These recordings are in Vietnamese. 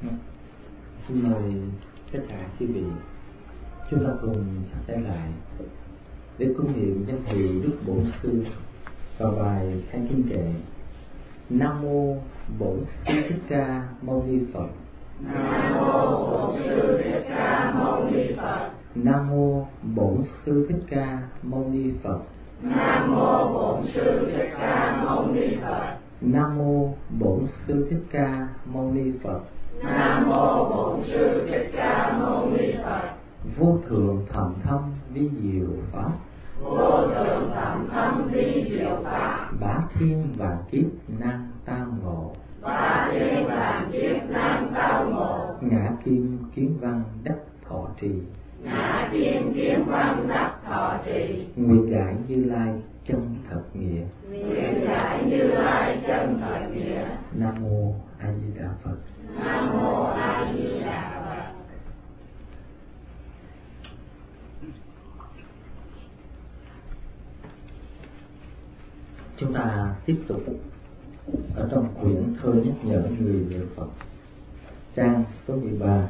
Xin mời tất cả quý vị, chúng ta cùng chắp tay lại để cung niệm danh hiệu Đức Bổn Sư vào bài khai kinh kệ. Nam mô Bổn Sư Thích Ca Mâu Ni Phật. Nam mô Bổn Sư Thích Ca Mâu Ni Phật. Nam mô Bổn Sư Thích Ca Mâu Ni Phật. Nam mô Bổn Sư Thích Ca Mâu Ni Phật. Nam mô Bổn Sư Thích Ca Mâu Ni Phật. Nam mô Bổn Sư Thích Ca Mâu Ni Phật. Vô thượng thầm thâm vi diệu pháp. Vô thượng thầm thâm vi diệu pháp. Bá thiên vạn kiếp năng tam ngộ. Bá thiên vạn kiếp năng tam ngộ. Ngã kim kiến văn đắc thọ trì. Ngã kim kiến văn đắc thọ trì. Nguyện giải Như Lai chân thật nghĩa. Nguyện giải Như Lai chân thật nghĩa. Nam mô A Di Đà Phật. Nam mô A Di Đà Phật. Chúng ta tiếp tục ở trong quyển thơ nhắc nhở người niệm Phật, trang số 13.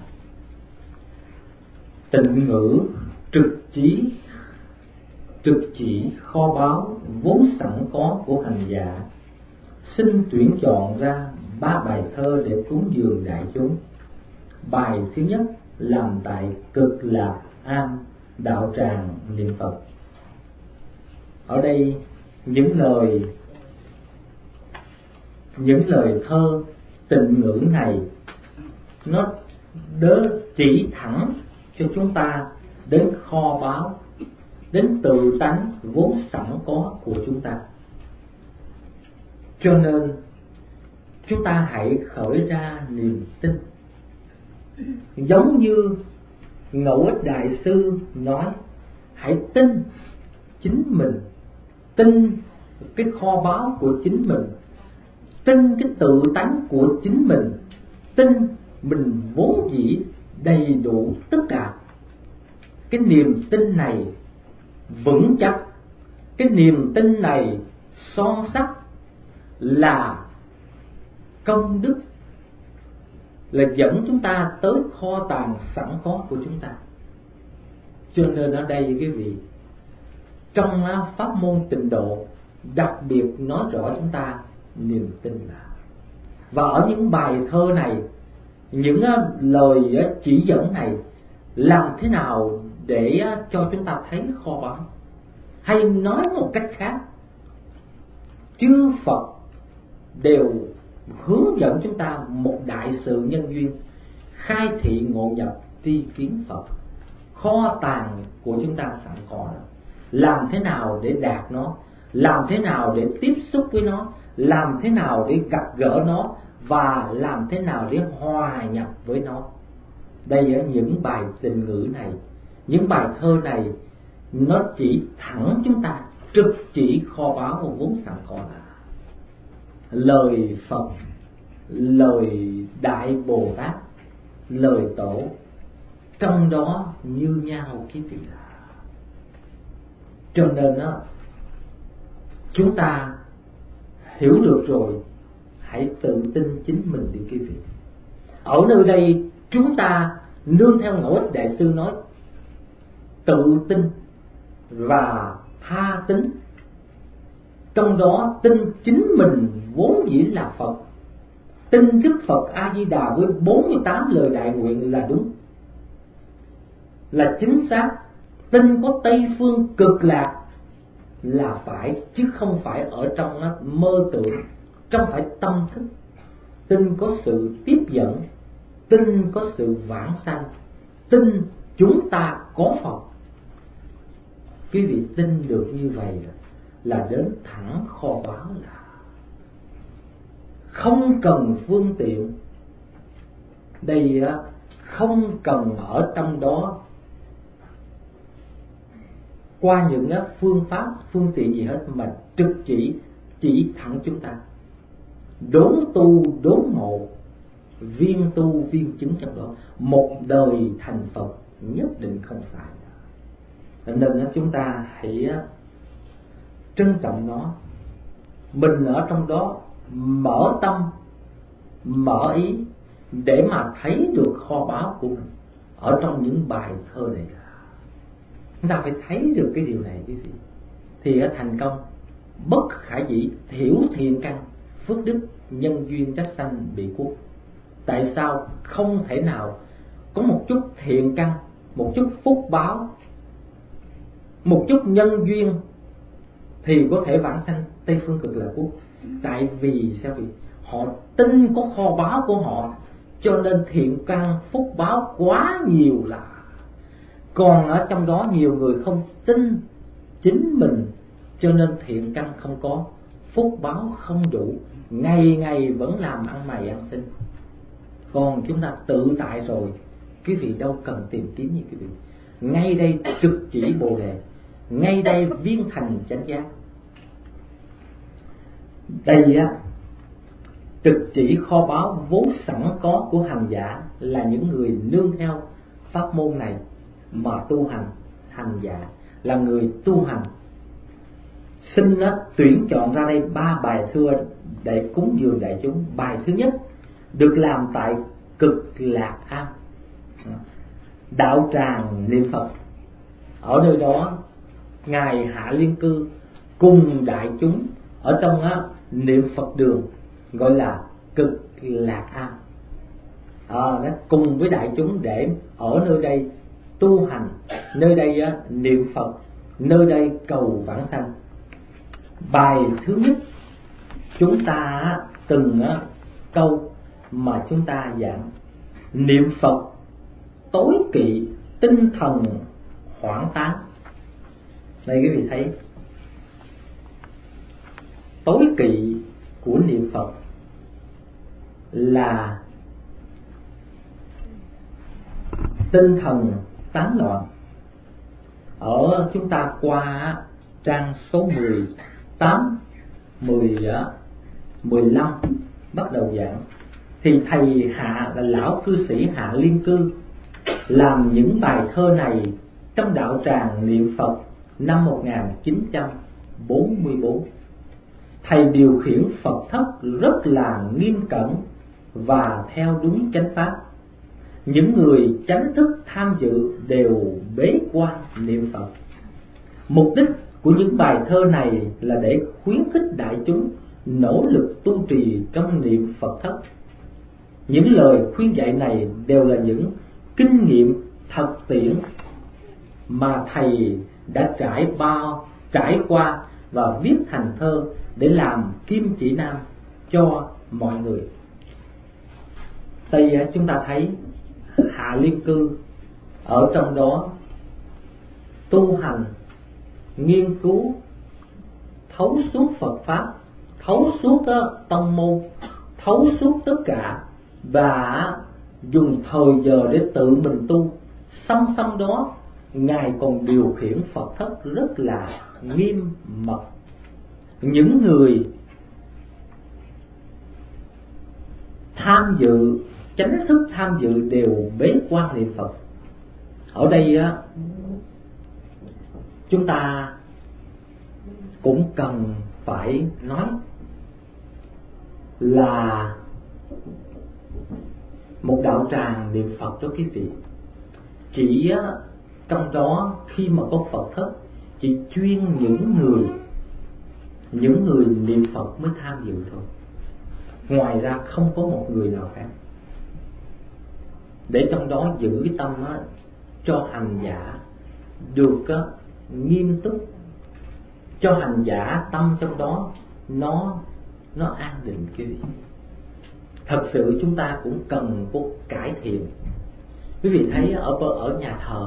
Tịnh ngữ trực chỉ kho báu vốn sẵn có của hành giả. Xin tuyển chọn ra 3 bài thơ để cúng dường đại chúng. Bài thứ nhất làm tại Cực Lạc Am đạo tràng niệm Phật. Ở đây những lời thơ tịnh ngữ này nó chỉ thẳng cho chúng ta đến kho báu, đến tự tánh vốn sẵn có của chúng ta. Cho nên chúng ta hãy khởi ra niềm tin. Giống như Ngẫu Ích Đại Sư nói, hãy tin chính mình, tin cái kho báu của chính mình, tin cái tự tánh của chính mình, tin mình vốn dĩ đầy đủ tất cả. Cái niềm tin này vững chắc, cái niềm tin này son sắc là công đức, là dẫn chúng ta tới kho tàng sẵn có của chúng ta. Cho nên ở đây quý vị, trong pháp môn tịnh độ đặc biệt nói rõ chúng ta niềm tin là. Và ở những bài thơ này, những lời chỉ dẫn này, làm thế nào để cho chúng ta thấy kho báu? Hay nói một cách khác, chư Phật đều hướng dẫn chúng ta một đại sự nhân duyên, khai thị ngộ nhập tri kiến Phật. Kho tàng của chúng ta sẵn có đó. Làm thế nào để đạt nó, làm thế nào để tiếp xúc với nó, làm thế nào để gặp gỡ nó, và làm thế nào để hòa nhập với nó. Đây ở những bài tịnh ngữ này, những bài thơ này, nó chỉ thẳng chúng ta, trực chỉ kho báu vốn sẵn có là lời Phật, lời Đại Bồ Tát, lời Tổ, trong đó như nhau quý vị. Cho nên chúng ta hiểu được rồi, hãy tự tin chính mình đi quý vị. Ở nơi đây chúng ta nương theo Ngẫu Ích Đại Sư nói, tự tin và tha tính. Trong đó tin chính mình vốn dĩ là Phật, tin Đức Phật A Di Đà với 48 lời đại nguyện là đúng, là chính xác. Tin có Tây Phương Cực Lạc là phải, chứ không phải ở trong mơ tưởng, trong phải tâm thức. Tin có sự tiếp dẫn, tin có sự vãng sanh, tin chúng ta có Phật. Quý vị tin được như vậy là đến thẳng kho báu, là không cần phương tiện. Đây không cần ở trong đó qua những phương pháp, phương tiện gì hết, mà trực chỉ thẳng chúng ta. Đốn tu đốn ngộ, viên tu viên chứng trong đó. Một đời thành Phật nhất định không sai. Nên chúng ta hãy trân trọng nó. Mình ở trong đó mở tâm, mở ý, để mà thấy được kho báu của mình ở trong những bài thơ này. Chúng ta phải thấy được cái điều này quý vị, thì thành công bất khả dĩ, thiểu thiện căn, phước đức, nhân duyên trách sanh bị quốc. Tại sao không thể nào có một chút thiện căn, một chút phúc báo, một chút nhân duyên thì có thể vãng sanh Tây Phương Cực Lạc Quốc? Tại vì sao? Vì họ tin có kho báu của họ, cho nên thiện căn phúc báo quá nhiều là. Còn ở trong đó nhiều người không tin chính mình, cho nên thiện căn không có, phúc báo không đủ, ngày ngày vẫn làm ăn mày ăn xin. Còn chúng ta tự tại rồi, quý vị đâu cần tìm kiếm như quý vị. Ngay đây trực chỉ Bồ Đề, ngay đây viên thành chánh giác. Đây á, trực chỉ kho báu vốn sẵn có của hành giả là những người nương theo pháp môn này mà tu hành. Hành giả là người tu hành. Xin tuyển chọn ra đây 3 bài thơ để cúng dường đại chúng. Bài thứ nhất được làm tại Cực Lạc Am, đạo tràng niệm Phật. Ở nơi đó ngài Hạ Liên Cư cùng đại chúng ở trong niệm Phật đường, gọi là Cực Lạc Am. Nó cùng với đại chúng để ở nơi đây tu hành, nơi đây niệm Phật, nơi đây cầu vãng sanh. Bài thứ nhất chúng ta từng câu mà chúng ta giảng: niệm Phật tối kỵ tinh thần hoảng tán. Đây quý vị thấy, tối kỵ của niệm Phật là tinh thần tán loạn. Ở chúng ta qua trang số 18, 15 bắt đầu giảng, thì thầy Hạ là lão cư sĩ Hạ Liên Cư làm những bài thơ này trong đạo tràng niệm Phật năm 1944. Thầy điều khiển Phật thất rất là nghiêm cẩn và theo đúng chánh pháp. Những người chánh thức tham dự đều bế quan niệm Phật. Mục đích của những bài thơ này là để khuyến khích đại chúng nỗ lực tu trì trong niệm Phật thất. Những lời khuyên dạy này đều là những kinh nghiệm thực tiễn mà thầy đã trải qua và viết thành thơ để làm kim chỉ nam cho mọi người. Đây chúng ta thấy Hạ Liên Cư ở trong đó tu hành, nghiên cứu, thấu suốt Phật pháp, thấu suốt tông môn, thấu suốt tất cả, và dùng thời giờ để tự mình tu. Song song đó ngài còn điều khiển Phật thất rất là nghiêm mật. Những người tham dự, chánh thức tham dự đều bế quan niệm Phật. Ở đây chúng ta cũng cần phải nói là một đạo tràng niệm Phật đó quý vị, chỉ trong đó khi mà có Phật thất chỉ chuyên những người niệm Phật mới tham dự thôi. Ngoài ra không có một người nào khác. Để trong đó giữ cái tâm cho hành giả được nghiêm túc, cho hành giả tâm trong đó nó an định quý vị. Thật sự chúng ta cũng cần có cải thiện. Quý vị thấy ở nhà thờ,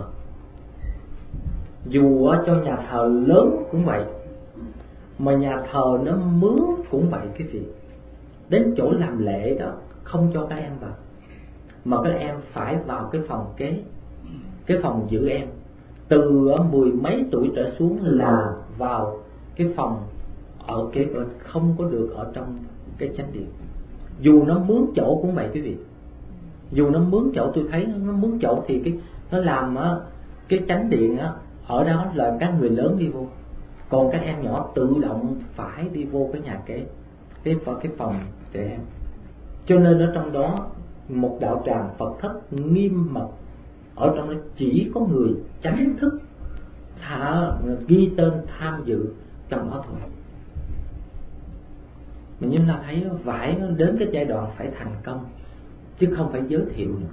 dù cho nhà thờ lớn cũng vậy, mà nhà thờ nó mướn cũng vậy quý vị. Đến chỗ làm lễ đó không cho các em vào, mà các em phải vào cái phòng kế, cái phòng giữ em. Từ 10 mấy tuổi trở xuống là vào cái phòng ở kế bên, không có được ở trong cái chánh điện. Dù nó mướn chỗ cũng vậy quý vị. Dù nó mướn chỗ, tôi thấy nó mướn chỗ thì nó làm cái chánh điện ở đó là các người lớn đi vô, còn các em nhỏ tự động phải đi vô cái nhà kế, cái phòng trẻ em. Cho nên ở trong đó một đạo tràng Phật thất nghiêm mật, ở trong đó chỉ có người chánh thức ghi tên tham dự trong đó thôi. Mà chúng ta thấy phải đến cái giai đoạn phải thành công, chứ không phải giới thiệu nữa.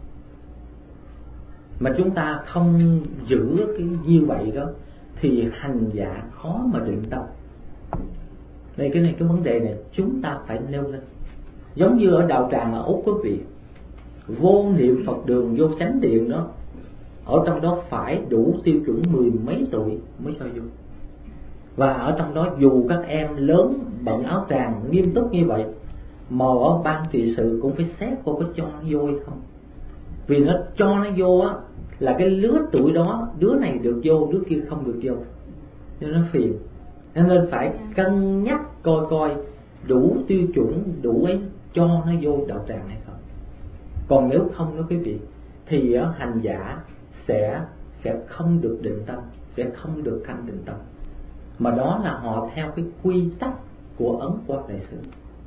Mà chúng ta không giữ cái như vậy đó thì hành giả khó mà định tâm. Đây cái vấn đề này chúng ta phải nêu lên. Giống như ở đạo tràng ở Úc quý vị, vô niệm Phật đường, vô chánh điện đó, ở trong đó phải đủ tiêu chuẩn 10 mấy tuổi mới cho vô. Và ở trong đó dù các em lớn bận áo tràng nghiêm túc như vậy, mà ở ban trị sự cũng phải xét cô có cho nó vô hay không. Vì nó cho nó vô á là cái lứa tuổi đó, đứa này được vô, đứa kia không được vô, nên nó phiền. Nên phải cân nhắc coi đủ tiêu chuẩn, đủ ấy cho nó vô đạo tràng hay không. Còn nếu không đó quý vị, thì hành giả sẽ không được định tâm, sẽ không được thanh định tâm. Mà đó là họ theo cái quy tắc của Ấn Quang Đại Sư.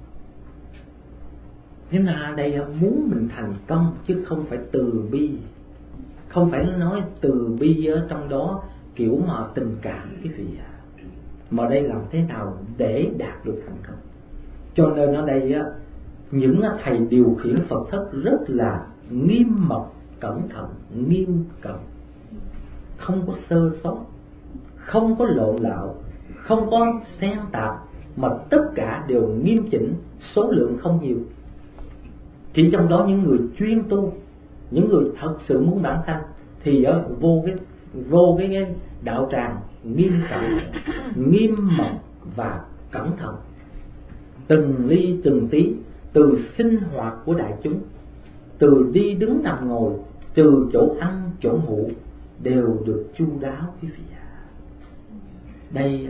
Thế là đây muốn mình thành công chứ không phải từ bi. Không phải nói từ bi ở trong đó kiểu mà tình cảm cái gì mà đây làm thế nào để đạt được thành công. Cho nên ở đây những thầy điều khiển Phật thất rất là nghiêm mật, cẩn thận, nghiêm cẩn, không có sơ sót, không có lộn lạo, không có xen tạp, mà tất cả đều nghiêm chỉnh, số lượng không nhiều. Chỉ trong đó những người chuyên tu, những người thật sự muốn bản sanh thì vô cái đạo tràng nghiêm cẩn, nghiêm mật và cẩn thận, từng ly từng tí, từ sinh hoạt của đại chúng, từ đi đứng nằm ngồi, từ chỗ ăn chỗ ngủ đều được chu đáo quý vị ạ. Đây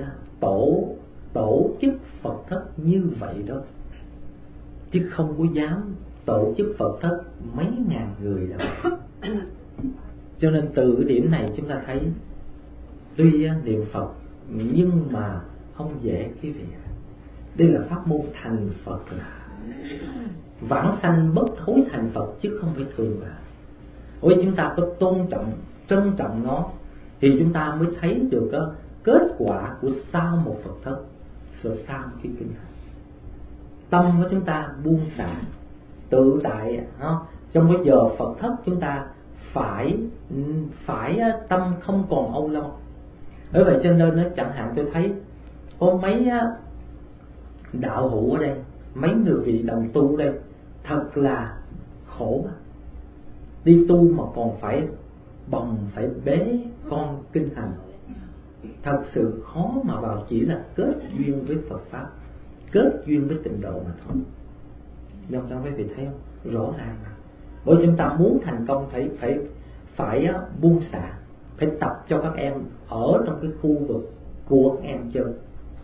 tổ chức Phật thất như vậy đó, chứ không có dám tổ chức Phật thất mấy ngàn người đâu. Cho nên từ cái điểm này chúng ta thấy tuy niệm Phật nhưng mà không dễ quý vị. Đây là pháp môn thành Phật, vãng sanh bất thối thành Phật chứ không phải thường là. Ôi chúng ta có tôn trọng, trân trọng nó thì chúng ta mới thấy được kết quả của sau một Phật thất, rồi sau cái kinh hành. Tâm của chúng ta buông xả tự tại trong cái giờ Phật thất chúng ta phải tâm không còn âu lo. Bởi vậy cho nên chẳng hạn tôi thấy có mấy đạo hữu ở đây, mấy người vị đồng tu ở đây thật là khổ. Đi tu mà còn phải phải bế con kinh hành, thật sự khó mà vào, chỉ là kết duyên với Phật pháp, kết duyên với tịnh độ mà thôi. Do đó quý vị thấy không? Rõ ràng mà. Bởi chúng ta muốn thành công phải buông xả, phải tập cho các em ở trong cái khu vực của các em chơi.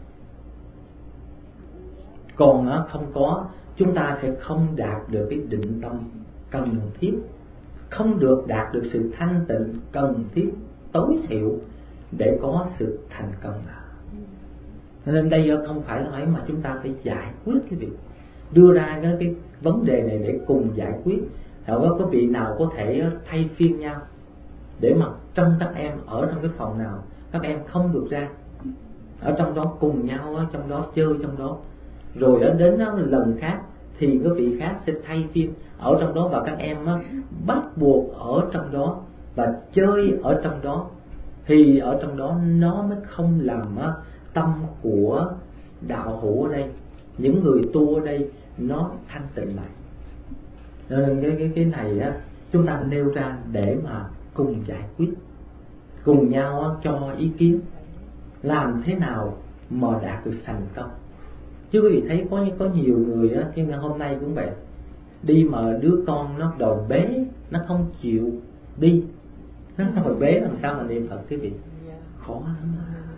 Còn không có, chúng ta sẽ không đạt được cái định tâm cần thiết, không được đạt được sự thanh tịnh cần thiết tối thiểu để có sự thành công nào. Nên đây không phải là mà chúng ta phải giải quyết cái việc, đưa ra cái vấn đề này để cùng giải quyết. Có vị nào có thể thay phiên nhau để mà trong các em ở trong cái phòng nào các em không được ra, ở trong đó cùng nhau ở trong đó chơi trong đó, rồi đến lần khác thì cái vị khác sẽ thay phiên ở trong đó, và các em bắt buộc ở trong đó và chơi ở trong đó, thì ở trong đó nó mới không làm tâm của đạo hữu ở đây, những người tu ở đây nó thanh tịnh lại. Nên cái này chúng ta nêu ra để mà cùng giải quyết, cùng nhau cho ý kiến làm thế nào mà đạt được thành công. Chứ quý vị thấy có nhiều người khi hôm nay cũng vậy, đi mà đứa con nó đòi bế, nó không chịu đi, nó không phải bế làm sao mà niệm Phật quý vị, khó lắm,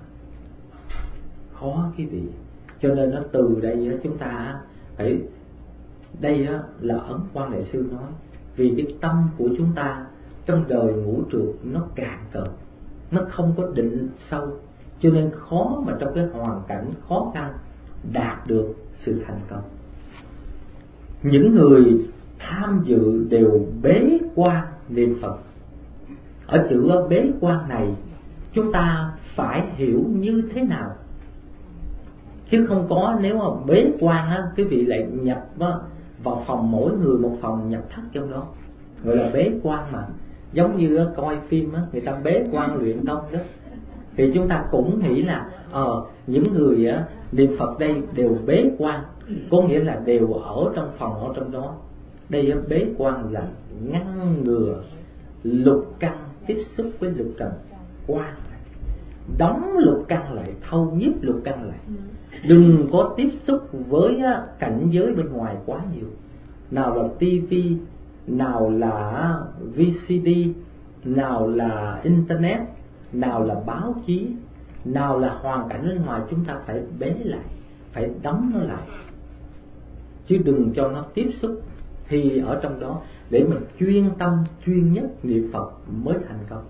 khó quý vị. Cho nên từ đây chúng ta phải, đây là Ấn Quang Đại Sư nói, vì cái tâm của chúng ta trong đời ngũ trượt nó cạn cợt, nó không có định sâu, cho nên khó mà trong cái hoàn cảnh khó khăn đạt được sự thành công. Những người tham dự đều bế quan niệm Phật. Ở chữ bế quan này chúng ta phải hiểu như thế nào, chứ không có nếu mà bế quan á, quý vị lại nhập vào phòng, mỗi người một phòng nhập thất trong đó, gọi là bế quan. Mà giống như coi phim á, người ta bế quan luyện công đó, thì chúng ta cũng nghĩ là những người niệm Phật đây đều bế quan, có nghĩa là đều ở trong phòng, ở trong đó. Đây bế quan là ngăn ngừa lục căn tiếp xúc với lục trần, quan đóng lục căn lại, thâu nhiếp lục căn lại, đừng có tiếp xúc với cảnh giới bên ngoài quá nhiều. Nào là tivi, nào là VCD, nào là internet, nào là báo chí, nào là hoàn cảnh bên ngoài, chúng ta phải bế lại, phải đóng nó lại, chứ đừng cho nó tiếp xúc. Thì ở trong đó để mình chuyên tâm chuyên nhất niệm Phật mới thành công.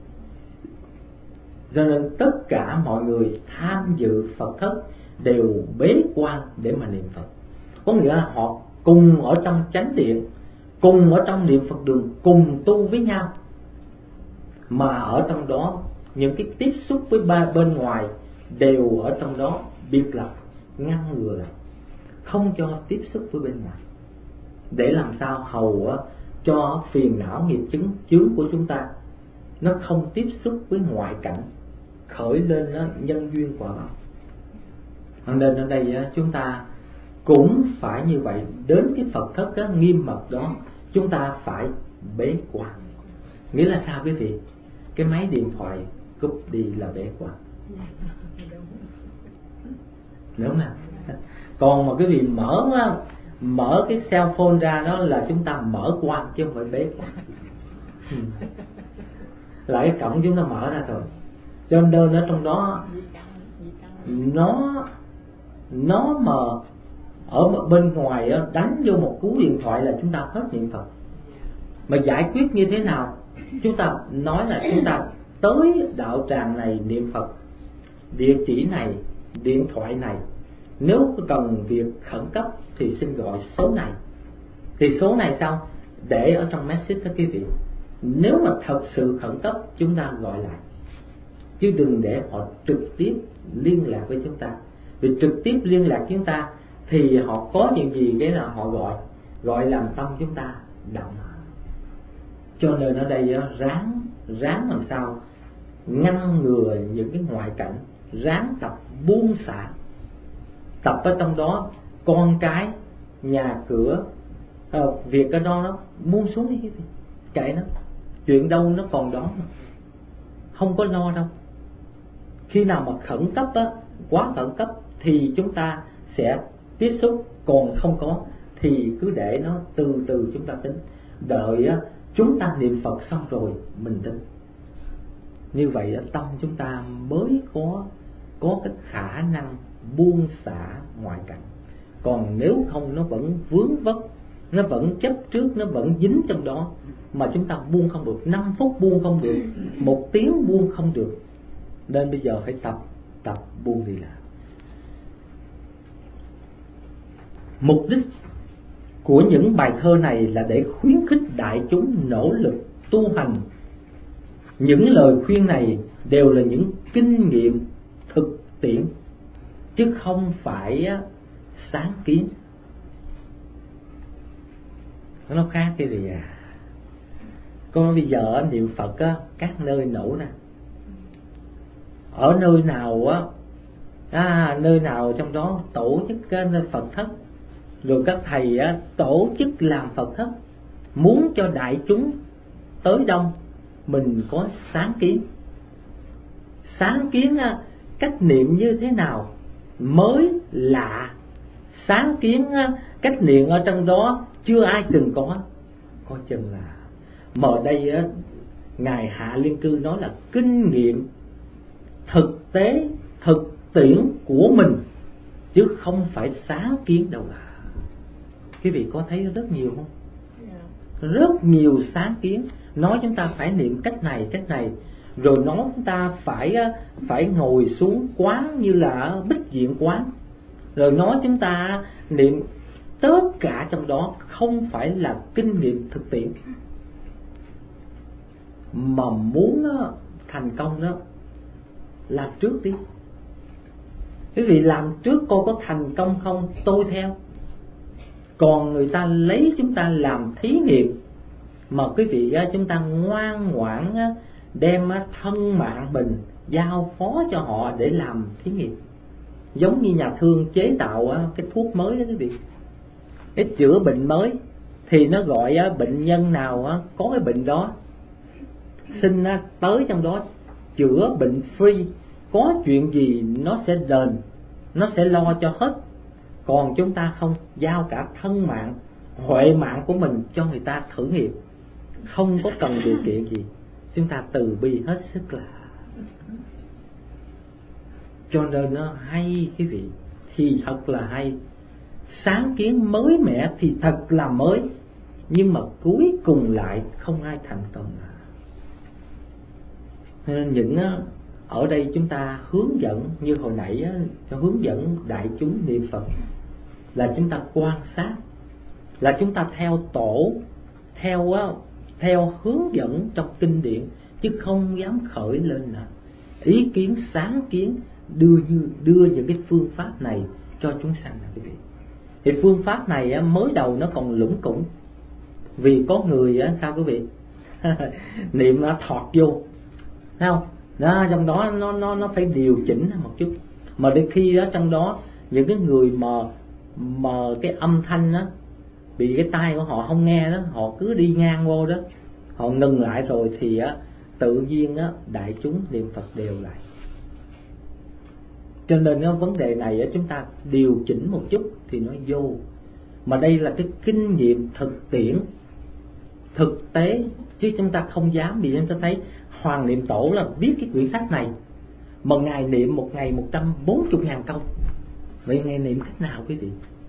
Cho nên tất cả mọi người tham dự Phật thất đều bế quan để mà niệm Phật. Có nghĩa là họ cùng ở trong chánh điện, cùng ở trong niệm Phật đường, cùng tu với nhau. Mà ở trong đó những cái tiếp xúc với bên ngoài đều ở trong đó biệt lập, ngăn ngừa lại, không cho tiếp xúc với bên ngoài, để làm sao hầu cho phiền não nghiệp chướng của chúng ta nó không tiếp xúc với ngoại cảnh, khởi lên nhân duyên quả báo. Nên ở đây chúng ta cũng phải như vậy. Đến cái Phật thất nghiêm mật đó, chúng ta phải bế quan. Nghĩa là sao quý vị? Cái máy điện thoại cúp đi là bế quan, đúng không nào? Còn mà quý vị mở cái cell phone ra đó là chúng ta mở quan, chứ không phải bế quan. Là cái cổng chúng ta mở ra rồi. Cho nên ở trong đó nó mà ở bên ngoài đánh vô một cú điện thoại là chúng ta hết niệm Phật. Mà giải quyết như thế nào? Chúng ta nói là chúng ta tới đạo tràng này niệm Phật, địa chỉ này, điện thoại này, nếu cần việc khẩn cấp thì xin gọi số này. Thì số này sao? Để ở trong message đó quý vị. Nếu mà thật sự khẩn cấp chúng ta gọi lại, chứ đừng để họ trực tiếp liên lạc với chúng ta. Vì trực tiếp liên lạc chúng ta thì họ có chuyện gì cái là họ gọi làm tâm chúng ta động. Cho nên ở đây ráng làm sao ngăn ngừa những cái ngoại cảnh, ráng tập buông xả. Tập ở trong đó con cái, nhà cửa, việc ở đó nó buông xuống đi, kệ nó, chuyện đâu nó còn đó mà. Không có lo đâu. Khi nào mà khẩn cấp quá khẩn cấp thì chúng ta sẽ tiếp xúc, còn không có thì cứ để nó từ từ chúng ta tính. Đợi chúng ta niệm Phật xong rồi mình tính. Như vậy tâm chúng ta mới có cái khả năng buông xả ngoại cảnh. Còn nếu không nó vẫn vướng vất, nó vẫn chấp trước, nó vẫn dính trong đó, mà chúng ta buông không được. 5 phút buông không được, 1 tiếng buông không được. Nên bây giờ phải tập buông đi lại. Mục đích của những bài thơ này là để khuyến khích đại chúng nỗ lực tu hành. Những lời khuyên này đều là những kinh nghiệm thực tiễn, chứ không phải sáng kiến. Nó khác cái gì à? Còn bây giờ niệm Phật các nơi nổ ra. Ở nơi nào nơi nào trong đó tổ chức cái Phật thất, rồi các thầy tổ chức làm Phật thất, muốn cho đại chúng tới đông, mình có sáng kiến cách niệm như thế nào mới lạ, sáng kiến cách niệm ở trong đó chưa ai từng có. Coi chừng là mà ở đây ngài Hạ Liên Cư nói là kinh nghiệm thực tế thực tiễn của mình, chứ không phải sáng kiến đâu là. Quý vị có thấy rất nhiều không? Rất nhiều sáng kiến nói chúng ta phải niệm cách này, rồi nói chúng ta phải ngồi xuống quán như là Bích Diện quán, rồi nói chúng ta niệm tất cả trong đó không phải là kinh nghiệm thực tiễn. Mà muốn thành công đó, làm trước đi. Quý vị làm trước coi có thành công không, tôi theo. Còn người ta lấy chúng ta làm thí nghiệm, mà quý vị chúng ta ngoan ngoãn đem thân mạng mình giao phó cho họ để làm thí nghiệm. Giống như nhà thương chế tạo cái thuốc mới đó quý vị, cái chữa bệnh mới, thì nó gọi bệnh nhân nào có cái bệnh đó xin tới trong đó chữa bệnh free, có chuyện gì nó sẽ đền, nó sẽ lo cho hết. Còn chúng ta không, giao cả thân mạng, huệ mạng của mình cho người ta thử nghiệm, không có cần điều kiện gì, chúng ta từ bi hết sức là. Cho nên nó hay quý vị, thì thật là hay. Sáng kiến mới mẻ thì thật là mới, nhưng mà cuối cùng lại không ai thành công cả. Nên những ở đây chúng ta hướng dẫn, như hồi nãy hướng dẫn đại chúng niệm Phật, là chúng ta quan sát, là chúng ta theo tổ, theo hướng dẫn trong kinh điển, chứ không dám khởi lên ý kiến sáng kiến đưa những cái phương pháp này cho chúng sanh quý vị. Thì phương pháp này mới đầu nó còn lủng củng, vì có người sao quý vị niệm thọt vô, thấy không? Đó, trong đó nó phải điều chỉnh một chút. Mà đến khi đó trong đó những cái người mà cái âm thanh bị cái tai của họ không nghe đó, họ cứ đi ngang vô đó, họ ngừng lại rồi thì tự nhiên đại chúng niệm Phật đều lại. Cho nên vấn đề này chúng ta điều chỉnh một chút thì nó vô. Mà đây là cái kinh nghiệm thực tiễn, thực tế, chứ chúng ta không dám. Vì chúng ta thấy Hoàng Niệm Tổ là viết cái quyển sách này, mà Ngài niệm một ngày 140.000 câu. Vậy Ngài niệm cách nào quý vị?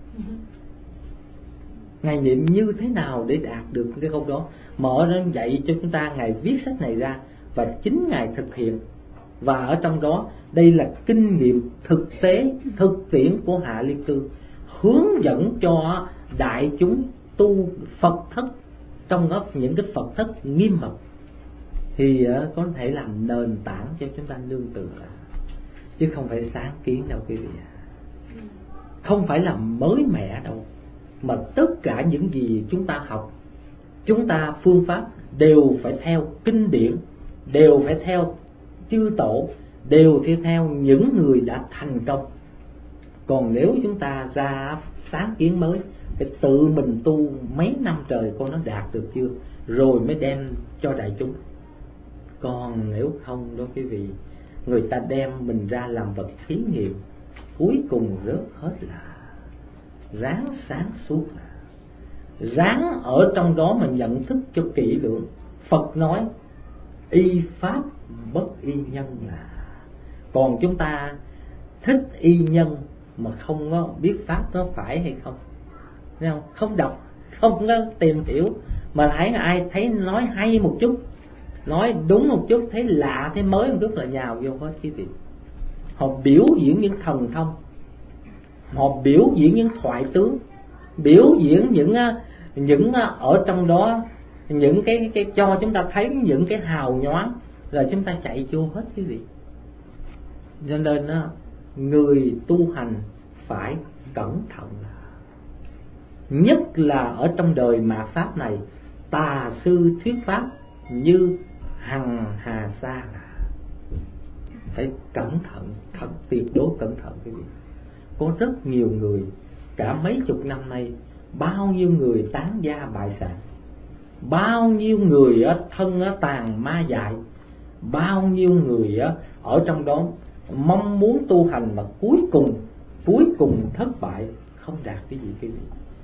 Ngài niệm như thế nào để đạt được cái câu đó? Mà ở đó dạy cho chúng ta, Ngài viết sách này ra và chính Ngài thực hiện. Và ở trong đó, đây là kinh nghiệm thực tế, thực tiễn của Hạ Liên Cư, hướng dẫn cho đại chúng tu Phật thất, trong đó những cái Phật thất nghiêm mật, thì có thể làm nền tảng cho chúng ta nương tựa, chứ không phải sáng kiến đâu quý vị. Không phải là mới mẻ đâu, mà tất cả những gì chúng ta học, chúng ta phương pháp đều phải theo kinh điển, đều phải theo chư tổ, đều theo những người đã thành công. Còn nếu chúng ta ra sáng kiến mới, phải tự mình tu mấy năm trời coi nó đạt được chưa, rồi mới đem cho đại chúng. Còn nếu không đó quý vị, người ta đem mình ra làm vật thí nghiệm, cuối cùng rớt hết là ráng sáng suốt, là ráng ở trong đó mà nhận thức cho kỹ lưỡng. Phật nói y pháp bất y nhân là. Còn chúng ta thích y nhân mà không có biết pháp nó phải hay không, thấy không? Không đọc, không có tìm hiểu, mà thấy ai thấy nói hay một chút, nói đúng một chút, thấy lạ, thấy mới một chút là nhào vô hết quý vị. Họ biểu diễn những thần thông, họ biểu diễn những thoại tướng, biểu diễn những ở trong đó những cái cho chúng ta thấy những cái hào nhoáng, là chúng ta chạy vô hết quý vị. Cho nên người tu hành phải cẩn thận, nhất là ở trong đời mạt pháp này, tà sư thuyết pháp như hằng hà sa, phải cẩn thận, thật tuyệt đối cẩn thận quý vị. Có rất nhiều người cả mấy chục năm nay, bao nhiêu người tán gia bại sản, bao nhiêu người thân tàn ma dại, bao nhiêu người ở trong đó mong muốn tu hành mà cuối cùng thất bại, không đạt cái gì quý vị.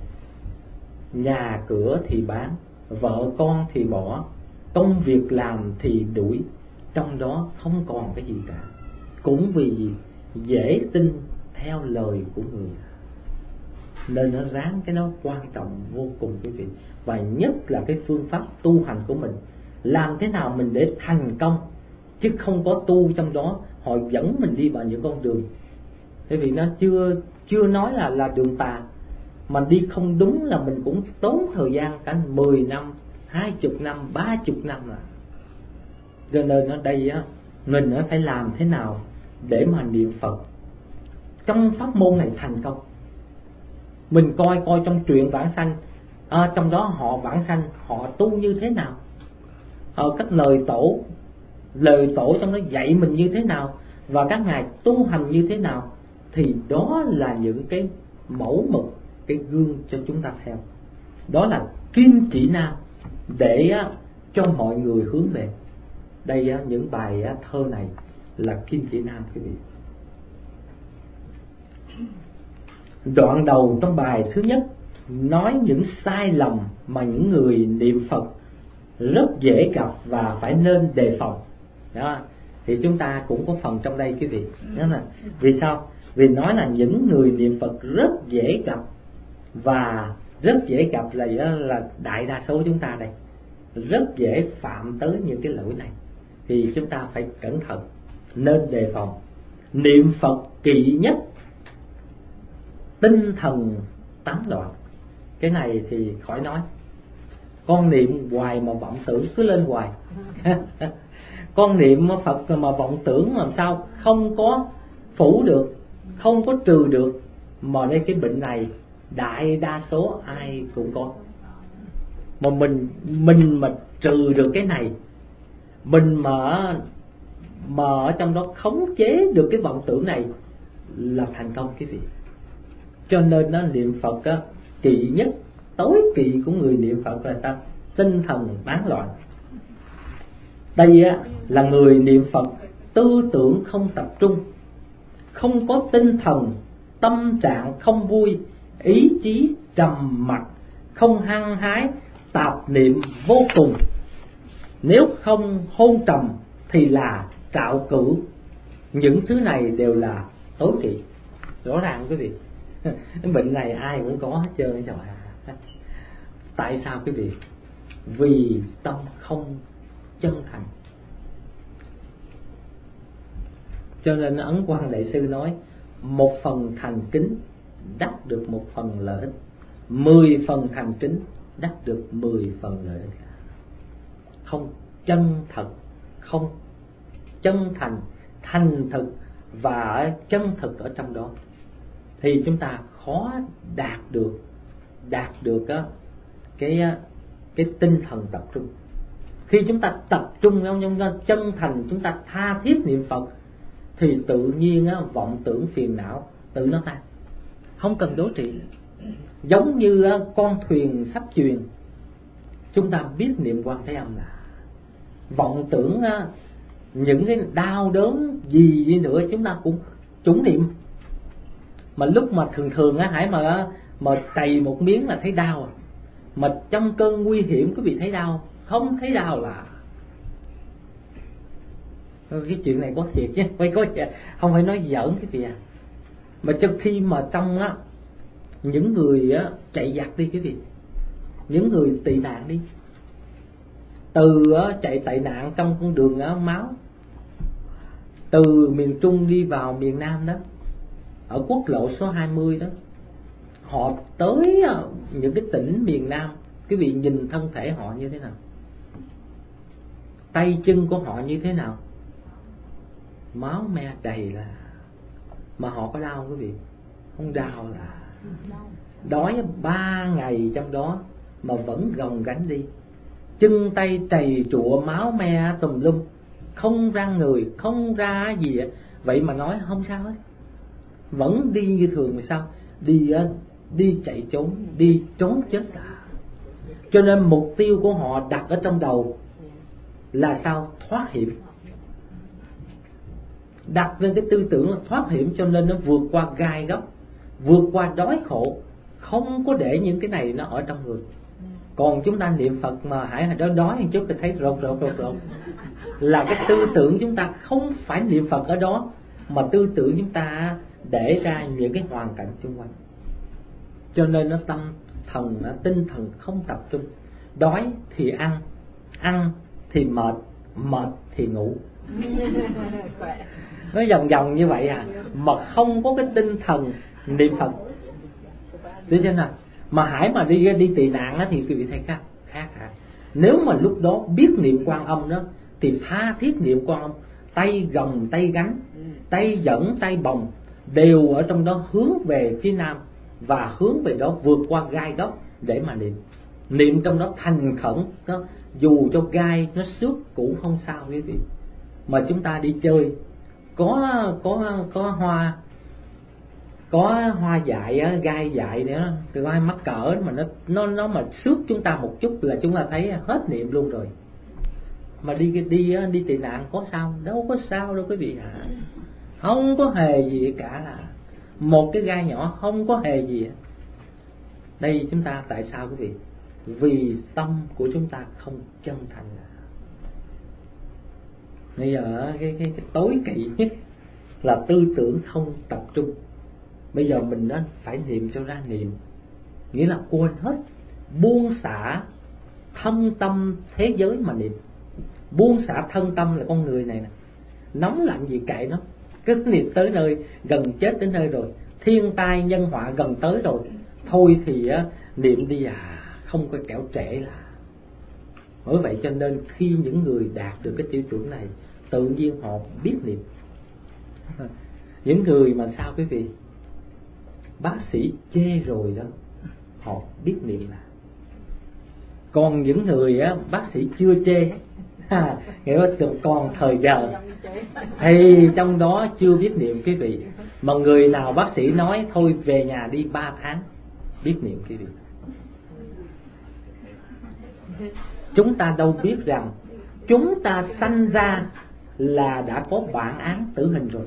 Nhà cửa thì bán, vợ con thì bỏ, công việc làm thì đuổi, trong đó không còn cái gì cả. Cũng vì dễ tin theo lời của người, nên nó ráng cái nó quan trọng vô cùng quý vị. Và nhất là cái phương pháp tu hành của mình, làm thế nào mình để thành công, chứ không có tu trong đó họ dẫn mình đi vào những con đường. Bởi vì nó chưa nói là đường tà, mà đi không đúng là mình cũng tốn thời gian cả 10 năm, 20 năm, 30 năm rồi. Cho nên ở đây á, mình phải làm thế nào để mà niệm Phật trong pháp môn này thành công. Mình coi trong truyện vãng sanh, trong đó họ vãng sanh họ tu như thế nào, các lời tổ trong đó dạy mình như thế nào, và các ngài tu hành như thế nào, thì đó là những cái mẫu mực, cái gương cho chúng ta theo. Đó là kim chỉ nam để cho mọi người hướng về. Đây những bài thơ này là kim chỉ nam quý vị. Đoạn đầu trong bài thứ nhất nói những sai lầm mà những người niệm Phật rất dễ gặp và phải nên đề phòng. Đó, thì chúng ta cũng có phần trong đây quý vị. Đó là vì sao? Vì nói là những người niệm Phật rất dễ gặp, và rất dễ gặp là đại đa số chúng ta đây rất dễ phạm tới những cái lỗi này, thì chúng ta phải cẩn thận, nên đề phòng. Niệm Phật kỵ nhất tinh thần tán loạn. Cái này thì khỏi nói, con niệm hoài mà vọng tưởng cứ lên hoài. Con niệm Phật mà vọng tưởng làm sao không có phủ được, không có trừ được. Mà đây cái bệnh này đại đa số ai cũng có. Mà mình mà trừ được cái này, mình mà ở trong đó khống chế được cái vọng tưởng này là thành công quý vị. Cho nên nó niệm Phật kỵ nhất, tối kỵ của người niệm Phật là sao? Tinh thần tán loạn. Đây là người niệm Phật tư tưởng không tập trung, không có tinh thần, tâm trạng không vui, ý chí trầm mặc, không hăng hái, tạp niệm vô cùng. Nếu không hôn trầm thì là trạo cử. Những thứ này đều là tối kỵ. Rõ ràng quý vị. Cái bệnh này ai cũng có hết trơn. Tại sao quý vị? Vì tâm không chân thành. Cho nên Ấn Quang Đại Sư nói, một phần thành kính đắc được một phần lợi ích, 10 phần thành kính đắc được 10 phần lợi ích. Không chân thật, không chân thành, thành thực và chân thực ở trong đó, thì chúng ta khó đạt được cái tinh thần tập trung. Khi chúng ta tập trung trong chân thành, chúng ta tha thiết niệm Phật, thì tự nhiên vọng tưởng phiền não tự nó tan, không cần đối trị. Giống như con thuyền sắp chuyền, chúng ta biết niệm Quan Thế Âm là vọng tưởng những cái đau đớn gì đi nữa chúng ta cũng trúng niệm. Mà lúc mà thường hãy mà cày một miếng là thấy đau, mà trong cơn nguy hiểm quý vị thấy đau, không thấy đau là cái chuyện này có thiệt chứ, không phải nói giỡn cái gì. Mà trong khi mà trong những người chạy giặc đi quý vị, những người tị nạn đi, từ chạy tị nạn trong con đường máu, từ miền Trung đi vào miền Nam đó, ở quốc lộ số 20 đó, họ tới những cái tỉnh miền Nam, quý vị nhìn thân thể họ như thế nào, tay chân của họ như thế nào, máu me đầy là, mà họ có đau không quý vị? Không đau, là đói 3 ngày trong đó mà vẫn gồng gánh đi, chân tay trầy trụa, máu me tùm lum, không ra người, không ra gì vậy mà nói không sao hết, vẫn đi như thường. Mà sao? Đi chạy trốn, đi trốn chết à. Cho nên mục tiêu của họ đặt ở trong đầu là sao? Thoát hiểm. Đặt lên cái tư tưởng là thoát hiểm, cho nên nó vượt qua gai góc, vượt qua đói khổ, không có để những cái này nó ở trong người. Còn chúng ta niệm Phật mà hãy đói một chút thì thấy rột, là cái tư tưởng chúng ta không phải niệm Phật ở đó, mà tư tưởng chúng ta để ra những cái hoàn cảnh xung quanh. Cho nên nó tinh thần không tập trung. Đói thì ăn thì mệt thì ngủ. Nó vòng vòng như vậy mà không có cái tinh thần niệm Phật. Thế cho nên mà Hải mà đi tị nạn á, thì quý vị thấy khác hả? Nếu mà lúc đó biết niệm Quan Âm đó thì tha thiết niệm Quan Âm, tay gồng tay gánh, tay dẫn tay bồng đều ở trong đó hướng về phía nam và hướng về đó vượt qua gai góc để mà niệm trong đó thành khẩn đó, dù cho gai nó xước cũng không sao quý vị. Mà chúng ta đi chơi có hoa dại gai dại nữa, từ ai mắc cỡ mà nó mà xước chúng ta một chút là chúng ta thấy hết niệm luôn rồi. Mà đi tị nạn có sao? Đâu có sao đâu quý vị ạ. Không có hề gì cả, là một cái gai nhỏ không có hề gì. Đây chúng ta tại sao quý vị? Vì tâm của chúng ta không chân thành. Bây giờ cái tối kỵ nhất là tư tưởng không tập trung. Bây giờ mình đó phải niệm cho ra niệm, nghĩa là quên hết, buông xả thân tâm thế giới mà niệm. Buông xả thân tâm là con người này nè, nóng lạnh gì kệ nó, cứ niệm tới nơi gần chết đến nơi rồi, thiên tai nhân họa gần tới rồi, thôi thì niệm đi không có kẻo trễ là. Bởi vậy cho nên khi những người đạt được cái tiêu chuẩn này, tự nhiên họ biết niệm. Những người mà sao quý vị, bác sĩ chê rồi đó, họ biết niệm là. Còn những người bác sĩ chưa chê, nghĩa là còn thời giờ, thì trong đó chưa biết niệm quý vị. Mà người nào bác sĩ nói thôi về nhà đi 3 tháng, biết niệm quý vị. Chúng ta đâu biết rằng chúng ta sanh ra là đã có bản án tử hình rồi.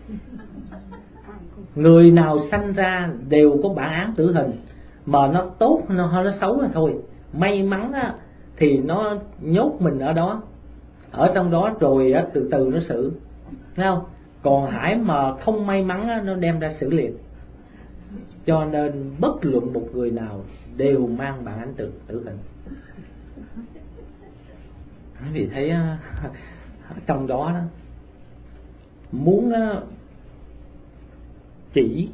Người nào sanh ra đều có bản án tử hình, mà nó tốt nó xấu là thôi. May mắn thì nó nhốt mình ở đó, ở trong đó rồi từ từ nó xử, thấy không? Còn Hải mà không may mắn nó đem ra xử liền. Cho nên bất luận một người nào đều mang bản án tử hình. Quý vị thấy trong đó muốn chỉ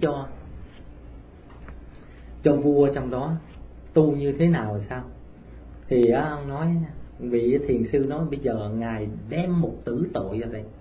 cho vua trong đó tu như thế nào là sao, thì ông nói, vị thiền sư nói bây giờ ngài đem một tử tội ra đây,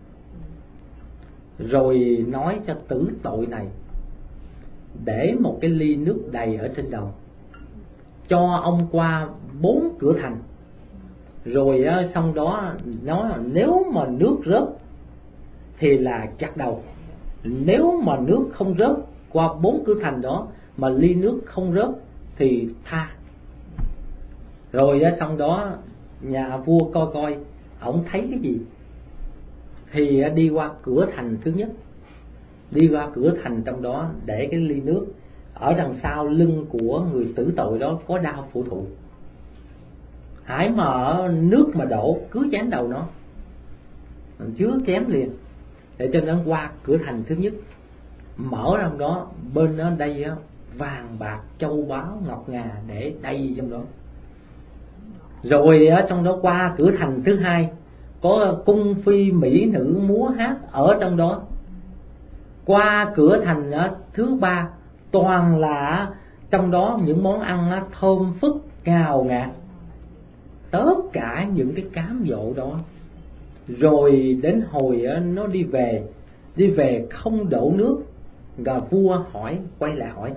rồi nói cho tử tội này để một cái ly nước đầy ở trên đầu, cho ông qua 4 cửa thành, rồi xong đó nói là nếu mà nước rớt thì là chặt đầu, nếu mà nước không rớt qua 4 cửa thành đó mà ly nước không rớt thì tha. Rồi xong đó nhà vua coi ổng thấy cái gì thì đi qua cửa thành thứ nhất, đi qua cửa thành trong đó để cái ly nước, ở đằng sau lưng của người tử tội đó có đao phủ thụ. Hải mà nước mà đổ cứ chém đầu nó, chứa chém liền, để cho nó qua cửa thành thứ nhất. Mở trong đó, bên đó đây vàng bạc châu báu ngọc ngà để đầy trong đó. Rồi trong đó qua cửa thành thứ hai, có cung phi mỹ nữ múa hát ở trong đó. Qua cửa thành thứ ba, toàn là trong đó những món ăn thơm phức ngào ngạt, tất cả những cái cám dỗ đó. Rồi đến hồi nó đi về không đổ nước, và vua hỏi, quay lại hỏi,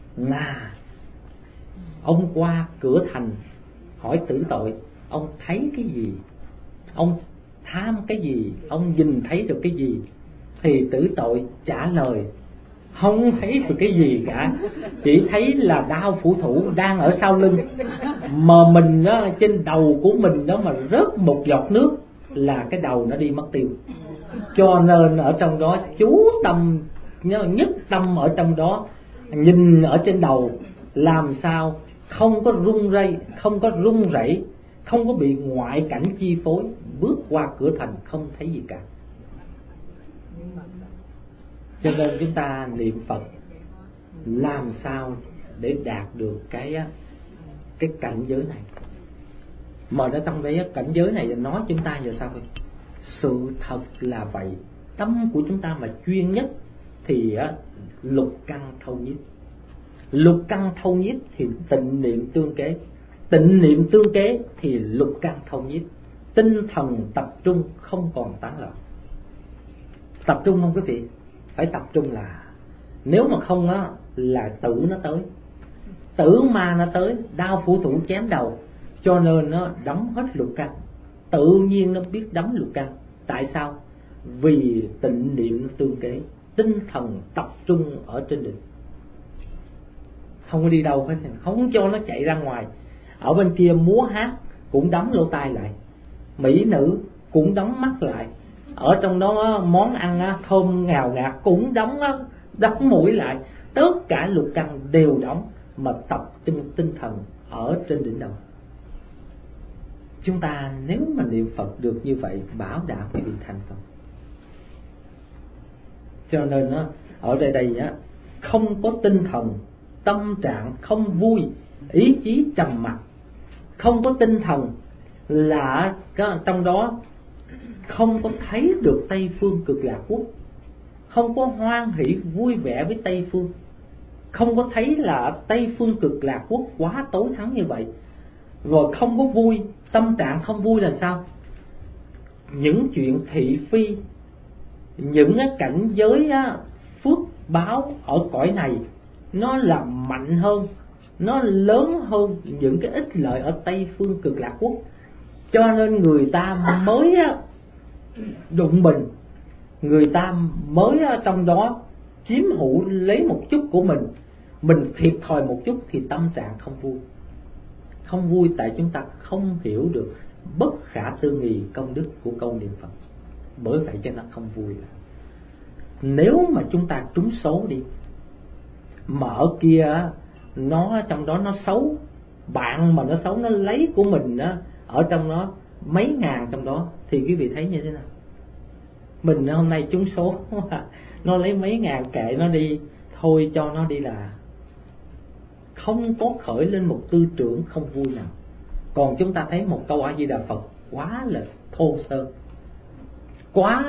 ông qua cửa thành hỏi tử tội, ông thấy cái gì, ông tham cái gì, ông nhìn thấy được cái gì? Thì tử tội trả lời, không thấy được cái gì cả, chỉ thấy là đao phủ thủ đang ở sau lưng, mà mình trên đầu của mình đó mà rớt một giọt nước là cái đầu nó đi mất tiêu. Cho nên ở trong đó chú tâm, nhất tâm ở trong đó, nhìn ở trên đầu làm sao không có run rẩy, không có run rẩy, không có bị ngoại cảnh chi phối, bước qua cửa thành không thấy gì cả. Cho nên chúng ta niệm Phật làm sao để đạt được cái cảnh giới này. Mà ở trong đấy cảnh giới này nói chúng ta giờ sao vậy? Sự thật là vậy. Tâm của chúng ta mà chuyên nhất thì lục căn thâu nhiếp. Lục căn thâu nhiếp thì tịnh niệm tương kế, tịnh niệm tương kế thì lục căn thâu nhiếp, tinh thần tập trung không còn tán loạn. Tập trung không quý vị? Phải tập trung, là nếu mà không á là tử nó tới, tử ma nó tới, đao phủ thủ chém đầu, cho nên nó đóng hết lục căn. Tự nhiên nó biết đóng lục căn. Tại sao? Vì tịnh niệm tương kế, tinh thần tập trung ở trên đỉnh, không có đi đâu hết, không cho nó chạy ra ngoài. Ở bên kia múa hát cũng đóng lỗ tai lại, mỹ nữ cũng đóng mắt lại, ở trong đó món ăn thơm ngào ngạt cũng đóng mũi lại. Tất cả lục căn đều đóng, mà tập trung tinh thần ở trên đỉnh đầu. Chúng ta nếu mà niệm Phật được như vậy, bảo đảm quý vị thành công. Cho nên ở đây không có tinh thần, tâm trạng không vui, ý chí trầm mặc, không có tinh thần là trong đó không có thấy được Tây Phương Cực Lạc Quốc, không có hoan hỷ vui vẻ với Tây Phương, không có thấy là Tây Phương Cực Lạc Quốc quá tối thắng như vậy, rồi không có vui, tâm trạng không vui là sao? Những chuyện thị phi, những cảnh giới phước báo ở cõi này nó là mạnh hơn, nó lớn hơn những cái ích lợi ở Tây Phương Cực Lạc Quốc. Cho nên người ta mới đụng mình, người ta mới trong đó chiếm hữu lấy một chút của mình thiệt thòi một chút thì tâm trạng không vui. Không vui tại chúng ta không hiểu được bất khả tư nghị công đức của câu niệm Phật. Bởi vậy cho nó không vui. Nếu mà chúng ta trúng số đi, mà ở kia nó trong đó nó xấu, bạn mà nó xấu, nó lấy của mình ở trong nó mấy ngàn trong đó, thì quý vị thấy như thế nào? Mình hôm nay trúng số nó lấy mấy ngàn, kệ nó đi, thôi cho nó đi, là không có khởi lên một tư tưởng không vui nào. Còn chúng ta thấy một câu A Di Đà Phật quá là thô sơ, quá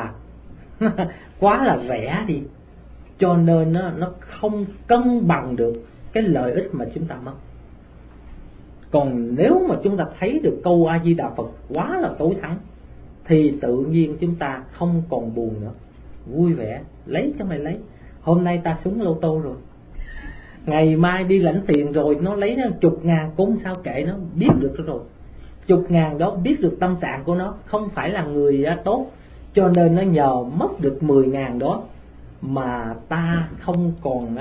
là rẻ đi, cho nên nó không cân bằng được cái lợi ích mà chúng ta mất. Còn nếu mà chúng ta thấy được câu A Di Đà Phật quá là tối thắng, thì tự nhiên chúng ta không còn buồn nữa, vui vẻ, lấy cho mày lấy. Hôm nay ta trúng lô tô rồi, ngày mai đi lãnh tiền rồi nó lấy nó 10.000 cũng sao, kệ nó, biết được rồi. 10.000 đó biết được tâm trạng của nó, không phải là người tốt, cho nên nó nhờ mất được 10.000 đó mà ta không còn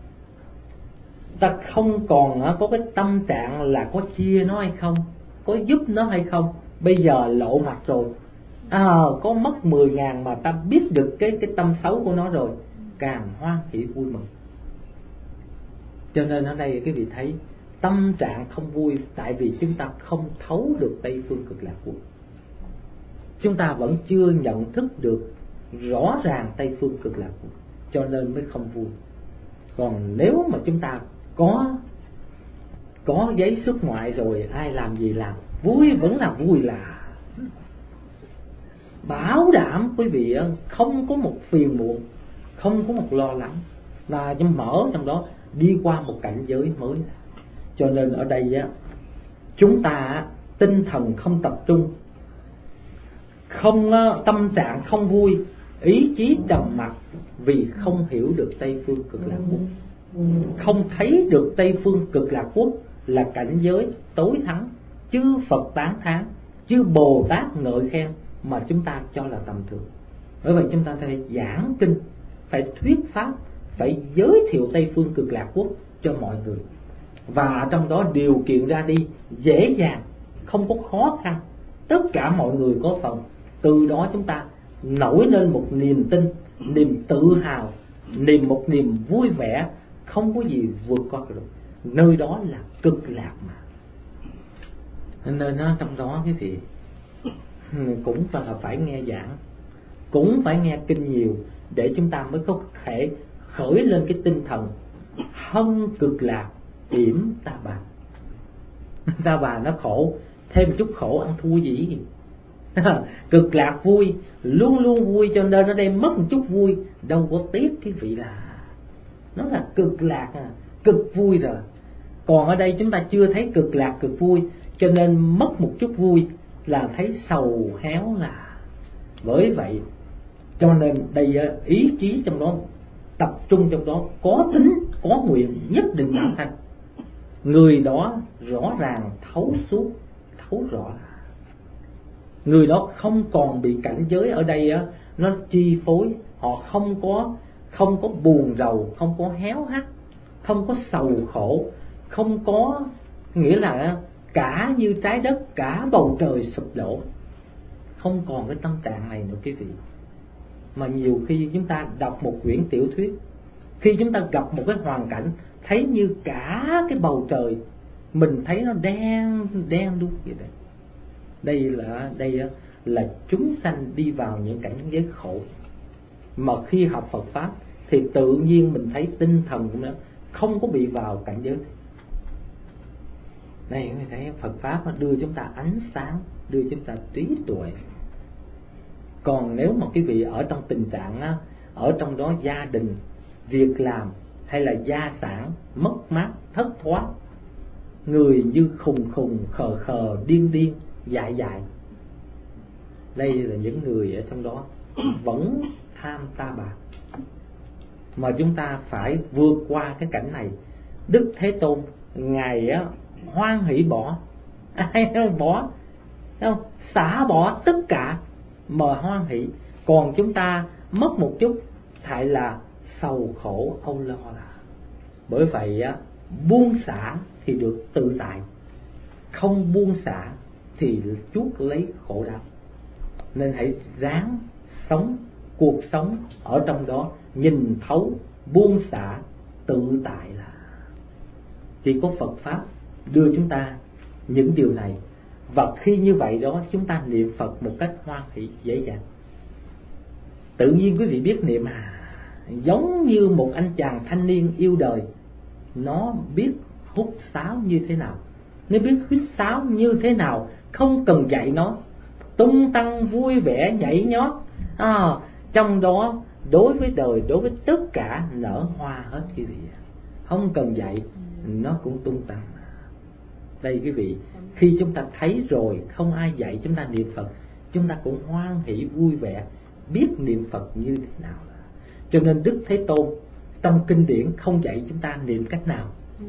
có cái tâm trạng là có chia nó hay không, có giúp nó hay không. Bây giờ lộ mặt rồi, có mất 10.000 mà ta biết được cái tâm xấu của nó rồi, càng hoan hỷ vui mừng. Cho nên ở đây quý vị thấy tâm trạng không vui, tại vì chúng ta không thấu được Tây Phương Cực Lạc Quốc. Chúng ta vẫn chưa nhận thức được rõ ràng Tây Phương Cực Lạc Quốc, cho nên mới không vui. Còn nếu mà chúng ta có giấy xuất ngoại rồi, ai làm gì làm, vui vẫn là vui, là bảo đảm quý vị không có một phiền muộn, không có một lo lắng, là mở trong đó đi qua một cảnh giới mới. Cho nên ở đây chúng ta tinh thần không tập trung, không tâm trạng không vui, ý chí trầm mặc, vì không hiểu được Tây Phương Cực Lạc Quốc, không thấy được Tây Phương Cực Lạc Quốc là cảnh giới tối thắng, chư Phật tán thán, chư Bồ Tát ngợi khen, mà chúng ta cho là tầm thường. Bởi vậy chúng ta phải giảng kinh, phải thuyết pháp, phải giới thiệu Tây Phương Cực Lạc Quốc cho mọi người, và trong đó điều kiện ra đi dễ dàng, không có khó khăn, tất cả mọi người có phần. Từ đó chúng ta nổi lên một niềm tin, niềm tự hào, một niềm vui vẻ, không có gì vượt qua được. Nơi đó là cực lạc mà. Nên trong đó quý vị cũng là phải nghe giảng, cũng phải nghe kinh nhiều, để chúng ta mới có thể khởi lên cái tinh thần hân cực lạc yểm ta bà. Ta bà nó khổ, thêm chút khổ ăn thua gì. Cực lạc vui, luôn luôn vui, cho nên nó đem mất một chút vui, đâu có tiếc quý vị, là nó là cực lạc cực vui rồi. Còn ở đây chúng ta chưa thấy cực lạc cực vui, cho nên mất một chút vui là thấy sầu héo là. Bởi vậy cho nên đây ý chí trong đó, tập trung trong đó, có tính có nguyện nhất định đạo thành. Người đó rõ ràng thấu suốt, thấu rõ. Người đó không còn bị cảnh giới ở đây nó chi phối. Họ không có buồn rầu, không có héo hắt, không có sầu khổ, không có nghĩa là cả như trái đất, cả bầu trời sụp đổ. Không còn cái tâm trạng này nữa quý vị. Mà nhiều khi chúng ta đọc một quyển tiểu thuyết, khi chúng ta gặp một cái hoàn cảnh thấy như cả cái bầu trời mình thấy nó đen đuốc vậy đấy. Đây là chúng sanh đi vào những cảnh giới khổ. Mà khi học Phật pháp thì tự nhiên mình thấy tinh thần của nó không có bị vào cảnh giới. Đây mình thấy Phật pháp nó đưa chúng ta ánh sáng, đưa chúng ta trí tuệ. Còn nếu mà quý vị ở trong tình trạng ở trong đó gia đình, việc làm hay là gia sản mất mát, thất thoát, người như khùng khờ điên dại, đây là những người ở trong đó vẫn tham ta bạc. Mà chúng ta phải vượt qua cái cảnh này. Đức Thế Tôn Ngài hoan hỷ bỏ, ai không bỏ, không xả bỏ tất cả mà hoan hỷ. Còn chúng ta mất một chút lại là sầu khổ âu lo là. Bởi vậy buông xả thì được tự tại, không buông xả thì chuốc lấy khổ đau. Nên hãy ráng sống cuộc sống ở trong đó, nhìn thấu, buông xả, tự tại là. Chỉ có Phật pháp đưa chúng ta những điều này. Và khi như vậy đó, chúng ta niệm Phật một cách hoan hỷ dễ dàng. Tự nhiên quý vị biết niệm giống như một anh chàng thanh niên yêu đời. Nó biết hút sáo như thế nào, nó biết hít sáo như thế nào, không cần dạy nó, tung tăng vui vẻ nhảy nhót. Trong đó đối với đời, đối với tất cả nở hoa hết quý vị. Không cần dạy, nó cũng tung tăng. Đây quý vị, khi chúng ta thấy rồi không ai dạy chúng ta niệm Phật, chúng ta cũng hoan hỷ vui vẻ, biết niệm Phật như thế nào. Cho nên Đức Thế Tôn trong kinh điển không dạy chúng ta niệm cách nào.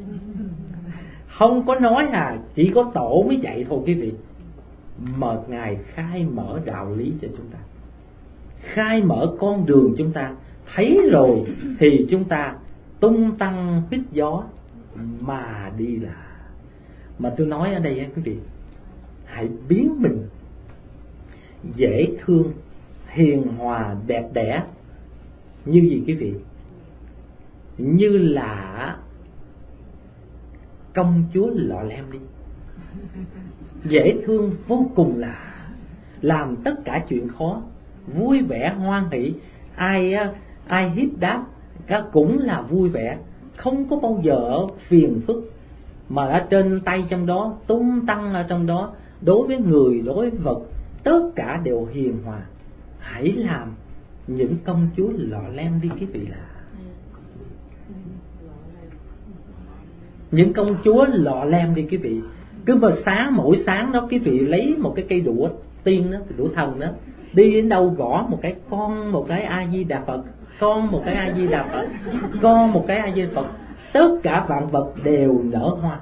Không có nói chỉ có tổ mới dạy thôi quý vị. Mà Ngài khai mở đạo lý cho chúng ta, khai mở con đường chúng ta. Thấy rồi thì chúng ta tung tăng hít gió mà đi là. Mà tôi nói ở đây quý vị, hãy biến mình dễ thương, hiền hòa, đẹp đẽ như gì quý vị? Như là công chúa Lọ Lem đi. Dễ thương vô cùng là, làm tất cả chuyện khó, vui vẻ hoan hỷ. Ai hiếp đáp cũng là vui vẻ, không có bao giờ phiền phức. Mà ở trên tay trong đó, tung tăng ở trong đó, đối với người, đối với vật, tất cả đều hiền hòa. Hãy làm những công chúa Lọ Lem đi quý vị là. Những công chúa Lọ Lem đi quý vị. Cứ mà mỗi sáng đó quý vị lấy một cái cây đũa tiên đó, đũa thần đó, đi đến đâu gõ một cái, con một cái A Di Đà Phật, con một cái A Di Đà Phật, con một cái A Di Đà Phật, tất cả vạn vật đều nở hoa.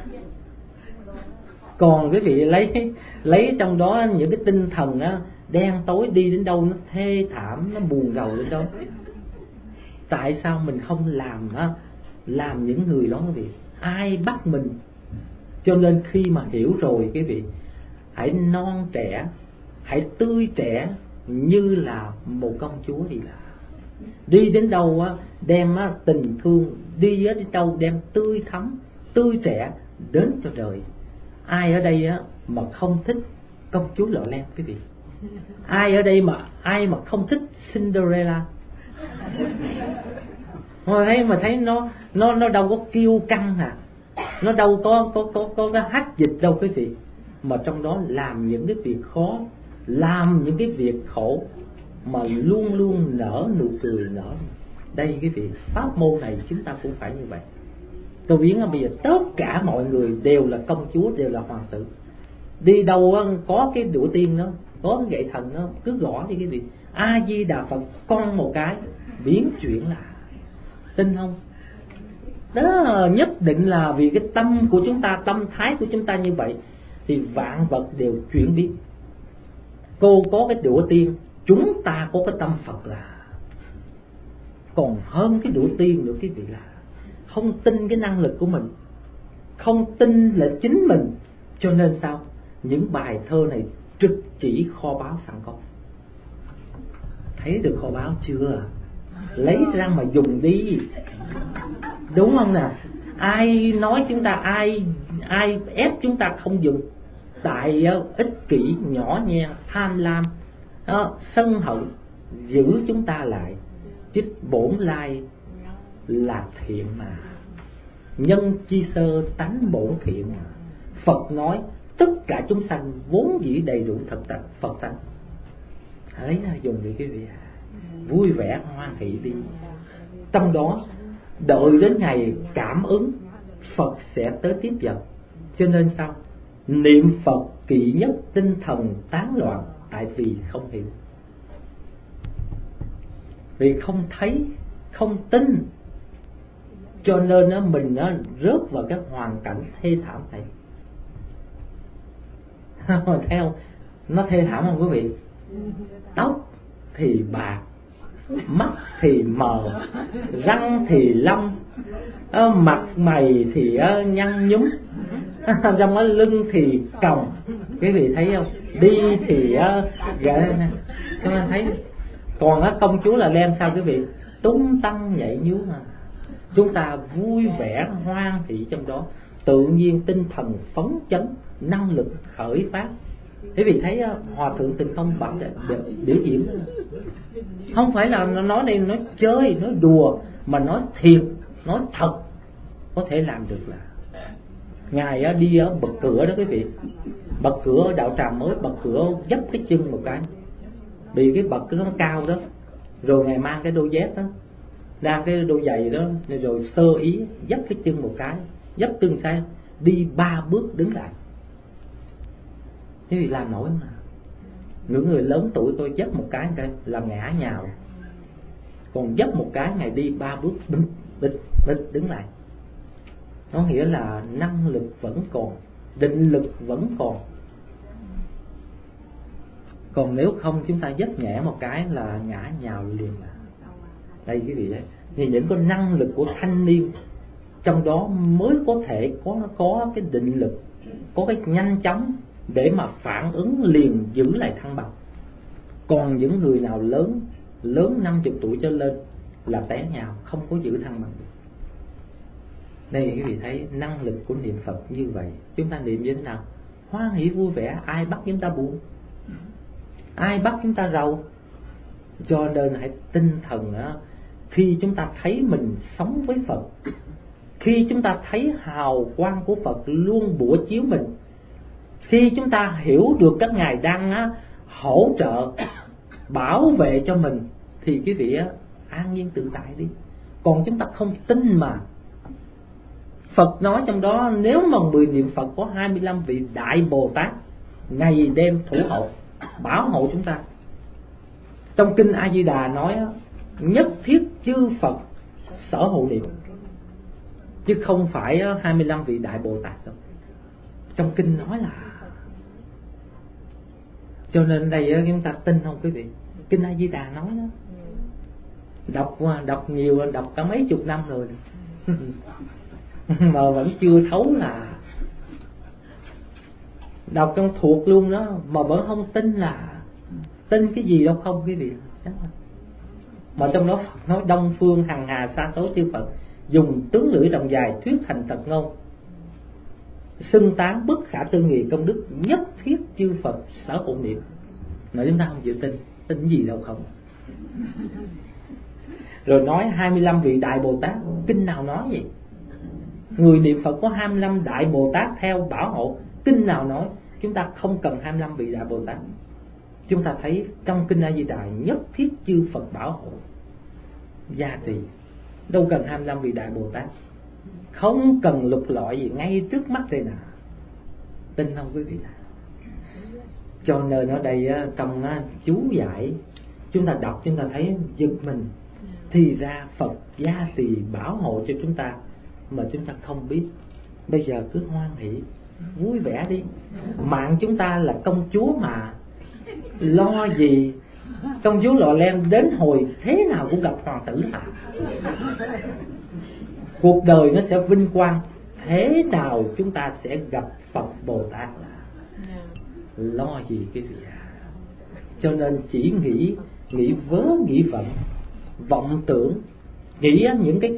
Còn quý vị lấy trong đó những cái tinh thần đen tối, đi đến đâu nó thê thảm, nó buồn rầu đến đâu. Tại sao mình không làm những người đó quý vị? Ai bắt mình? Cho nên khi mà hiểu rồi quý vị, hãy non trẻ, hãy tươi trẻ như là một công chúa đi là. Đi đến đâu đem tình thương, đi đến đâu đem tươi thắm, tươi trẻ đến cho đời. Ai ở đây mà không thích công chúa Lọ Lem quý vị? Ai ở đây ai mà không thích Cinderella? Mà thấy nó đâu có kiêu căng nó đâu có cái hách dịch đâu quý vị. Mà trong đó làm những cái việc khó, làm những cái việc khổ, mà luôn luôn nở nụ cười nở. Đây quý vị, pháp môn này chúng ta cũng phải như vậy. Tôi biến bây giờ tất cả mọi người đều là công chúa, đều là hoàng tử. Đi đâu có cái đũa tiên đó, có cái gậy thần đó, cứ gõ đi cái gì A Di Đà Phật, con một cái biến chuyển là. Tin không? Đó nhất định là vì cái tâm của chúng ta, tâm thái của chúng ta như vậy thì vạn vật đều chuyển biến. Cô có cái đũa tiên, chúng ta có cái tâm Phật là còn hơn cái đũa tiên nữa quý vị. Là không tin cái năng lực của mình, không tin là chính mình, cho nên sao? Những bài thơ này trực chỉ kho báu sẵn có. Thấy được kho báu chưa? Lấy ra mà dùng đi, đúng không nè? Ai nói chúng ta, ai ép chúng ta không dùng? Tại ích kỷ, nhỏ nhen, tham lam, sân hận giữ chúng ta lại. Chứ bổn lai là thiện mà, nhân chi sơ tánh bổn thiện mà. Phật nói tất cả chúng sanh vốn dĩ đầy đủ thật tánh Phật tánh. Lấy ra dùng đi quý vị, vui vẻ hoan hỷ đi. Trong đó đợi đến ngày cảm ứng, Phật sẽ tới tiếp dẫn. Cho nên sao? Niệm Phật kỵ nhất tinh thần tán loạn. Tại vì không hiểu, vì không thấy, không tin, cho nên mình rớt vào cái hoàn cảnh thê thảm này. Theo nó thê thảm không quý vị? Tóc thì bạc, mắt thì mờ, răng thì long, mặt mày thì nhăn nhúm, trong cái lưng thì còng. Quý vị thấy không? Đi thì gãy. Các bạn thấy. Còn công chúa là đem sao quý vị? Tung tăng nhảy nhúm mà. Chúng ta vui vẻ hoan hỷ trong đó, tự nhiên tinh thần phấn chấn, năng lực khởi phát. Quý vị thấy Hòa Thượng Tịnh Không bảo biểu diễn, không phải là nói này nói chơi, nói đùa, mà nói thiệt, nói thật, có thể làm được. Là Ngài đi ở bậc cửa đó quý vị, bậc cửa ở đạo tràng mới, bậc cửa dấp cái chân một cái, vì cái bậc nó cao đó, rồi Ngài mang cái đôi dép đó, đang cái đôi giày đó, rồi sơ ý dấp cái chân một cái, dấp chân sang, đi 3 bước đứng lại. Thế thì làm nổi mà. Những người lớn tuổi tôi dấp một cái làm ngã nhào, còn dấp một cái Ngài đi 3 bước bịch đứng lại. Nó nghĩa là năng lực vẫn còn, định lực vẫn còn. Còn nếu không chúng ta dấp nhẹ một cái là ngã nhào liền. Đây quý vị đấy, thì những cái năng lực của thanh niên trong đó mới có thể có cái định lực, có cái nhanh chóng để mà phản ứng liền, giữ lại thăng bằng. Còn những người nào lớn 50 tuổi trở lên là té nhào, không có giữ thăng bằng được. Đây quý vị thấy năng lực của niệm Phật như vậy. Chúng ta niệm như thế nào? Hoan hỷ vui vẻ. Ai bắt chúng ta buồn? Ai bắt chúng ta rầu? Cho nên hãy tinh thần khi chúng ta thấy mình sống với Phật, khi chúng ta thấy hào quang của Phật luôn bủa chiếu mình, khi chúng ta hiểu được các ngài đang hỗ trợ bảo vệ cho mình, thì quý vị an nhiên tự tại đi. Còn chúng ta không tin mà. Phật nói trong đó, nếu mà 10 niệm Phật có 25 vị Đại Bồ Tát ngày đêm thủ hộ bảo hộ chúng ta. Trong kinh A Di Đà nói nhất thiết chư Phật sở hộ niệm, chứ không phải 25 vị Đại Bồ Tát đâu. Trong kinh nói là. Cho nên đây chúng ta tin không quý vị? Kinh A Di Đà nói đó. Đọc nhiều, đọc cả mấy chục năm rồi mà vẫn chưa thấu. Là đọc trong thuộc luôn đó mà vẫn không tin. Là tin cái gì đâu không quý vị. Mà trong đó nói đông phương hằng hà sa số chư Phật dùng tướng lưỡi đồng dài thuyết thành tật ngôn, xưng tán bất khả tư nghị công đức, nhất thiết chư Phật sở hộ niệm. Mà chúng ta không chịu tin. Tin gì đâu không. Rồi nói 25 vị Đại Bồ Tát, kinh nào nói vậy? Người niệm Phật có 25 Đại Bồ Tát theo bảo hộ, kinh nào nói? Chúng ta không cần 25 vị Đại Bồ Tát. Chúng ta thấy trong kinh A Di Đà nhất thiết chư Phật bảo hộ gia trì, đâu cần 25 vị Đại Bồ Tát. không cần lục lọi gì, ngay trước mắt đây nè. Tin không quý vị? Cho nên ở đây trong chú giải chúng ta đọc chúng ta thấy giật mình. Thì ra Phật gia trì bảo hộ cho chúng ta mà chúng ta không biết. Bây giờ cứ hoan hỷ vui vẻ đi. Mạng chúng ta là công chúa mà, lo gì. Công chúa Lọ Lem đến hồi thế nào cũng gặp hoàng tử mà. Cuộc đời nó sẽ vinh quang, thế nào chúng ta sẽ gặp Phật Bồ Tát là lo gì cái gì à. Cho nên chỉ nghĩ vớ nghĩ vẩn, vọng tưởng, nghĩ những cái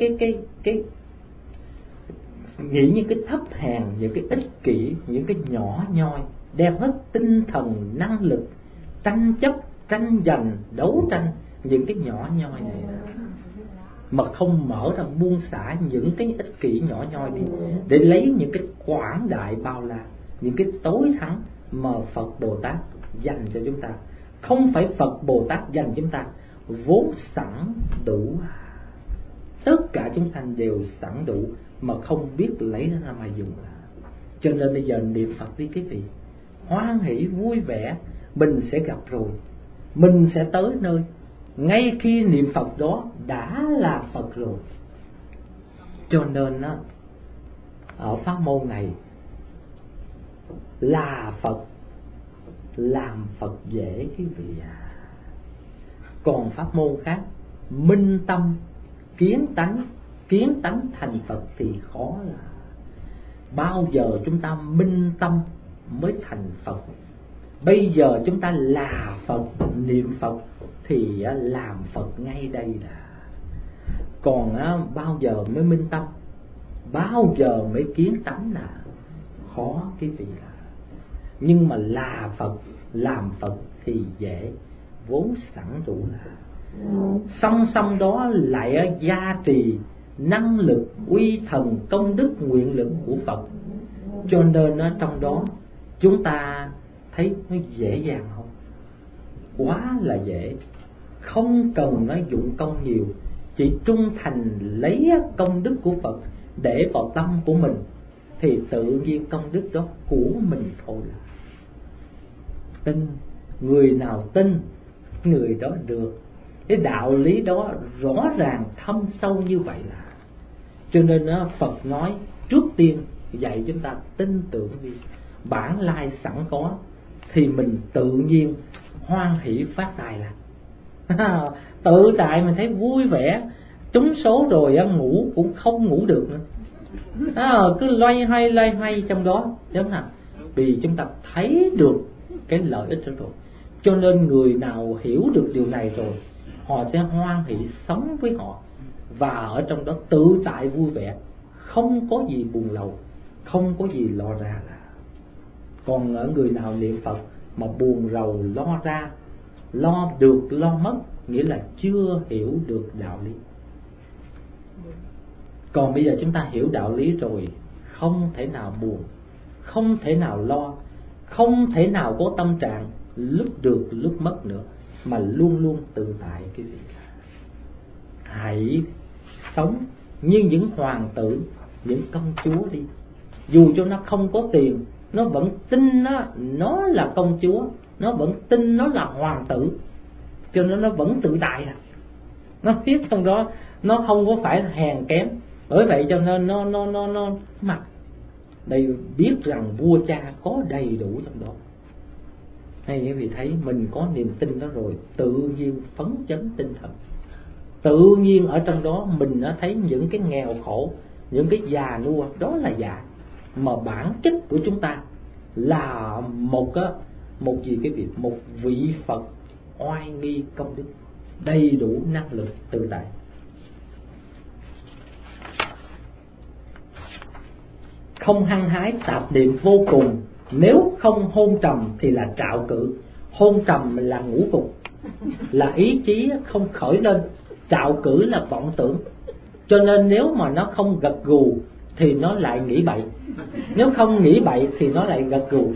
nghĩ những cái thấp hèn, những cái ích kỷ, những cái nhỏ nhoi, đem hết tinh thần năng lực tranh chấp, tranh giành, đấu tranh những cái nhỏ nhoi này, mà không mở ra buông xả những cái ích kỷ nhỏ nhoi đi, để lấy những cái quảng đại bao la, những cái tối thắng mà Phật Bồ Tát dành cho chúng ta. Không phải Phật Bồ Tát dành chúng ta, vốn sẵn đủ. Tất cả chúng sanh đều sẵn đủ mà không biết lấy nó ra mà dùng. Cho nên bây giờ niệm Phật đi quý vị, hoan hỷ vui vẻ, mình sẽ gặp rồi, mình sẽ tới nơi. Ngay khi niệm Phật đó đã là Phật rồi. Cho nên ở pháp môn này là Phật, làm Phật dễ quý vị à. Còn pháp môn khác, minh tâm kiến tánh thành Phật thì khó là. Bao giờ chúng ta minh tâm mới thành Phật. Bây giờ chúng ta là Phật, niệm Phật thì làm Phật ngay đây là. Còn bao giờ mới minh tâm, bao giờ mới kiến tánh là khó cái vị là. Nhưng mà là Phật, làm Phật thì dễ, vốn sẵn đủ là. Song song đó lại gia trì năng lực, uy thần, công đức, nguyện lực của Phật. Cho nên trong đó chúng ta thấy nó dễ dàng không? Quá là dễ. Không cần nói dụng công nhiều, chỉ trung thành lấy công đức của Phật để vào tâm của mình, thì tự nhiên công đức đó của mình thôi là. Tin, người nào tin người đó được. Cái đạo lý đó rõ ràng thâm sâu như vậy là. Cho nên Phật nói trước tiên dạy chúng ta tin tưởng đi. Bản lai sẵn có thì mình tự nhiên hoan hỷ phát tài là. Tự tại mình thấy vui vẻ. Trúng số rồi ngủ cũng không ngủ được nữa. Cứ loay hoay trong đó, đúng không? Vì chúng ta thấy được cái lợi ích đó rồi. Cho nên người nào hiểu được điều này rồi, họ sẽ hoan hỷ sống với họ, và ở trong đó tự tại vui vẻ, không có gì buồn lầu, không có gì lo ra là. Còn ở người nào niệm Phật mà buồn rầu lo ra, lo được lo mất, nghĩa là chưa hiểu được đạo lý. Còn bây giờ chúng ta hiểu đạo lý rồi, không thể nào buồn, không thể nào lo, không thể nào có tâm trạng lúc được lúc mất nữa, mà luôn luôn tự tại cái vị. Hãy sống như những hoàng tử, những công chúa đi. Dù cho nó không có tiền, nó vẫn tin nó là công chúa, nó vẫn tin nó là hoàng tử, cho nên nó vẫn tự tại à. Nó biết trong đó nó không có phải hèn kém. Bởi vậy cho nên nó mặc đây, biết rằng vua cha có đầy đủ trong đó. Hay quý vị thấy mình có niềm tin đó rồi, tự nhiên phấn chấn tinh thần. Tự nhiên ở trong đó mình đã thấy những cái nghèo khổ, những cái già nua đó là già, mà bản chất của chúng ta là một gì cái việc, một vị Phật oai nghi công đức, đầy đủ năng lực tự tại. Không hăng hái tạp niệm vô cùng, nếu không hôn trầm thì là trạo cử. Hôn trầm là ngủ gục, là ý chí không khởi lên. Trạo cử là vọng tưởng. Cho nên nếu mà nó không gật gù thì nó lại nghĩ bậy, nếu không nghĩ bậy thì nó lại gật gù.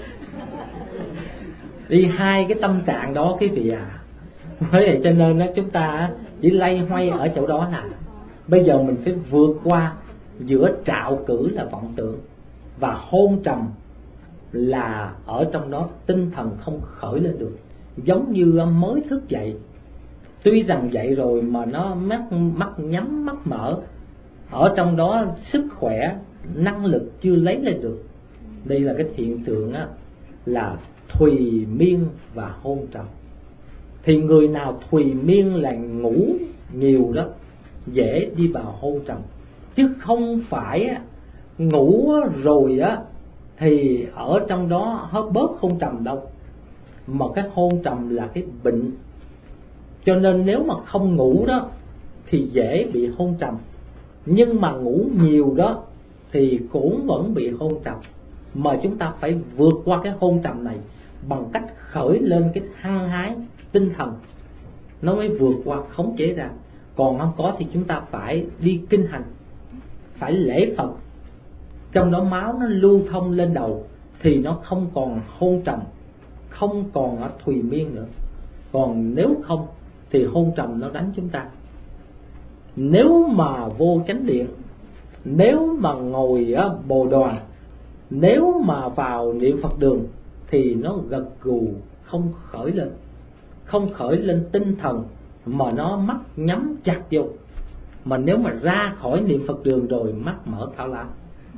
Đi hai cái tâm trạng đó quý vị à. Bởi vậy cho nên chúng ta chỉ lay hoay ở chỗ đó là bây giờ mình phải vượt qua giữa trạo cử là vọng tưởng, và hôn trầm là ở trong đó tinh thần không khởi lên được. Giống như mới thức dậy, tuy rằng dậy rồi mà nó mắt nhắm mắt mở, ở trong đó sức khỏe năng lực chưa lấy lên được. Đây là cái hiện tượng là thùy miên và hôn trầm. Thì người nào thùy miên là ngủ nhiều đó, dễ đi vào hôn trầm, chứ không phải ngủ rồi đó thì ở trong đó hết bớt hôn trầm đâu. Mà cái hôn trầm là cái bệnh, cho nên nếu mà không ngủ đó thì dễ bị hôn trầm, nhưng mà ngủ nhiều đó thì cũng vẫn bị hôn trầm. Mà chúng ta phải vượt qua cái hôn trầm này bằng cách khởi lên cái hăng hái tinh thần, nó mới vượt qua khống chế ra. Còn không có thì chúng ta phải đi kinh hành, phải lễ Phật, trong đó máu nó lưu thông lên đầu thì nó không còn hôn trầm, không còn ở thùy miên nữa. Còn nếu không thì hôn trầm nó đánh chúng ta. Nếu mà vô chánh điện, nếu mà ngồi ở bồ đoàn, nếu mà vào niệm Phật đường thì nó gật gù, không khởi lên tinh thần, mà nó mắt nhắm chặt vô. Mà nếu mà ra khỏi niệm Phật đường rồi mắt mở thao láo,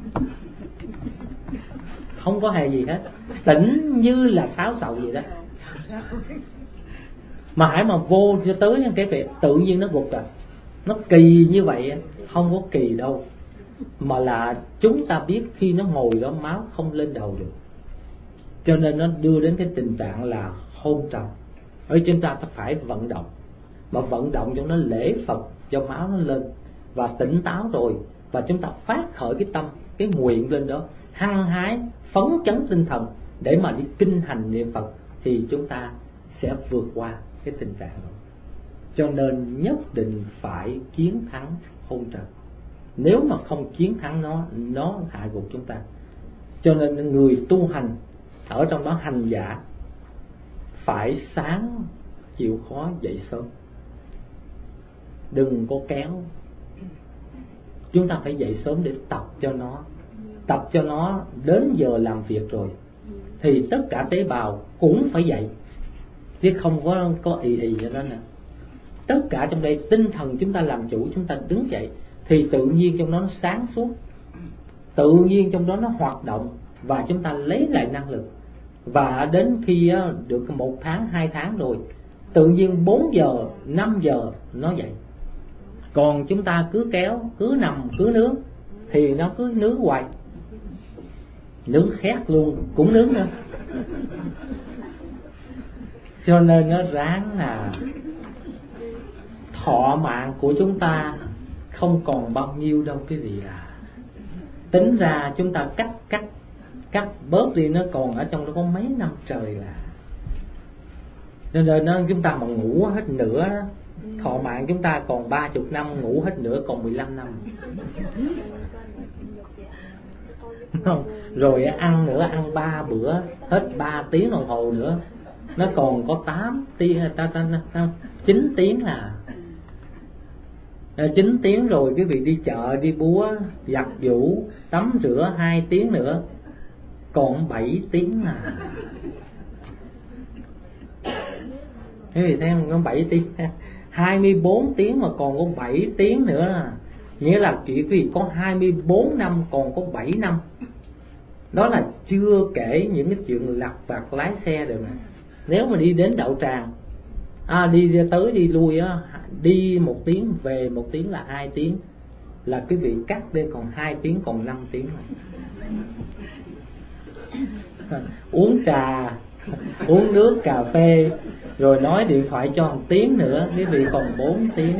không có hề gì hết, tỉnh như là sáo sầu vậy đó. Mà hãy mà vô cho tới cái việc tự nhiên nó gục rồi. Nó kỳ như vậy, không có kỳ đâu, mà là chúng ta biết khi nó ngồi đó máu không lên đầu được, cho nên nó đưa đến cái tình trạng là hôn trầm. Ở chúng ta phải vận động, mà vận động cho nó lễ Phật, cho máu nó lên và tỉnh táo rồi, và chúng ta phát khởi cái tâm, cái nguyện lên đó, hăng hái phấn chấn tinh thần để mà đi kinh hành niệm Phật, thì chúng ta sẽ vượt qua cái tình trạng đó. Cho nên nhất định phải chiến thắng hôn trầm. Nếu mà không chiến thắng nó hạ gục chúng ta. Cho nên người tu hành ở trong đó, hành giả phải sáng chịu khó dậy sớm, đừng có kéo. Chúng ta phải dậy sớm để tập cho nó đến giờ làm việc rồi thì tất cả tế bào cũng phải dậy, chứ không có ì cho nó nè. Tất cả trong đây tinh thần chúng ta làm chủ, chúng ta đứng dậy thì tự nhiên trong đó nó sáng suốt, tự nhiên trong đó nó hoạt động, và chúng ta lấy lại năng lực. Và đến khi được 1 tháng 2 tháng rồi, tự nhiên 4 giờ 5 giờ nó dậy. Còn chúng ta cứ kéo, cứ nằm, cứ nướng thì nó cứ nướng hoài, nướng khét luôn cũng nướng nữa. Cho nên nó ráng là thọ mạng của chúng ta không còn bao nhiêu đâu quý vị à. Tính ra chúng ta cắt bớt đi, nó còn ở trong đó có mấy năm trời là. Cho nên chúng ta mà ngủ hết nữa, thọ mạng chúng ta còn 30 năm, ngủ hết nữa còn 15 năm. Rồi ăn nữa, ăn 3 bữa, hết 3 tiếng đồng hồ nữa, nó còn có 8 tiếng, 9 tiếng là 9 tiếng rồi quý vị đi chợ, đi búa, giặt giũ, tắm rửa 2 tiếng nữa, còn 7 tiếng là. Quý vị thấy không, có 7 tiếng, 24 tiếng mà còn có 7 tiếng nữa là, nghĩa là chỉ quý vị có 24 năm còn có 7 năm. Đó là chưa kể những cái chuyện lặt vặt lái xe rồi mà. Nếu mà đi đến đậu tràng, đi tới đi lui á, đi 1 tiếng về 1 tiếng là 2 tiếng, là quý vị cắt đi còn 2 tiếng, còn 5 tiếng rồi. Uống trà, uống nước cà phê, rồi nói điện thoại cho 1 tiếng nữa, quý vị còn 4 tiếng.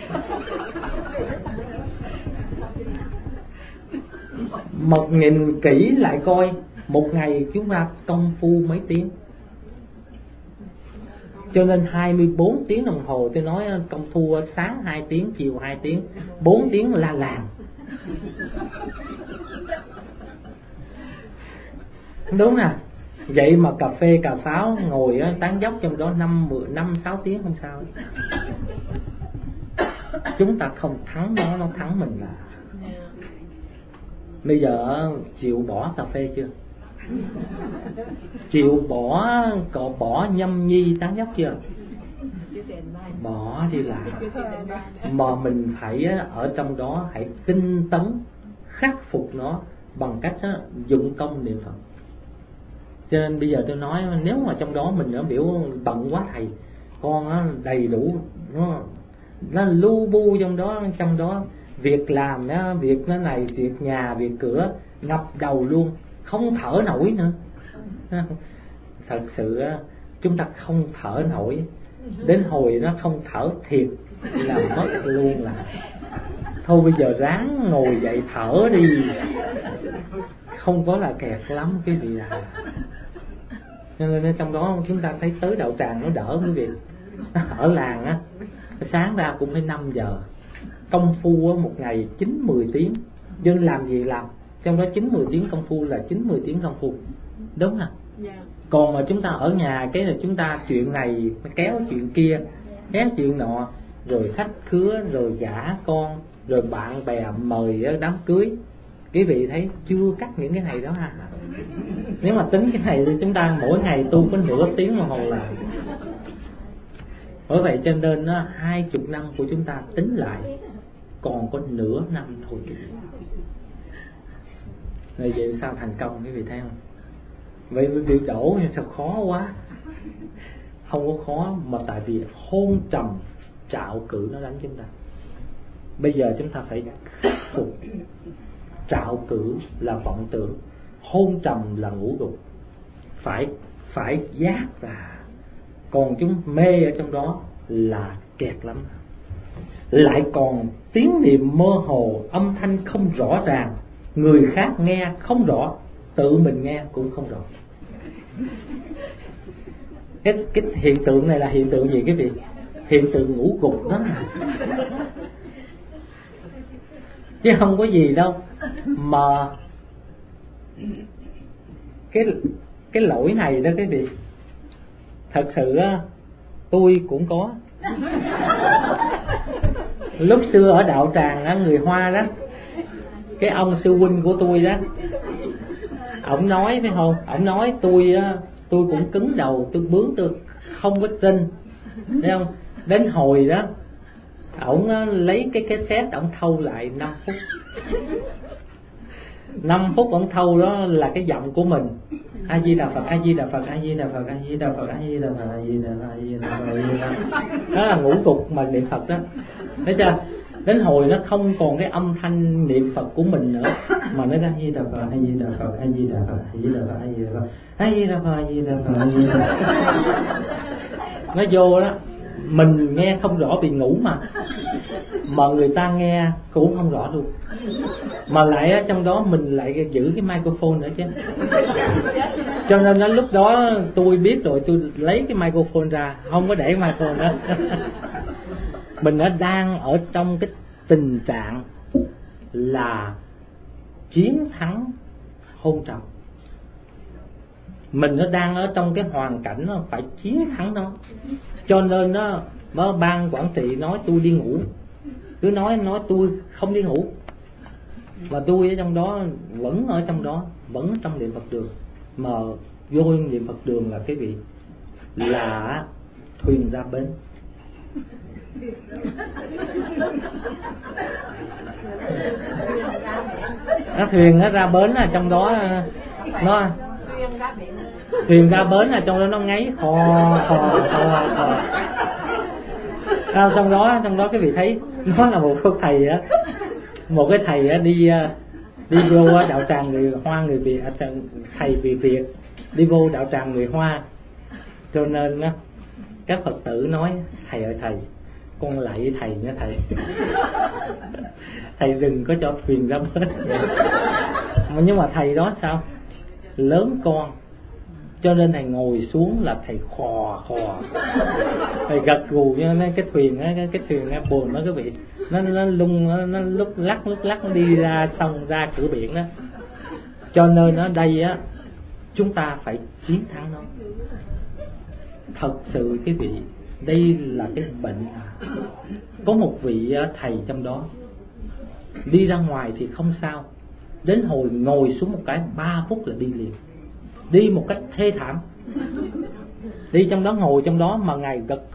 Một nhìn kỹ lại coi, một ngày chúng ta công phu mấy tiếng. Cho nên 24 tiếng đồng hồ tôi nói công phu sáng 2 tiếng, chiều 2 tiếng, 4 tiếng là làng. Đúng nè. Vậy mà cà phê cà pháo ngồi tán dóc trong đó 5-6 tiếng không sao. Chúng ta không thắng nó thắng mình là. Bây giờ chịu bỏ cà phê chưa? Chịu bỏ nhâm nhi tán dóc chưa? Bỏ đi làm. Mà mình phải ở trong đó hãy tinh tấn khắc phục nó bằng cách dụng công niệm Phật. Cho nên bây giờ tôi nói nếu mà trong đó mình ở biểu bận quá thầy, con nó đầy đủ, nó lu bu trong đó việc làm đó, việc nó này, việc nhà, việc cửa ngập đầu luôn, không thở nổi nữa. Thật sự chúng ta không thở nổi, đến hồi nó không thở thiệt là mất luôn là. Thôi bây giờ ráng ngồi dậy thở đi, không có là kẹt lắm quý vị à. Cho nên trong đó chúng ta thấy tới đạo tràng nó đỡ quý vị. Ở làng á, sáng ra cũng phải 5 giờ, công phu một ngày 9-10 tiếng, dân làm gì làm, trong đó 9-10 tiếng công phu là 9-10 tiếng công phu, đúng không? Còn mà chúng ta ở nhà cái là chúng ta chuyện này kéo chuyện kia, kéo chuyện nọ, rồi khách khứa, rồi gả con, rồi bạn bè mời đám cưới. Quý vị thấy chưa cắt những cái này đó ha. Nếu mà tính cái này thì chúng ta mỗi ngày tu có nửa tiếng đồng hồ là. Bởi vậy cho nên 20 năm của chúng ta tính lại còn có nửa năm thôi. Rồi vậy sao thành công quý vị thấy không? Vậy việc đổ thì sao khó quá? Không có khó, mà tại vì hôn trầm trạo cử nó đánh chúng ta. Bây giờ chúng ta phải khắc phục. Trạo cử là vọng tưởng, hôn trầm là ngũ dục. Phải giác ra. Còn chúng mê ở trong đó là kẹt lắm. Lại còn tiếng niệm mơ hồ, âm thanh không rõ ràng, người khác nghe không rõ, tự mình nghe cũng không rõ. Cái hiện tượng này là hiện tượng gì quý vị? Hiện tượng ngũ gục đó, chứ không có gì đâu. Mà cái lỗi này đó quý vị, thật sự tôi cũng có. Lúc xưa ở đạo tràng người Hoa đó, cái ông sư huynh của tôi đó, ổng nói phải không? Ổng nói tôi cũng cứng đầu, tôi bướng, tôi không có tin, thấy không? Đến hồi đó ổng lấy cái cassette ổng thâu lại 5 phút. 5 phút ổng thâu đó là cái giọng của mình. A Di Đà Phật, A Di Đà Phật, A Di Đà Phật, A Di Đà Phật, A Di Đà Phật, A Di Đà Phật, A Di Đà Phật, A Di Đà Phật. Đó là ngũ tục mà niệm Phật đó. Thấy chưa? Đến hồi nó không còn cái âm thanh niệm Phật của mình nữa, mà nó A Di Đà Phật, A Di Đà Phật, A Di Đà Phật, A Di Đà Phật, A Di Đà Phật, A Di Đà Phật, A Di Đà Phật, A Di Đà Phật. Nó vô đó, mình nghe không rõ vì ngủ mà người ta nghe cũng không rõ luôn. Mà lại trong đó mình lại giữ cái microphone nữa chứ. Cho nên đến lúc đó tôi biết rồi, tôi lấy cái microphone ra, không có để microphone đó. Mình đang ở trong cái tình trạng là chiến thắng hôn trầm. Mình đang ở trong cái hoàn cảnh phải chiến thắng nó. Cho nên ban quản trị nói tôi đi ngủ, cứ nói tôi không đi ngủ, mà tôi ở trong đó, vẫn ở trong đó, vẫn trong niệm Phật đường. Mà vô niệm Phật đường là cái vị là thuyền ra bến. Nó thuyền nó ra bến là trong đó nó thuyền ra bến là trong đó nó ngáy khò. Trong đó cái vị thấy nó là một thầy á, một cái thầy á đi vô đạo tràng người Hoa người Việt, thầy người Việt đi vô đạo tràng người Hoa. Cho nên các Phật tử nói thầy ơi thầy, con lạy thầy nha thầy, thầy đừng có cho thuyền ra bến. Nhưng mà thầy đó sao lớn con, cho nên thầy ngồi xuống là thầy khò, thầy gật gù cho nên cái thuyền buồn nó cái vị nó lung, nó lúc lắc nó đi ra xong ra cửa biển đó. Cho nên ở đây chúng ta phải chiến thắng nó. Thật sự cái vị đây là cái bệnh. Có một vị thầy trong đó đi ra ngoài thì không sao, đến hồi ngồi xuống một cái 3 phút là đi liền, đi một cách thê thảm. Đi trong đó, ngồi trong đó mà Ngài gật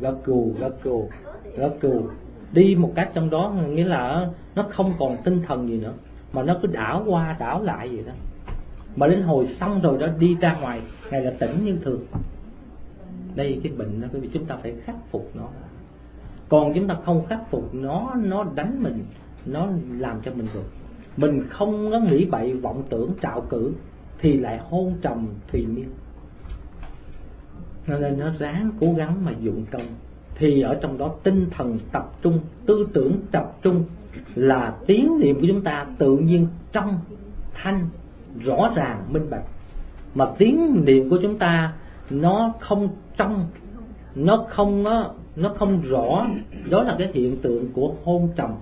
gù, đi một cách trong đó, nghĩa là nó không còn tinh thần gì nữa, mà nó cứ đảo qua đảo lại vậy đó. Mà đến hồi xong rồi đó, đi ra ngoài Ngài là tỉnh như thường. Đây cái bệnh đó, vì chúng ta phải khắc phục nó. Còn chúng ta không khắc phục nó đánh mình, nó làm cho mình rồi. Mình không có nghĩ bậy vọng tưởng trạo cử thì lại hôn trầm thùy miên. Nên nó ráng cố gắng mà dụng công, thì ở trong đó tinh thần tập trung, tư tưởng tập trung, là tiếng niệm của chúng ta tự nhiên trong, thanh, rõ ràng, minh bạch. Mà tiếng niệm của chúng ta nó không trong, nó không rõ, đó là cái hiện tượng của hôn trầm.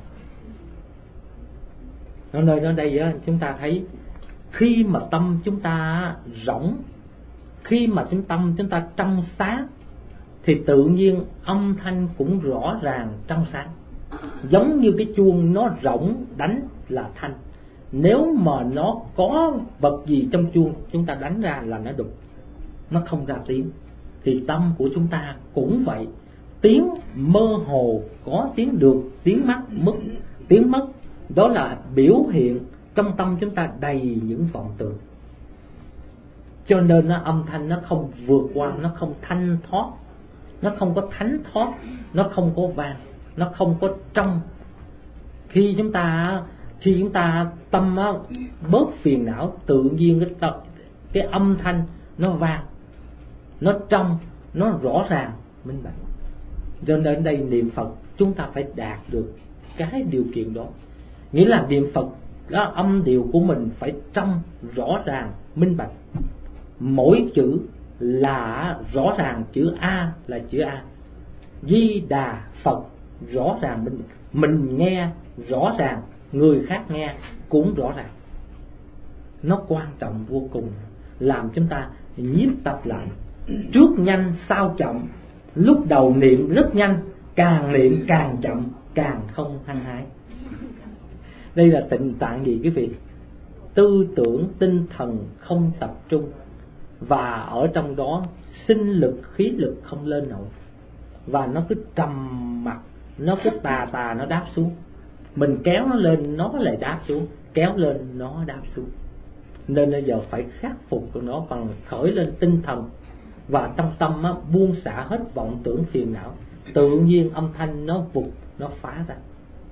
Ở đây chúng ta thấy khi mà tâm chúng ta rỗng, khi mà tâm chúng ta trong sáng, thì tự nhiên âm thanh cũng rõ ràng trong sáng. Giống như cái chuông nó rỗng đánh là thanh, nếu mà nó có vật gì trong chuông chúng ta đánh ra là nó đục, nó không ra tiếng. Thì tâm của chúng ta cũng vậy, tiếng mơ hồ, có tiếng được, tiếng mất, đó là biểu hiện trong tâm chúng ta đầy những vọng tưởng. Cho nên âm thanh nó không vượt qua, nó không thanh thoát, nó không có thánh thoát, nó không có vang, nó không có trong. Khi chúng ta tâm bớt phiền não, tự nhiên cái âm thanh nó vang, nó trong, nó rõ ràng, minh bạch. Cho nên đây niệm Phật chúng ta phải đạt được cái điều kiện đó. Nghĩa là niệm Phật đó, âm điệu của mình phải trong, rõ ràng, minh bạch. Mỗi chữ là rõ ràng, chữ A là chữ A, Di Đà Phật rõ ràng, mình nghe rõ ràng, người khác nghe cũng rõ ràng. Nó quan trọng vô cùng, làm chúng ta nhiếp tập lại, trước nhanh sau chậm. Lúc đầu niệm rất nhanh, càng niệm càng chậm, càng không hăng hái. Đây là tình trạng gì quý vị? Tư tưởng tinh thần không tập trung, và ở trong đó sinh lực khí lực không lên nổi, và nó cứ trầm mặc, nó cứ tà nó đáp xuống. Mình kéo nó lên nó lại đáp xuống, kéo lên nó đáp xuống. Nên bây giờ phải khắc phục nó bằng khởi lên tinh thần, và trong tâm buông xả hết vọng tưởng phiền não. Tự nhiên âm thanh nó vụt, nó phá ra.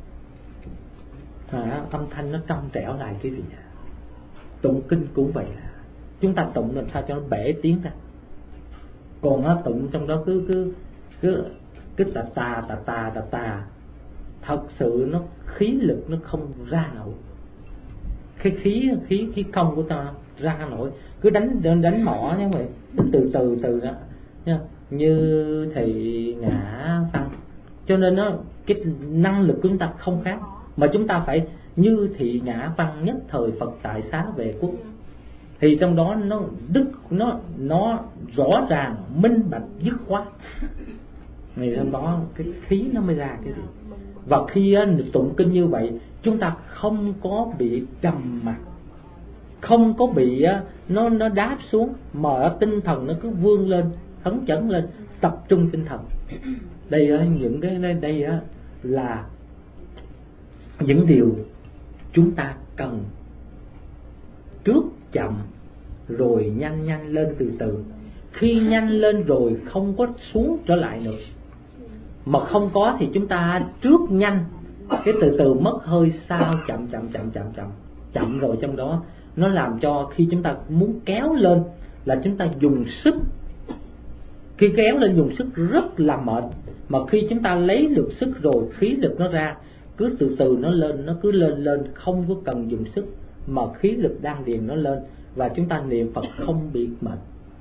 Âm thanh nó trong trẻo lại quý vị. Tụng kinh cũng vậy, chúng ta tụng làm sao cho nó bể tiếng ra. Còn tụng trong đó cứ tà, thật sự nó khí lực nó không ra nổi. Cái khí công của ta ra nổi, cứ đánh mỏ như vậy, từ đó nha, như thì ngã tăng. Cho nên cái năng lực của chúng ta không khác, mà chúng ta phải như thị ngã văn nhất thời Phật tại xá về quốc. Thì trong đó nó rõ ràng, minh bạch, dứt khoát. Thì trong đó cái khí nó mới ra cái gì. Và khi tụng kinh như vậy, chúng ta không có bị trầm mặc, không có bị nó đáp xuống, mà tinh thần nó cứ vươn lên, phấn chấn lên, tập trung tinh thần. Đây những cái đây là những điều chúng ta cần. Trước chậm rồi nhanh lên từ từ. Khi nhanh lên rồi không có xuống trở lại nữa. Mà không có thì chúng ta trước nhanh, cái từ từ mất hơi, sau chậm rồi trong đó nó làm cho khi chúng ta muốn kéo lên là chúng ta dùng sức. Khi kéo lên dùng sức rất là mệt, mà khi chúng ta lấy được sức rồi, khí lực nó ra, cứ từ từ nó lên, nó cứ lên, không có cần dùng sức, mà khí lực đan điền nó lên, và chúng ta niệm Phật không bị mệt.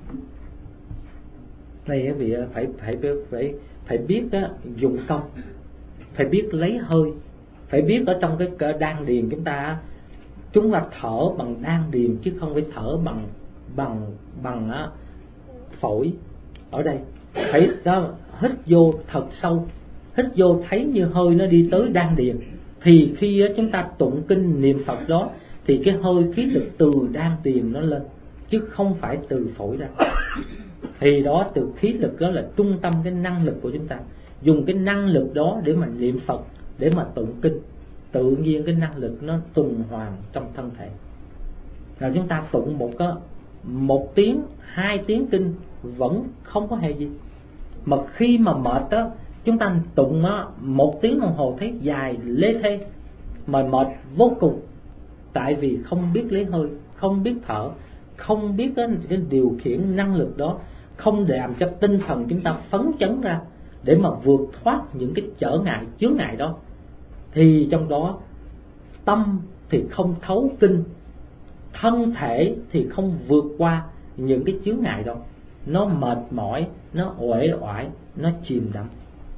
Đây quý vị phải biết dùng công, phải biết lấy hơi, phải biết ở trong cái đan điền chúng ta thở bằng đan điền chứ không phải thở bằng phổi. Ở đây phải hít vô thật sâu, hít vô thấy như hơi nó đi tới đan điền, thì khi chúng ta tụng kinh niệm Phật đó thì cái hơi khí lực từ đan điền nó lên, chứ không phải từ phổi ra. Thì đó, từ khí lực đó là trung tâm cái năng lực của chúng ta. Dùng cái năng lực đó để mà niệm Phật, để mà tụng kinh, tự nhiên cái năng lực nó tuần hoàn trong thân thể. Rồi chúng ta tụng một tiếng, 2 tiếng kinh vẫn không có hề gì. Mà khi mà mệt đó, chúng ta tụng 1 tiếng đồng hồ thấy dài lê thê, mà mệt vô cùng. Tại vì không biết lấy hơi, không biết thở, không biết cái điều khiển năng lực đó, không làm cho tinh thần chúng ta phấn chấn ra để mà vượt thoát những cái trở ngại, chướng ngại đó. Thì trong đó tâm thì không thấu kinh, thân thể thì không vượt qua những cái chướng ngại đó. Nó mệt mỏi, nó uể oải, nó chìm đắm.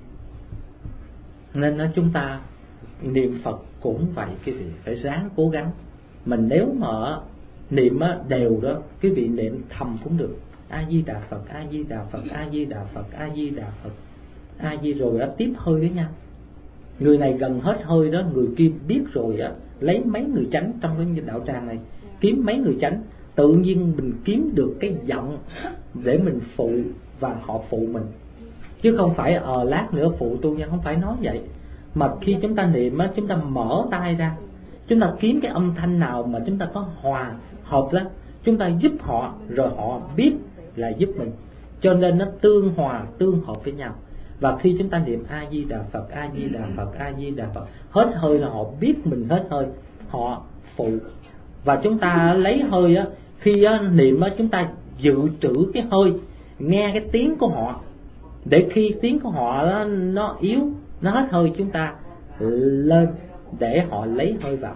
Nên chúng ta niệm Phật cũng vậy, quý vị phải ráng cố gắng. Mình nếu mà niệm đều đó, quý vị niệm thầm cũng được. A Di Đà Phật, A Di Đà Phật, A Di Đà Phật, A Di Đà Phật, A Di, rồi đó tiếp hơi đó nha. Người này gần hết hơi đó, người kia biết rồi á, lấy mấy người chánh trong cái đạo tràng này, kiếm mấy người chánh, tự nhiên mình kiếm được cái giọng để mình phụ và họ phụ mình. Chứ không phải lát nữa phụ tu nha, không phải nói vậy. Mà khi chúng ta niệm á, chúng ta mở tai ra, chúng ta kiếm cái âm thanh nào mà chúng ta có hòa hợp đó, chúng ta giúp họ, rồi họ biết là giúp mình. Cho nên nó tương hòa, tương hợp với nhau. Và khi chúng ta niệm A Di Đà Phật, A Di Đà Phật, A Di Đà Phật, hết hơi là họ biết mình hết hơi, họ phụ. Và chúng ta lấy hơi á, khi niệm á, chúng ta dự trữ cái hơi, nghe cái tiếng của họ, để khi tiếng của họ đó, nó yếu, nó hết hơi, chúng ta lên để họ lấy hơi vào.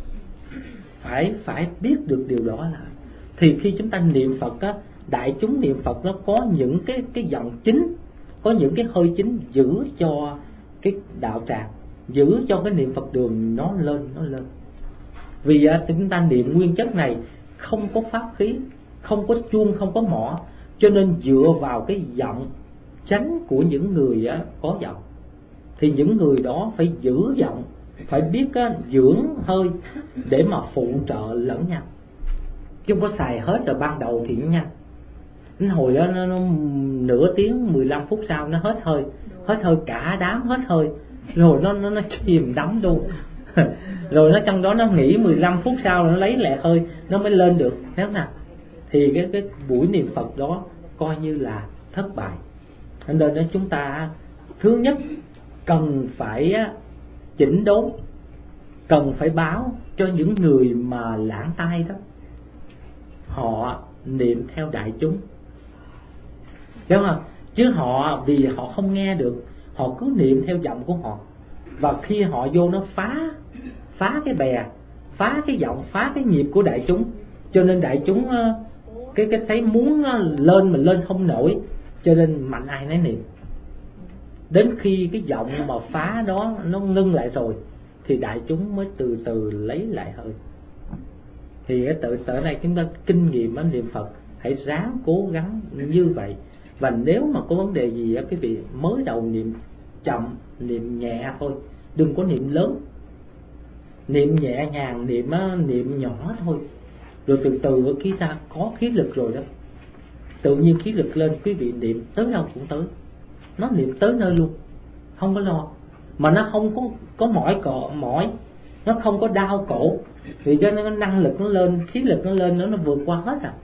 Phải biết được điều đó là thì khi chúng ta niệm Phật á, đại chúng niệm Phật nó có những cái giọng chính, có những cái hơi chính giữ cho cái đạo tràng, giữ cho cái niệm Phật đường nó lên. Vì chúng ta niệm nguyên chất này không có pháp khí, không có chuông, không có mõ, cho nên dựa vào cái giọng chánh của những người có giọng. Thì những người đó phải giữ giọng, phải biết dưỡng hơi để mà phụ trợ lẫn nhau. Chứ không có xài hết rồi ban đầu thì nó nhanh. Đến hồi đó nó nửa tiếng 15 phút sau nó hết hơi cả đám hết hơi, rồi nó chìm đắm luôn. Rồi nó trong đó nó nghỉ 15 phút sau nó lấy lại hơi, nó mới lên được, thấy không nào? Thì cái buổi niệm Phật đó coi như là thất bại. Nên đó chúng ta thứ nhất cần phải chỉnh đốn, cần phải báo cho những người mà lãng tai đó, họ niệm theo đại chúng, đúng không? Chứ họ vì họ không nghe được, họ cứ niệm theo giọng của họ, và khi họ vô nó phá cái bè, phá cái giọng, phá cái nhịp của đại chúng, cho nên đại chúng cái thấy muốn lên mà lên không nổi, cho nên mạnh ai nấy niệm. Đến khi cái giọng mà phá đó nó ngưng lại rồi thì đại chúng mới từ từ lấy lại hơi. Thì tự này chúng ta kinh nghiệm niệm Phật hãy ráng cố gắng như vậy. Và nếu mà có vấn đề gì quý vị mới đầu niệm chậm, niệm nhẹ thôi, đừng có niệm lớn, niệm nhẹ nhàng, niệm nhỏ thôi. Rồi từ từ khi ta có khí lực rồi đó, tự nhiên khí lực lên, quý vị niệm tới đâu cũng tới, nó niệm tới nơi luôn, không có lo. Mà nó không có mỏi, nó không có đau cổ, vì cho nên năng lực nó lên, khí lực nó lên, nó vượt qua hết à.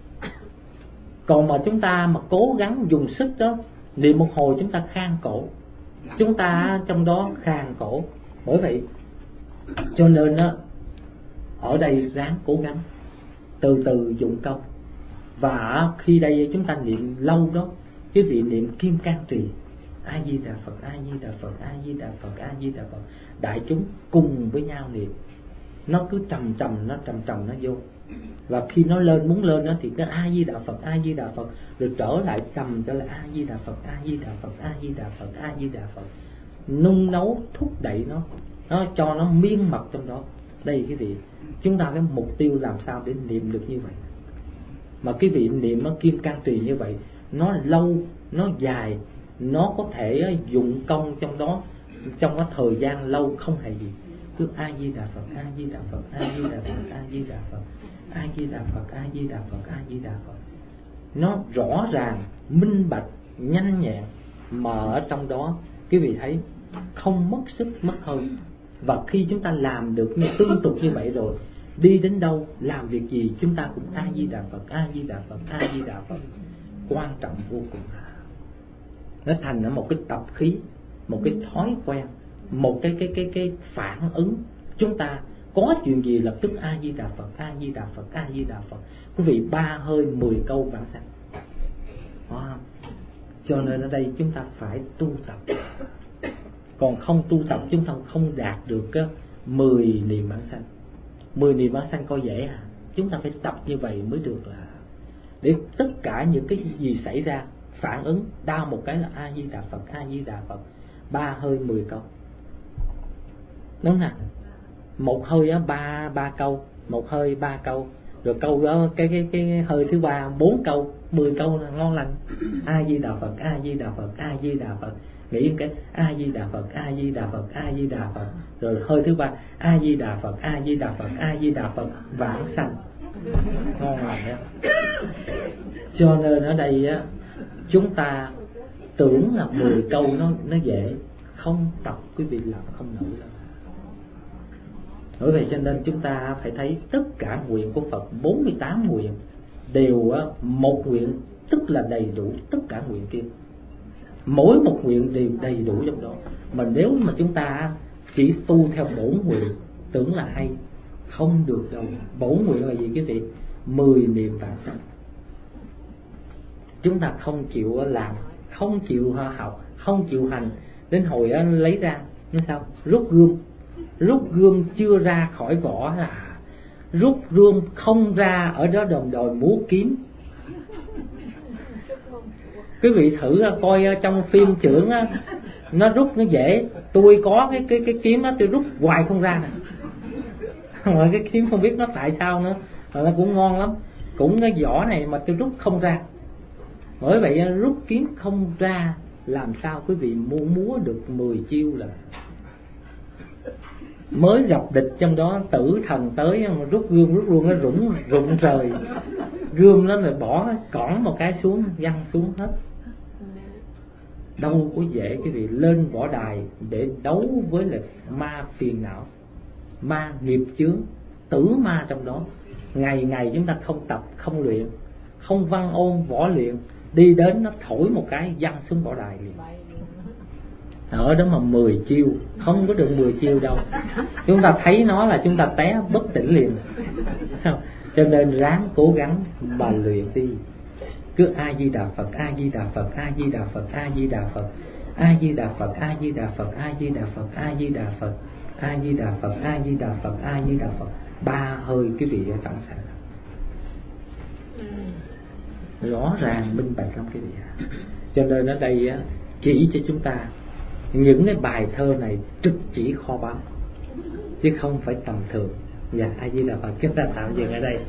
Còn mà chúng ta mà cố gắng dùng sức đó, niệm một hồi chúng ta khan cổ, chúng ta trong đó khàn cổ. Bởi vậy cho nên ở đây ráng cố gắng, từ từ dụng công. Và khi đây chúng ta niệm lâu đó, cái vị niệm kim cang trì, A Di Đà Phật, A Di Đà Phật, A Di Đà Phật, A Di Đà Phật, đại chúng cùng với nhau niệm, nó cứ trầm nó vô. Và khi nó lên, muốn lên đó thì cái A Di Đà Phật, A Di Đà Phật, rồi trở lại trầm trở lại A Di Đà Phật, A Di Đà Phật, A Di Đà Phật, A Di Đà Phật, nung nấu thúc đẩy nó cho nó miên mật trong đó. Đây quý vị, chúng ta cái mục tiêu làm sao để niệm được như vậy. Mà quý vị niệm kim cang trì như vậy, nó lâu, nó dài, nó có thể dụng công trong đó thời gian lâu không hề gì. cứ A Di Đà Phật, A Di Đà Phật, A Di Đà Phật, A Di Đà Phật, A Di Đà Phật, A Di Đà Phật, A Di Đà Phật. Nó rõ ràng, minh bạch, nhanh nhẹn, mà ở trong đó quý vị thấy không mất sức mất hơi. Và khi chúng ta làm được như tương tục như vậy rồi, đi đến đâu, làm việc gì chúng ta cũng A Di Đà Phật, A Di Đà Phật, A Di Đà Phật. Quan trọng vô cùng. Nó thành là một cái tập khí, một cái thói quen, một cái phản ứng. Chúng ta có chuyện gì lập tức A Di Đà Phật, A Di Đà Phật, A Di Đà Phật. Quý vị 3 hơi 10 câu vãng sanh. Cho nên ở đây chúng ta phải tu tập. Còn không tu tập chúng ta không đạt được 10 niệm vãng sanh. 10 niệm vãng sanh coi dễ à? Chúng ta phải tập như vậy mới được, là để tất cả những cái gì xảy ra, phản ứng, đau một cái là A Di Đà Phật, A Di Đà Phật. 3 hơi 10 câu. Đúng nè. Một hơi á 3 câu, một hơi 3 câu. Rồi câu đó cái hơi thứ 3 4 câu, 10 câu là ngon lành. A Di Đà Phật, A Di Đà Phật, A Di Đà Phật. Nghĩ cái A Di Đà Phật, A Di Đà Phật, A Di Đà Phật. Rồi hơi thứ 3 A Di Đà Phật, A Di Đà Phật, A Di Đà Phật, vãng sanh. Ngon lành đó. Cho nên ở đây á, chúng ta tưởng là 10 câu nó dễ, không tập quý vị làm không nổi đâu. Bởi vậy cho nên chúng ta phải thấy tất cả nguyện của Phật 48 nguyện đều một nguyện, tức là đầy đủ tất cả nguyện kia. Mỗi một nguyện đều đầy đủ trong đó. Mà nếu mà chúng ta chỉ tu theo bổn nguyện tưởng là hay, không được đâu. Bổn nguyện là gì quý vị? 10 niệm vãng sanh. Chúng ta không chịu làm, không chịu học, không chịu hành, đến hồi lấy ra như sao? Rút gươm chưa ra khỏi vỏ là rút gươm không ra, ở đó đồng đòi múa kiếm. Quý vị thử coi trong phim chưởng á, nó rút nó dễ. Tôi có cái kiếm á, tôi rút hoài không ra nè. Mà cái kiếm không biết nó tại sao nữa, mà nó cũng ngon lắm. Cũng cái vỏ này mà tôi rút không ra. Bởi vậy rút kiếm không ra, làm sao quý vị múa được 10 chiêu là mới gặp địch trong đó tử thần tới, rút gươm nó rụng rời. Gươm nó rồi bỏ cõng một cái xuống, văng xuống hết. Đâu có dễ quý vị lên võ đài để đấu với lại ma phiền não, ma nghiệp chướng, tử ma trong đó. Ngày chúng ta không tập, không luyện, không văn ôn võ luyện, đi đến nó thổi một cái văng xuống võ đài liền. Ở đó mà 10 chiêu, không có được 10 chiêu đâu. Chúng ta thấy nó là chúng ta té bất tỉnh liền. Cho nên ráng cố gắng mà luyện đi. Cứ A Di Đà Phật, A Di Đà Phật, A Di Đà Phật, A Di Đà Phật, A Di Đà Phật, A Di Đà Phật, A Di Đà Phật, A Di Đà Phật, A Di Đà Phật, A Di Đà Phật, A Di Đà Phật. 3 hơi quý vị để phản xạ. Rõ ràng minh bạch lắm quý vị. Cho nên ở đây chỉ cho chúng ta những cái bài thơ này trực chỉ kho báu, chứ không phải tầm thường. Dạ, A Di Đà Phật. Chúng ta tạm dừng ở đây.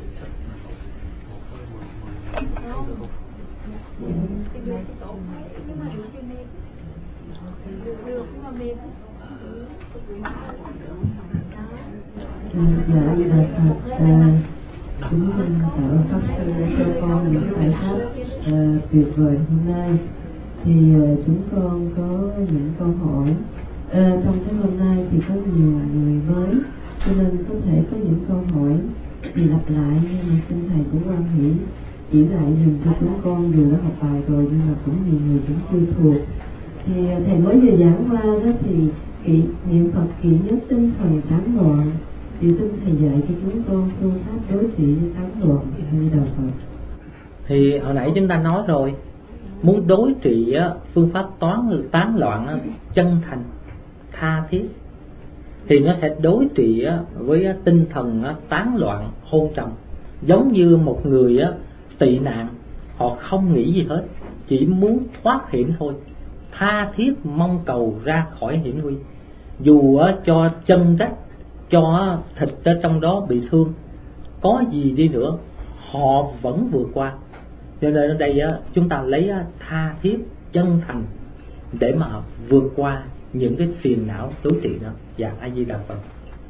Dạ, Di Đà Phật. Chúng mình cảm ơn Pháp Sư đã cho con những bài pháp tuyệt vời hôm nay. Thì chúng con có những câu hỏi. Trong cái hôm nay thì có nhiều người mới, cho nên có thể có những câu hỏi thì lặp lại, nhưng mà xin thầy cũng quan hỷ chỉ lại dùm cho chúng con, dù đã học bài rồi nhưng mà cũng nhiều người cũng chưa thuộc. Thì thầy mới vừa giảng qua đó thì niệm Phật kỵ nhất tinh thần tán loạn, thì xin thầy dạy cho chúng con phương pháp đối trị với tán loạn. Hay Đà Phật. Thì hồi nãy chúng ta nói rồi, muốn đối trị phương pháp tán loạn chân thành, tha thiết, thì nó sẽ đối trị với tinh thần tán loạn hôn trầm. Giống như một người tị nạn, họ không nghĩ gì hết, chỉ muốn thoát hiểm thôi, tha thiết mong cầu ra khỏi hiểm nguy. Dù cho chân rách, cho thịt ở trong đó bị thương, có gì đi nữa họ vẫn vượt qua. Cho nên ở đây chúng ta lấy tha thiết chân thành để mà vượt qua những cái phiền não đối trị đó. Dạ, A Di Đà Phật.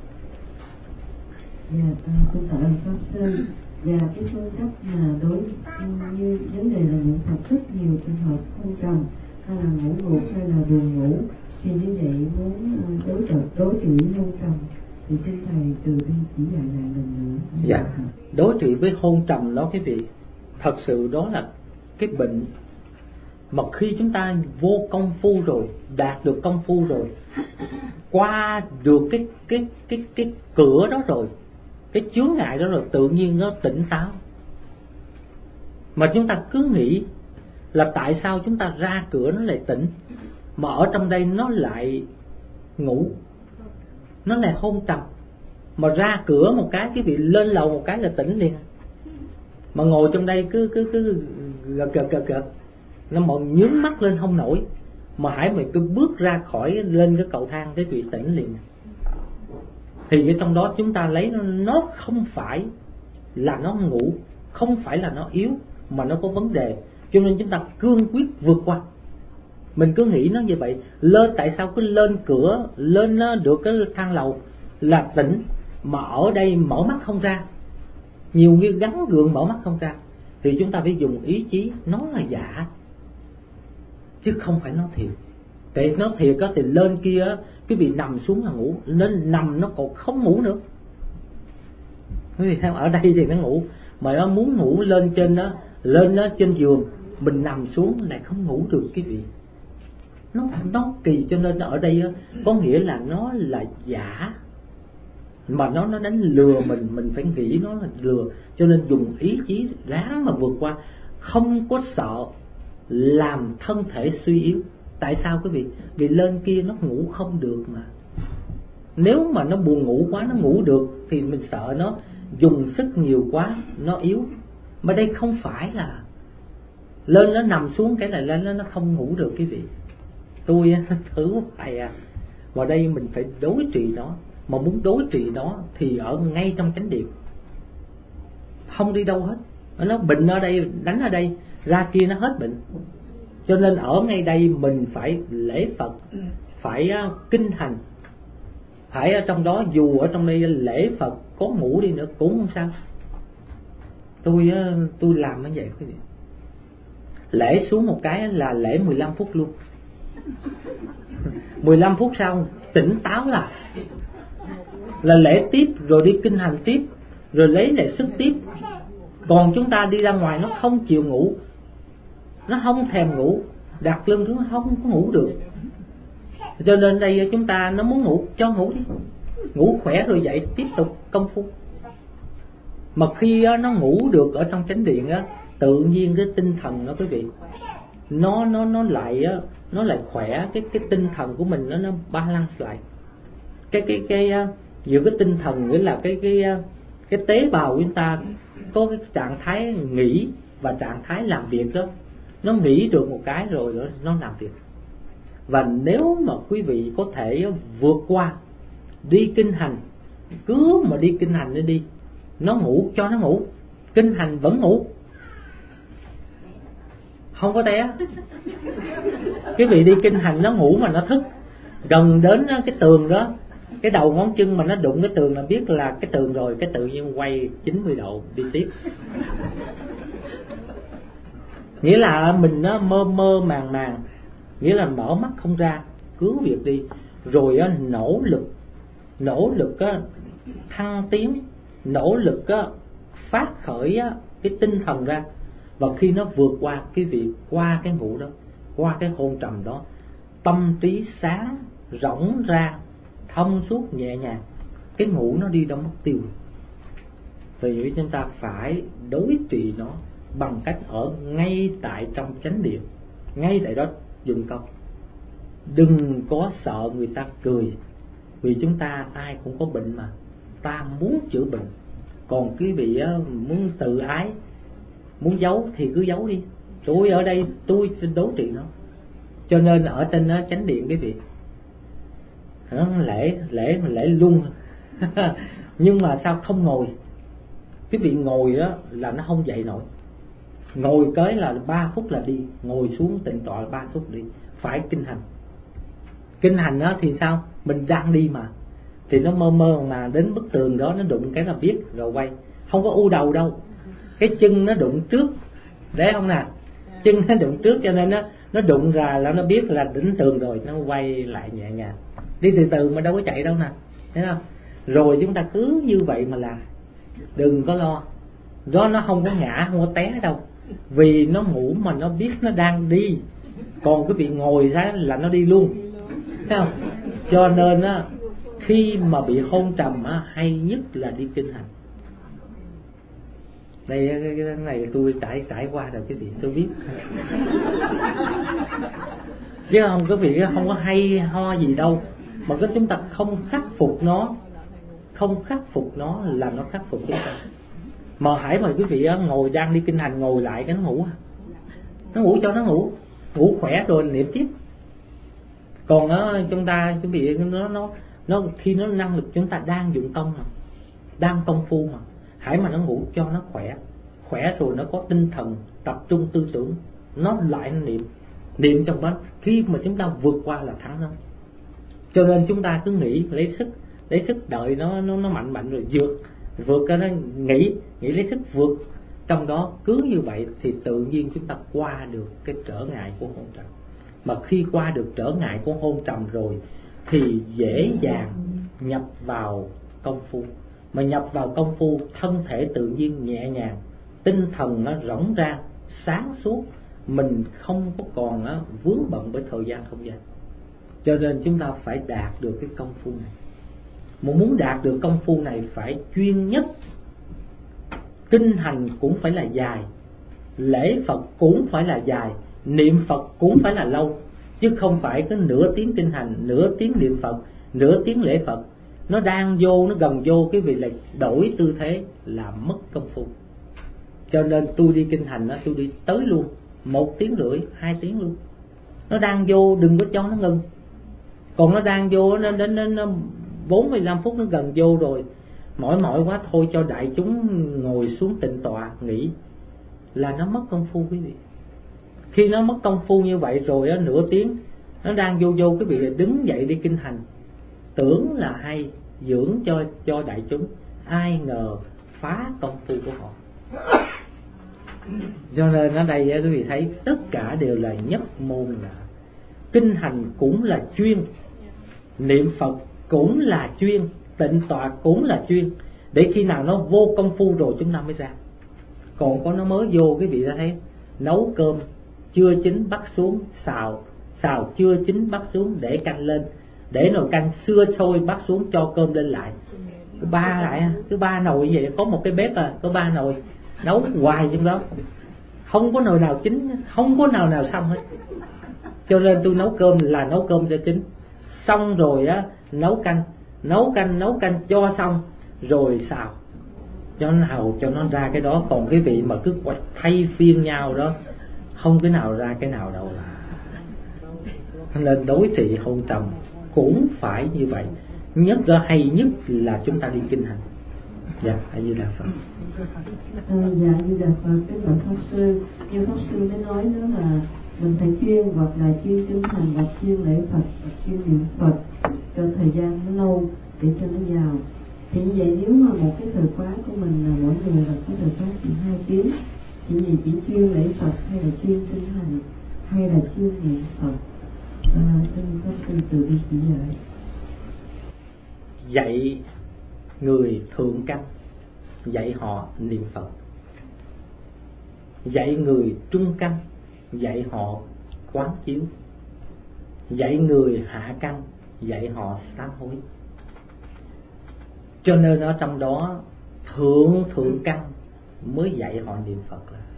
Xin tạ ơn Pháp Sư. Và cái phương cách mà đối như vấn đề là niệm Phật rất nhiều trường hợp hôn trầm hay là ngủ gục hay là buồn ngủ, thì như vậy muốn đối trị hôn trầm thì xin thầy từ bi chỉ dạy lại lần nữa. Dạ, đối trị với hôn trầm đó quý vị, thật sự đó là cái bệnh mà khi chúng ta vô công phu rồi, đạt được công phu rồi, qua được cái cửa đó rồi, cái chướng ngại đó rồi, tự nhiên nó tỉnh táo. Mà chúng ta cứ nghĩ là tại sao chúng ta ra cửa nó lại tỉnh, mà ở trong đây nó lại ngủ, nó lại hôn trầm. Mà ra cửa một cái, cái vị lên lầu một cái là tỉnh liền. Mà ngồi trong đây cứ gật, nó mà nhướng mắt lên không nổi. Mà hãy mày cứ bước ra khỏi lên cái cầu thang, cái vị tỉnh liền. Thì ở trong đó chúng ta lấy nó không phải là nó ngủ, không phải là nó yếu, mà nó có vấn đề. Cho nên chúng ta cương quyết vượt qua. Mình cứ nghĩ nó như vậy. Lên, tại sao cứ lên cửa, lên được cái thang lầu là tỉnh, mà ở đây mở mắt không ra, nhiều như gắn gượng mở mắt không ra. Thì chúng ta phải dùng ý chí. Nó là giả chứ không phải nó thiệt. Tại nó thiệt thì lên kia cái vị nằm xuống là ngủ, nên nằm nó còn không ngủ nữa. Quý vị thấy ở đây thì nó ngủ, mà nó muốn ngủ lên trên đó, lên đó trên giường, mình nằm xuống lại không ngủ được quý vị. Nó kỳ. Cho nên ở đây có nghĩa là nó là giả, mà nó đánh lừa mình phải nghĩ nó là lừa. Cho nên dùng ý chí ráng mà vượt qua, không có sợ làm thân thể suy yếu. Tại sao quý vị? Vì lên kia nó ngủ không được mà. Nếu mà nó buồn ngủ quá, nó ngủ được thì mình sợ nó dùng sức nhiều quá, nó yếu. Mà đây không phải là lên nó nằm xuống cái này lên nó không ngủ được quý vị. Tôi thử hoài à. Mà đây mình phải đối trị nó. Mà muốn đối trị nó thì ở ngay trong chánh điện, không đi đâu hết. Nó bệnh ở đây, đánh ở đây, ra kia nó hết bệnh. Cho nên ở ngay đây mình phải lễ Phật, phải kinh hành, phải ở trong đó. Dù ở trong đây lễ Phật có ngủ đi nữa cũng không sao. Tôi làm như vậy quý vị. Lễ xuống một cái là lễ 15 phút luôn. 15 phút sau tỉnh táo là lễ tiếp, rồi đi kinh hành tiếp, rồi lấy lại sức tiếp. Còn chúng ta đi ra ngoài nó không chịu ngủ, nó không thèm ngủ, đặt lưng xuống không có ngủ được. Cho nên đây chúng ta nó muốn ngủ, cho ngủ đi, ngủ khỏe rồi dậy tiếp tục công phu. Mà khi nó ngủ được ở trong chánh điện á, tự nhiên cái tinh thần đó quý vị, nó lại khỏe. Cái tinh thần của mình nó balance lại. Cái giữa cái tinh thần, nghĩa là cái tế bào của chúng ta có cái trạng thái nghỉ và trạng thái làm việc đó. Nó nghỉ được một cái rồi nó làm việc. Và nếu mà quý vị có thể vượt qua, đi kinh hành, cứ mà đi kinh hành đi, nó ngủ cho nó ngủ, kinh hành vẫn ngủ, không có té. Quý vị đi kinh hành nó ngủ mà nó thức, gần đến cái tường đó, cái đầu ngón chân mà nó đụng cái tường là biết là cái tường rồi, cái tự nhiên quay 90 độ đi tiếp. Nghĩa là mình nó mơ màng, nghĩa là mở mắt không ra, cứ việc đi. Rồi nỗ lực thăng tiến, nỗ lực phát khởi cái tinh thần ra. Và khi nó vượt qua cái việc, qua cái ngủ đó, qua cái hôn trầm đó, tâm trí sáng rỗng ra, thông suốt nhẹ nhàng, cái ngủ nó đi đâu mất tiêu. Vì chúng ta phải đối trị nó bằng cách ở ngay tại trong chánh điện, ngay tại đó dùng công. Đừng có sợ người ta cười, vì chúng ta ai cũng có bệnh mà, ta muốn chữa bệnh. Còn quý vị muốn tự ái, muốn giấu thì cứ giấu đi. Tôi ở đây tôi đối trị nó. Cho nên ở trên chánh điện quý vị, nó lễ luôn. Nhưng mà sao không ngồi? Quý vị ngồi đó là nó không dậy nổi. Ngồi tới là 3 phút là đi, ngồi xuống tịnh tọa là 3 phút đi. Phải kinh hành. Kinh hành đó thì sao? Mình đang đi mà, thì nó mơ mơ mà đến bức tường đó nó đụng cái là biết rồi quay, không có u đầu đâu, cái chân nó đụng trước, để không nè, chân nó đụng trước cho nên nó đụng ra là nó biết là đỉnh tường rồi, nó quay lại nhẹ nhàng, đi từ từ mà đâu có chạy đâu nè, thấy không? Rồi chúng ta cứ như vậy mà làm, đừng có lo, đó nó không có ngã, không có té đâu, vì nó ngủ mà nó biết nó đang đi, còn cái vị ngồi ra là nó đi luôn, thấy không? Cho nên á, khi mà bị hôn trầm á, hay nhất là đi kinh hành. Đây cái này tôi trải qua rồi cái vị, tôi biết. Chứ không có vị không có hay ho gì đâu, mà cái chúng ta không khắc phục nó, không khắc phục nó là nó khắc phục chúng ta. Mà hãy mà quý vị ngồi đang đi kinh hành, ngồi lại cái nó ngủ, nó ngủ cho nó ngủ khỏe rồi niệm tiếp. Còn chúng ta quý vị nó khi nó năng lực chúng ta đang dụng công mà, đang công phu mà, hãy mà nó ngủ cho nó khỏe rồi nó có tinh thần tập trung tư tưởng, nó lại niệm trong đó, khi mà chúng ta vượt qua là thắng nó. Cho nên chúng ta cứ nghĩ lấy sức đợi nó mạnh rồi vượt cái nó nghĩ lấy sức vượt, trong đó cứ như vậy thì tự nhiên chúng ta qua được cái trở ngại của hôn trầm. Mà khi qua được trở ngại của hôn trầm rồi thì dễ dàng nhập vào công phu. Mà nhập vào công phu, thân thể tự nhiên nhẹ nhàng, tinh thần nó rỗng rang, sáng suốt, mình không có còn vướng bận bởi thời gian không gian. Cho nên chúng ta phải đạt được cái công phu này. Mà muốn đạt được công phu này phải chuyên nhất. Kinh hành cũng phải là dài, lễ Phật cũng phải là dài, niệm Phật cũng phải là lâu, chứ không phải cứ nửa tiếng kinh hành, nửa tiếng niệm Phật, nửa tiếng lễ Phật. Nó đang vô, nó gần vô cái vị là đổi tư thế là mất công phu. Cho nên tôi đi kinh hành tôi đi tới luôn 1 tiếng rưỡi, 2 tiếng luôn. Nó đang vô đừng có cho nó ngừng. Còn nó đang vô nó đến 45 phút nó gần vô rồi, mỏi quá thôi cho đại chúng ngồi xuống tịnh tọa nghỉ, là nó mất công phu quý vị. Khi nó mất công phu như vậy rồi nửa tiếng nó đang vô quý vị là đứng dậy đi kinh hành, tưởng là hay dưỡng cho đại chúng, ai ngờ phá công phu của họ. Cho nên ở đây quý vị thấy tất cả đều là nhất môn, là kinh hành cũng là chuyên, niệm Phật cũng là chuyên, tịnh tọa cũng là chuyên, để khi nào nó vô công phu rồi chúng ta mới ra. Còn có nó mới vô quý vị đã thấy nấu cơm chưa chín bắt xuống xào, xào chưa chín bắt xuống để canh lên, để nồi canh xưa sôi bắt xuống cho cơm lên lại, cứ ba nồi như vậy. Có một cái bếp có 3 nồi nấu hoài trong đó, không có nồi nào chín, không có nào xong hết. Cho nên tôi nấu cơm là nấu cơm cho chín, xong rồi nấu canh cho xong rồi xào cho nào cho nó ra cái đó. Còn cái vị mà cứ thay phiên nhau đó, không cái nào ra cái nào đâu. Nên đối trị hôn trầm cũng phải như vậy. Nhất đó hay nhất là chúng ta đi kinh hành. Dạ, A Di Đà Phật. Dạ, A Di Đà Phật. Cái bậc pháp sư, như pháp sư mới nói đó là mình phải chuyên, hoặc là chuyên kinh hành, hoặc chuyên lễ Phật, hoặc chuyên niệm Phật cho thời gian nó lâu để cho nó vào. Thì như vậy nếu mà một cái thời khóa của mình là mỗi người là có thời khóa chỉ 2 tiếng, thì gì chỉ chuyên lễ Phật hay là chuyên kinh hành hay là chuyên niệm Phật? Xin pháp sư từ bi chỉ dạy. Dạy người thượng căn, dạy họ niệm Phật. Dạy người trung căn, dạy họ quán chiếu. Dạy người hạ căn, dạy họ sám hối. Cho nên ở trong đó thượng căn mới dạy họ niệm Phật là,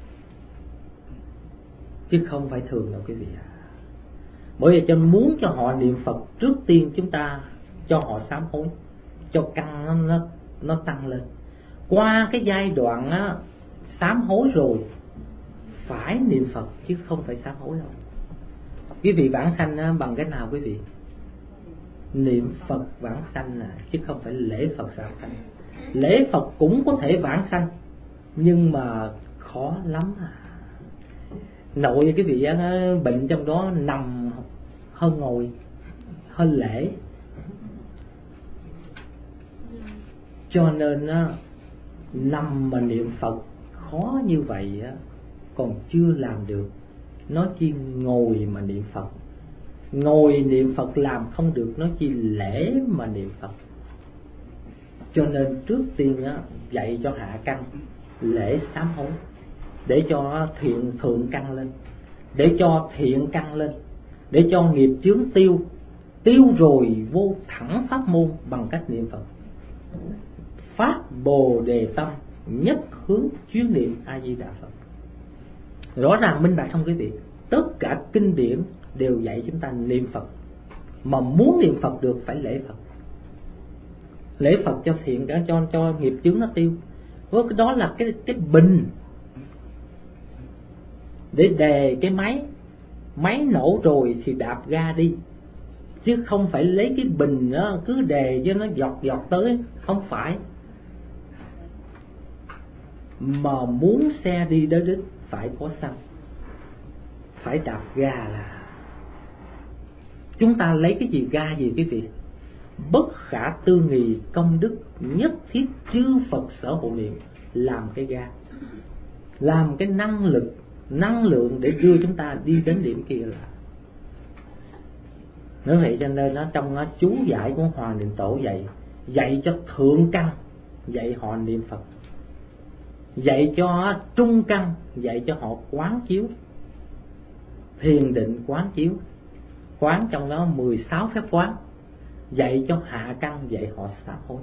chứ không phải thường đâu quý vị ạ. Bởi vì cho muốn cho họ niệm Phật, trước tiên chúng ta cho họ sám hối, cho căn nó tăng lên. Qua cái giai đoạn sám hối rồi phải niệm Phật, chứ không phải sám hối đâu. Quý vị vãng sanh bằng cái nào quý vị? Niệm Phật vãng sanh chứ không phải lễ Phật vãng sanh. Lễ Phật cũng có thể vãng sanh, nhưng mà khó lắm. Nội cái vị bệnh trong đó nằm hơn ngồi, hơn lễ. Cho nên á, nằm mà niệm Phật khó như vậy á, còn chưa làm được. Nó chỉ ngồi mà niệm Phật. Ngồi niệm Phật làm không được, nó chỉ lễ mà niệm Phật. Cho nên trước tiên á, dạy cho hạ căn lễ sám hối, để cho thiện thượng căn lên, để cho thiện căn lên, để cho nghiệp chướng tiêu. Tiêu rồi vô thẳng pháp môn bằng cách niệm Phật. Phát Bồ Đề tâm, nhất hướng chuyên niệm A Di Đà Phật. Rõ ràng minh bạch không quý vị? Tất cả kinh điển đều dạy chúng ta niệm Phật. Mà muốn niệm Phật được phải lễ Phật. Lễ Phật cho thiện cả, cho nghiệp chướng nó tiêu. Đó là cái bình để đề cái máy nổ rồi thì đạp ga đi, chứ không phải lấy cái bình đó cứ đề cho nó giọt tới. Không phải. Mà muốn xe đi đến đích phải có xăng, phải đạp ga là. Chúng ta lấy cái gì ga gì quý vị? Bất khả tư nghì công đức nhất thiết chư Phật sở hộ niệm làm cái ga, làm cái năng lượng để đưa chúng ta đi đến điểm kia là. Nói vậy cho nên nó trong nó chú giải của Hoàng Niệm Tổ dạy cho thượng căn dạy họ niệm Phật, dạy cho trung căn dạy cho họ quán chiếu, thiền định quán chiếu, quán trong đó 16 phép quán, dạy cho hạ căn dạy họ sám hối.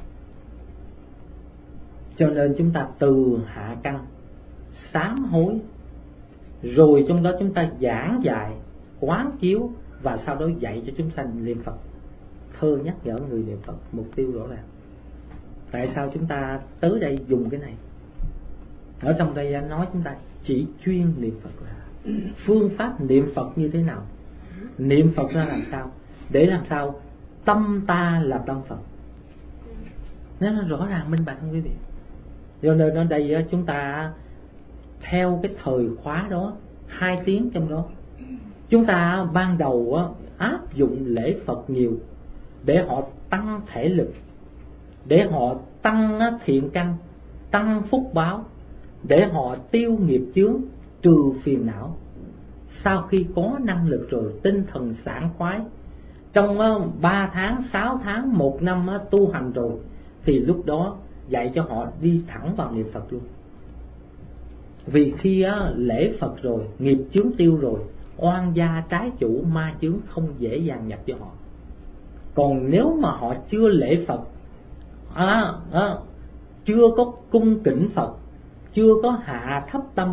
Cho nên chúng ta từ hạ căn sám hối, rồi trong đó chúng ta giảng dạy quán chiếu, và sau đó dạy cho chúng sanh niệm Phật. Thơ nhắc nhở người niệm Phật, mục tiêu rõ ràng. Tại sao chúng ta tới đây dùng cái này? Ở trong đây nói chúng ta chỉ chuyên niệm Phật là phương pháp niệm Phật như thế nào, niệm Phật ra làm sao, để làm sao tâm ta là tâm Phật. Nó rõ ràng minh bạch không quý vị? Cho nên ở đây chúng ta theo cái thời khóa đó, 2 tiếng trong đó, chúng ta ban đầu áp dụng lễ Phật nhiều để họ tăng thể lực, để họ tăng thiện căn, tăng phúc báo, để họ tiêu nghiệp chướng, trừ phiền não. Sau khi có năng lực rồi, tinh thần sảng khoái, trong 3 tháng, 6 tháng, 1 năm tu hành rồi, thì lúc đó dạy cho họ đi thẳng vào niệm Phật luôn. Vì khi lễ Phật rồi, nghiệp chướng tiêu rồi, oan gia trái chủ ma chướng không dễ dàng nhập cho họ. Còn nếu mà họ chưa lễ Phật, chưa có cung kính Phật, chưa có hạ thấp tâm,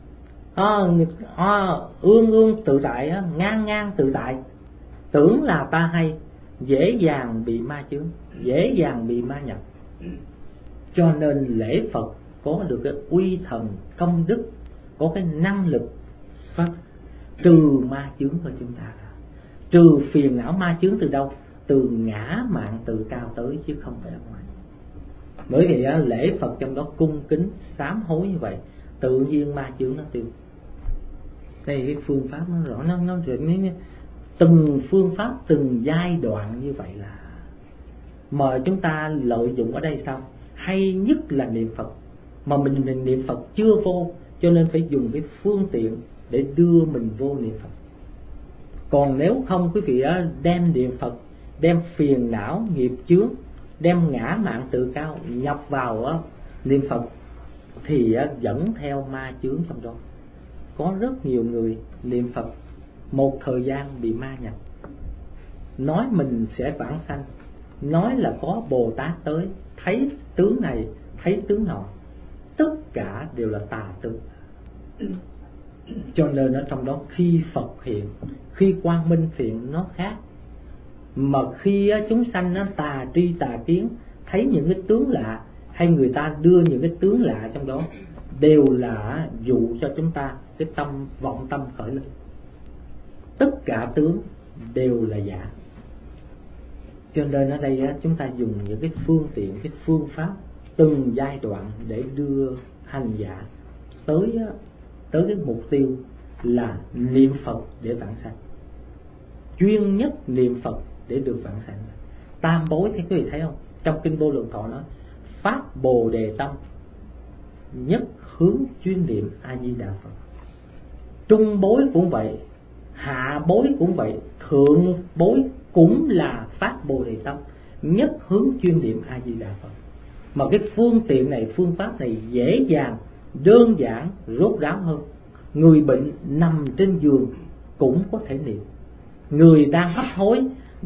ương tự tại, ngang tự tại, tưởng là ta hay, dễ dàng bị ma chướng, dễ dàng bị ma nhập. Cho nên lễ Phật có được cái uy thần công đức, có cái năng lực trừ ma chướng của chúng ta. Trừ phiền não ma chướng từ đâu? Từ ngã mạn từ cao tới, chứ không phải ở ngoài. Bởi vì lễ Phật trong đó cung kính sám hối như vậy, tự nhiên ma chướng nó tiêu. Đây cái phương pháp nó rõ, nó từng phương pháp từng giai đoạn như vậy là mà chúng ta lợi dụng ở đây sao? Hay nhất là niệm Phật, mà mình niệm Phật chưa vô, cho nên phải dùng cái phương tiện để đưa mình vô niệm Phật. Còn nếu không quý vị đem niệm Phật, đem phiền não nghiệp chướng, đem ngã mạn tự cao nhập vào niệm Phật, thì dẫn theo ma chướng trong đó. Có rất nhiều người niệm Phật một thời gian bị ma nhập, nói mình sẽ vãng sanh, nói là có Bồ Tát tới, thấy tướng này, thấy tướng nọ, tất cả đều là tà tướng. Cho nên ở trong đó khi Phật hiện, khi quang minh hiện nó khác. Mà khi chúng sanh tà tri tà kiến thấy những cái tướng lạ, hay người ta đưa những cái tướng lạ trong đó, đều là dụ cho chúng ta cái tâm vọng tâm khởi lên. Tất cả tướng đều là giả. Cho nên ở đây chúng ta dùng những cái phương tiện, cái phương pháp từng giai đoạn để đưa hành giả tới cái mục tiêu là niệm Phật để vãng sanh. Chuyên nhất niệm Phật để được vãng sanh. Tam bối thì quý vị thấy không? Trong kinh Vô Lượng Thọ nói pháp Bồ Đề Tâm, nhất hướng chuyên niệm A Di Đà Phật. Trung bối cũng vậy, hạ bối cũng vậy, thượng bối cũng là pháp Bồ Đề Tâm, nhất hướng chuyên niệm A Di Đà Phật. Mà cái phương tiện này, phương pháp này dễ dàng, đơn giản, rốt ráo hơn. Người bệnh nằm trên giường cũng có thể niệm. Người đang hấp hối,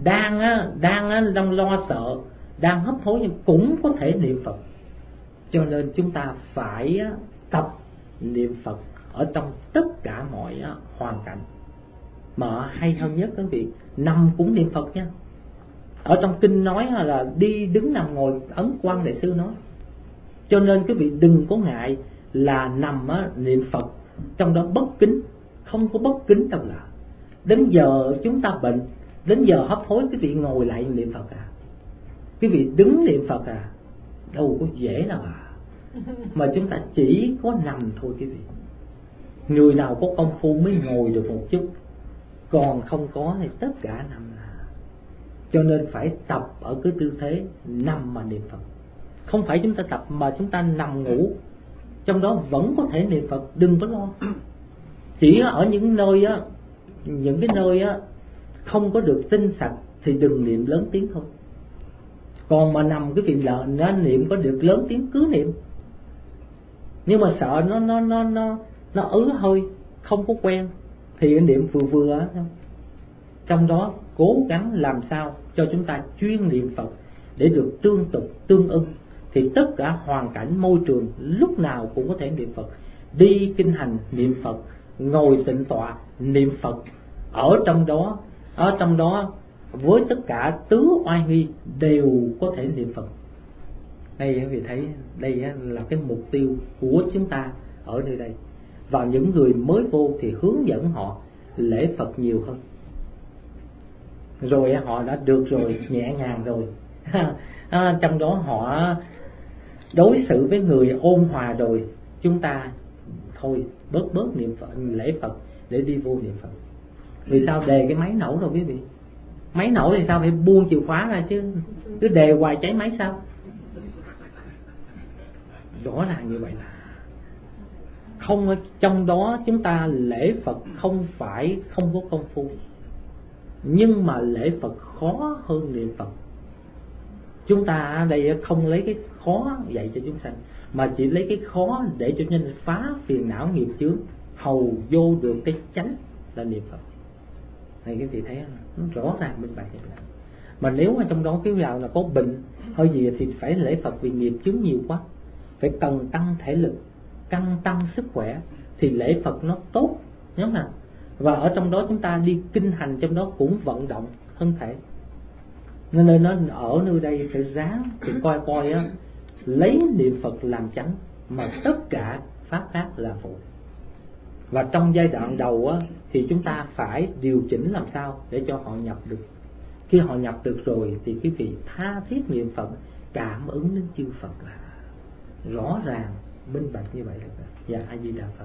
đang lo sợ, đang hấp hối nhưng cũng có thể niệm Phật. Cho nên chúng ta phải tập niệm Phật ở trong tất cả mọi hoàn cảnh. Mà hay hơn nhất quý vị, nằm cũng niệm Phật nha. Ở trong kinh nói là đi đứng nằm ngồi, Ấn Quang Đại sư nói. Cho nên quý vị đừng có ngại là nằm niệm Phật, trong đó bất kính, không có bất kính đâu là. Đến giờ chúng ta bệnh, đến giờ hấp hối quý vị ngồi lại niệm Phật à, quý vị đứng niệm Phật à, đâu có dễ nào à. Mà chúng ta chỉ có nằm thôi quý vị. Người nào có công phu mới ngồi được một chút, còn không có thì tất cả nằm là. Cho nên phải tập ở cái tư thế nằm mà niệm Phật. Không phải chúng ta tập mà chúng ta nằm ngủ, trong đó vẫn có thể niệm Phật, đừng có lo. Chỉ ở những cái nơi không có được tinh sạch thì đừng niệm lớn tiếng thôi. Còn mà nằm cái vị lợ nó niệm có được lớn tiếng cứ niệm. Nhưng mà sợ nó ứ hơi, không có quen thì niệm vừa vừa thôi. Trong đó cố gắng làm sao cho chúng ta chuyên niệm Phật để được tương ưng, thì tất cả hoàn cảnh môi trường lúc nào cũng có thể niệm Phật. Đi kinh hành niệm Phật, ngồi tịnh tọa niệm Phật, ở trong đó với tất cả tứ oai nghi đều có thể niệm Phật. Đây quý vị thấy, đây là cái mục tiêu của chúng ta ở nơi đây. Và những người mới vô thì hướng dẫn họ lễ Phật nhiều hơn, rồi họ đã được rồi, nhẹ nhàng rồi. Trong đó họ đối xử với người ôn hòa rồi, chúng ta thôi bớt niệm Phật, lễ Phật để đi vô niệm Phật. Vì sao đề cái máy nổ rồi quý vị? Máy nổ thì sao phải buông chìa khóa ra chứ, cứ đề hoài cháy máy sao? Rõ ràng như vậy là không. Ở trong đó chúng ta lễ Phật không phải không có công phu, nhưng mà lễ Phật khó hơn niệm Phật. Chúng ta ở đây không lấy cái khó dạy cho chúng sanh, mà chỉ lấy cái khó để cho nhân phá phiền não nghiệp chướng, hầu vô được cái chánh là niệm Phật. Này cái vị thấy nó rõ ràng minh bạch như vậy. Mà nếu mà trong đó cái nào là có bệnh hơi gì thì phải lễ Phật, vì nghiệp chướng nhiều quá, phải cần tăng thể lực, tăng sức khỏe thì lễ Phật nó tốt, nhớ nào. Và ở trong đó chúng ta đi kinh hành, trong đó cũng vận động thân thể. Nên nó ở nơi đây phải ráng thì coi lấy niệm Phật làm chánh, mà tất cả pháp khác là phụ. Và trong giai đoạn đầu thì chúng ta phải điều chỉnh làm sao để cho họ nhập được. Khi họ nhập được rồi thì quý vị tha thiết niệm Phật, cảm ứng đến chư Phật là rõ ràng minh bạch như vậy được. Dạ A Di Đà Phật.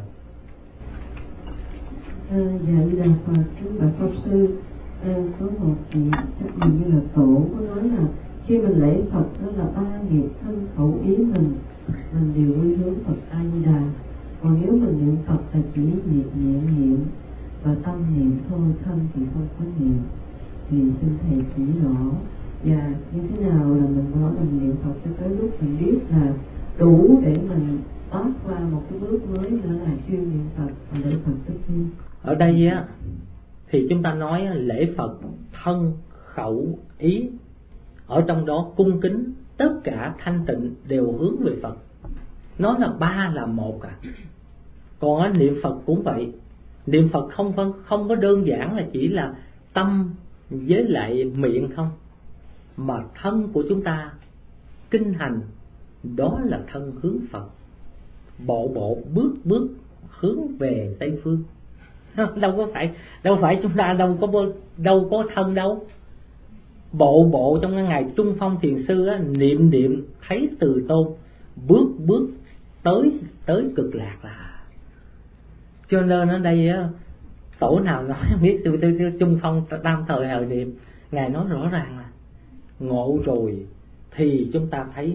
Dạ A Di Đà Phật. Kính bạch pháp sư, có một chị chắc mình như là tổ có nói là khi mình lễ Phật đó là 3 nghiệp thân khẩu ý mình đều quy hướng Phật A Di Đà. Còn nếu mình niệm Phật là chỉ nhẹ niệm và tâm niệm thôi, thân thì không có niệm, thì xin thầy chỉ rõ và như thế nào là mình nói là niệm Phật cho tới lúc mình biết là đủ để mình thoát qua một cái bước mới nữa là chuyên niệm Phật và lễ Phật tất nhiên. Ở đây thì chúng ta nói lễ Phật thân khẩu ý, ở trong đó cung kính tất cả thanh tịnh đều hướng về Phật. Nó là 3 là 1 à. Còn niệm Phật cũng vậy. Niệm Phật không có đơn giản là chỉ là tâm với lại miệng không, mà thân của chúng ta kinh hành đó là thân hướng Phật, bộ bước hướng về Tây phương. Đâu phải chúng ta đâu có thân đâu. Bộ trong cái ngày Trung Phong Thiền Sư niệm thấy Từ Tôn, bước tới cực lạc là. Cho nên ở đây tổ nào nói biết từ Trung Phong tam thời hời niệm, ngài nói rõ ràng là ngộ rồi thì chúng ta thấy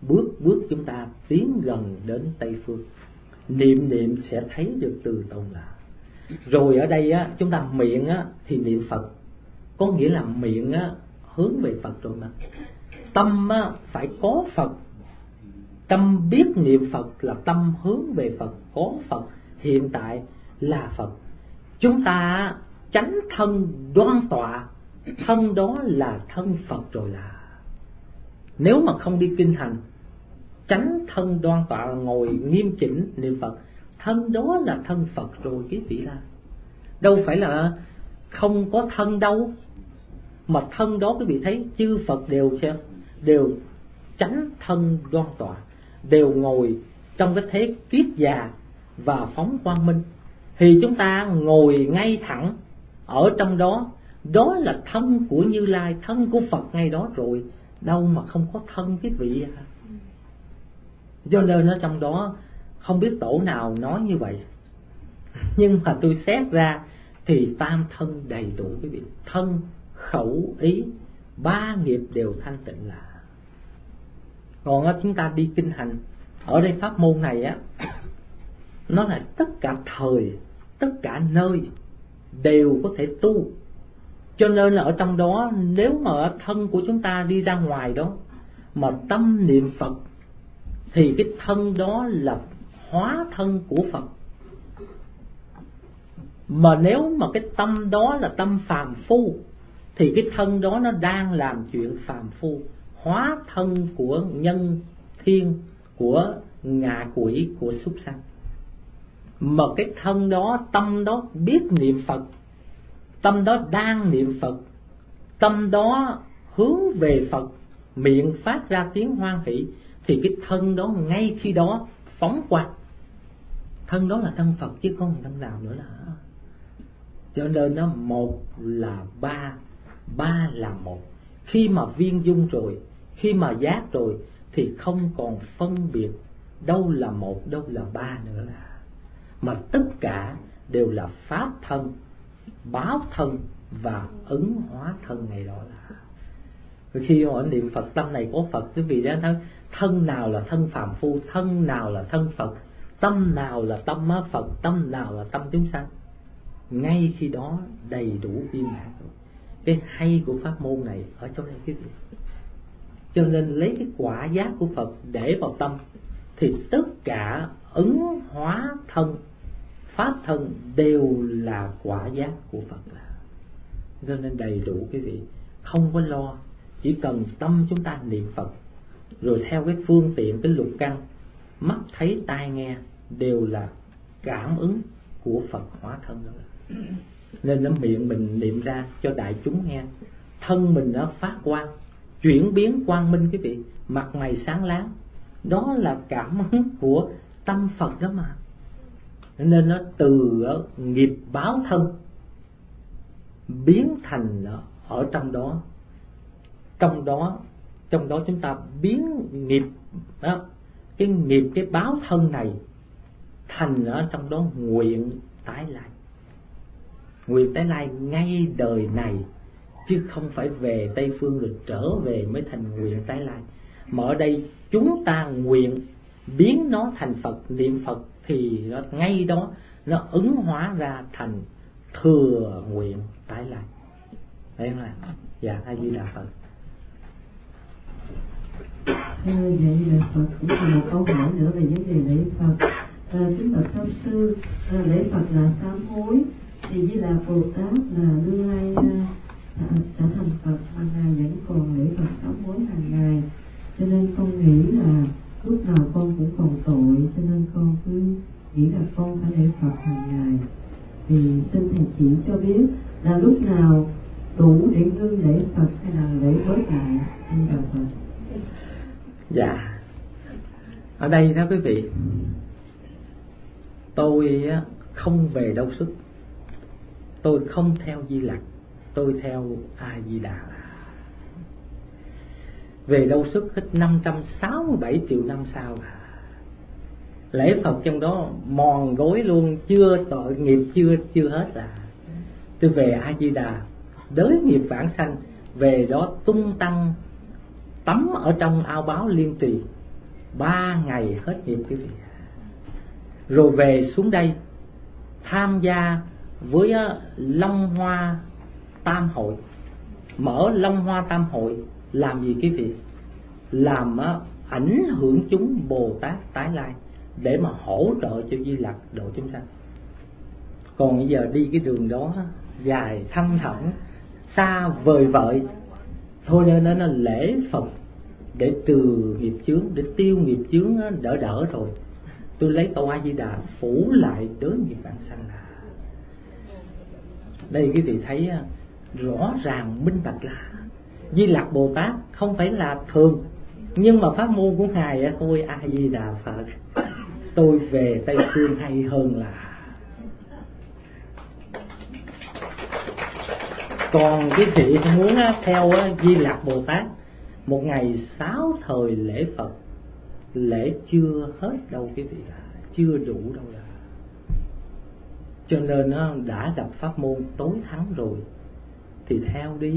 bước chúng ta tiến gần đến Tây Phương. Niệm sẽ thấy được từ tồn là. Rồi ở đây á, chúng ta miệng á, thì niệm Phật, có nghĩa là miệng á, hướng về Phật rồi mà. Tâm á, phải có Phật. Tâm biết niệm Phật là tâm hướng về Phật, có Phật, hiện tại là Phật. Chúng ta chánh thân đoan tọa, thân đó là thân Phật rồi là. Nếu mà không đi kinh hành, chánh thân đoan tọa ngồi nghiêm chỉnh niệm Phật, thân đó là thân Phật rồi quý vị là. Đâu phải là không có thân đâu, mà thân đó quý vị thấy chư Phật đều chánh thân đoan tọa, đều ngồi trong cái thế kiết già và phóng quang minh. Thì chúng ta ngồi ngay thẳng ở trong đó, đó là thân của Như Lai, thân của Phật ngay đó rồi, đâu mà không có thân quý vị. Do nên ở trong đó không biết tổ nào nói như vậy, nhưng mà tôi xét ra thì tam thân đầy đủ quý vị. Thân, khẩu, ý, ba nghiệp đều thanh tịnh là. Còn chúng ta đi kinh hành, ở đây pháp môn này á, nó là tất cả thời, tất cả nơi đều có thể tu. Cho nên là ở trong đó, nếu mà thân của chúng ta đi ra ngoài đó mà tâm niệm Phật, thì cái thân đó là hóa thân của Phật. Mà nếu mà cái tâm đó là tâm phàm phu, thì cái thân đó nó đang làm chuyện phàm phu, hóa thân của nhân thiên, của ngạ quỷ, của súc sanh. Mà cái thân đó, tâm đó biết niệm Phật, tâm đó đang niệm Phật, tâm đó hướng về Phật, miệng phát ra tiếng hoan hỷ, thì cái thân đó ngay khi đó phóng quang. Thân đó là thân Phật chứ không thân nào nữa là. Cho nên nó một là ba, ba là một. Khi mà viên dung rồi, khi mà giác rồi, thì không còn phân biệt đâu là một, đâu là ba nữa là. Mà tất cả đều là pháp thân, báo thân và ứng hóa thân ngày đó là. Khi họ niệm Phật, tâm này có Phật, quý vị đã thấy thân nào là thân phàm phu, thân nào là thân Phật, tâm nào là tâm Phật, tâm nào là tâm chúng sanh, ngay khi đó đầy đủ viên mãn rồi. Cái hay của pháp môn này ở chỗ này quý vị. Cho nên lấy cái quả giác của Phật để vào tâm, thì tất cả ứng hóa thân, pháp thân đều là quả giác của Phật là. Cho nên đầy đủ quý vị, không có lo, chỉ cần tâm chúng ta niệm Phật, rồi theo cái phương tiện, cái lục căn, mắt thấy tai nghe đều là cảm ứng của Phật hóa thân đó. Nên nó miệng mình niệm ra cho đại chúng nghe, thân mình nó phát quang, chuyển biến quang minh quý vị, mặt mày sáng láng, đó là cảm ứng của tâm Phật đó mà. Nên nó từ nghiệp báo thân biến thành ở trong đó chúng ta biến nghiệp đó, cái nghiệp, cái báo thân này thành ở trong đó nguyện tái lai. Nguyện tái lai ngay đời này, chứ không phải về Tây Phương rồi trở về mới thành nguyện tái lai. Mà ở đây chúng ta nguyện biến nó thành Phật, niệm Phật, thì nó ngay đó nó ứng hóa ra thành thừa nguyện tái lai. Đấy không ạ? Dạ, A Di Đà Phật. Vậy là Phật cũng là một câu hỏi nữa về vấn đề lễ Phật. Kính bạch pháp sư, lễ Phật là sám hối, thì Di Đà Bồ Tát là Như Lai sẽ thành Phật mà ngài vẫn còn lễ Phật sám hối hàng ngày. Cho nên con nghĩ là lúc nào con cũng còn tội, cho nên con cứ nghĩ là con phải lễ Phật hàng ngày. Thì xin thầy chỉ cho biết là lúc nào đủ để ngưng lễ Phật hay là lễ bớt lại. Xin chào Phật. Dạ, ở đây đó quý vị, tôi không về đâu sức, tôi không theo Di Lặc, tôi theo A Di Đà. Về đâu sức hết 567 triệu năm sau lễ Phật trong đó mòn gối luôn, chưa tội nghiệp chưa hết là. Tôi về A Di Đà, đới nghiệp vãng sanh, về đó tung tăng tắm ở trong ao báo liên trì, 3 ngày hết nghiệp quý vị. Rồi về xuống đây tham gia với Long Hoa Tam Hội. Mở Long Hoa Tam Hội làm gì quý vị? Làm ảnh hưởng chúng Bồ Tát tái lai, để mà hỗ trợ cho Di Lặc độ chúng sanh. Còn bây giờ đi cái đường đó dài thăm thẳm, xa vời vợi, thôi nên nó lễ Phật để trừ nghiệp chướng, để tiêu nghiệp chướng đỡ đỡ rồi. Tôi lấy câu A Di Đà phủ lại đới nghiệp vãng sanh là. Đây quý vị thấy rõ ràng minh bạch là Di Lặc Bồ Tát không phải là thường, nhưng mà pháp môn của ngài thôi A Di Đà Phật, tôi về Tây Phương hay hơn là. Còn quý vị muốn theo Di Lặc Bồ Tát, một ngày 6 thời lễ Phật, lễ chưa hết đâu quý vị, chưa đủ đâu là. Cho nên đã gặp pháp môn tối thắng rồi thì theo đi.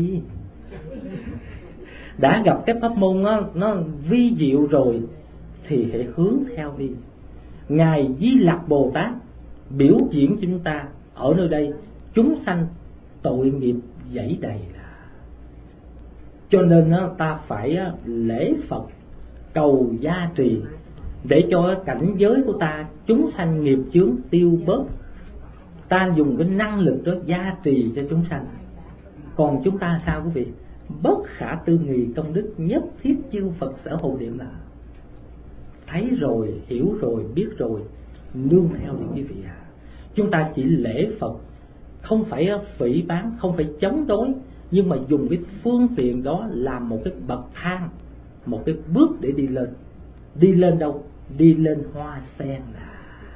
Đã gặp cái pháp môn nó vi diệu rồi thì hãy hướng theo đi. Ngài Di Lặc Bồ Tát biểu diễn cho chúng ta ở nơi đây, chúng sanh tội nghiệp dẫy đầy là. Cho nên ta phải lễ Phật cầu gia trì, để cho cảnh giới của ta chúng sanh nghiệp chướng tiêu bớt. Ta dùng cái năng lực đó gia trì cho chúng sanh. Còn chúng ta sao quý vị? Bất khả tư nghì công đức, nhất thiết chư Phật sở hộ niệm là. Thấy rồi, hiểu rồi, biết rồi, nương theo đi quý vị à. Chúng ta chỉ lễ Phật, không phải phỉ báng, không phải chống đối, nhưng mà dùng cái phương tiện đó làm một cái bậc thang, một cái bước để đi lên. Đi lên đâu? Đi lên hoa sen là.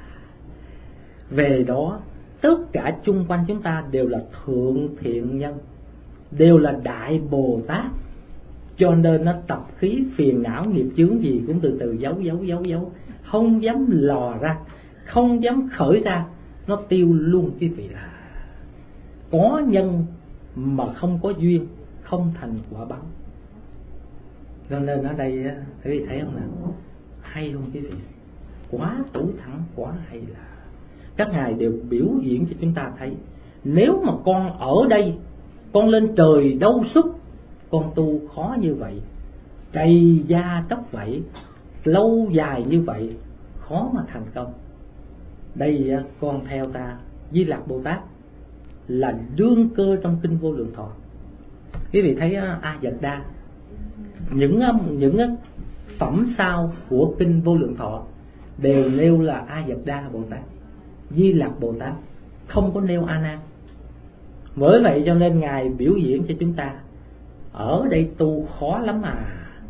Về đó tất cả chung quanh chúng ta đều là thượng thiện nhân, đều là đại Bồ Tát. Cho nên nó tập khí phiền não nghiệp chướng gì cũng từ từ giấu, không dám lò ra, không dám khởi ra, nó tiêu luôn quý vị là. Có nhân mà không có duyên, không thành quả báo. Cho nên ở đây quý vị thấy không nào, hay không quý vị? Quá tối thắng, quá hay là. Các ngài đều biểu diễn cho chúng ta thấy, nếu mà con ở đây, con lên trời đâu xuất, con tu khó như vậy, trầy da tóc vảy, lâu dài như vậy, khó mà thành công. Đây con theo ta Di Lặc Bồ Tát là đương cơ trong kinh Vô Lượng Thọ. Quý vị thấy A Dật Đa, những phẩm sau của kinh Vô Lượng Thọ đều nêu là A Dật Đa Bồ Tát, Di Lặc Bồ Tát, không có nêu A Nan. Bởi vậy cho nên ngài biểu diễn cho chúng ta, ở đây tu khó lắm à,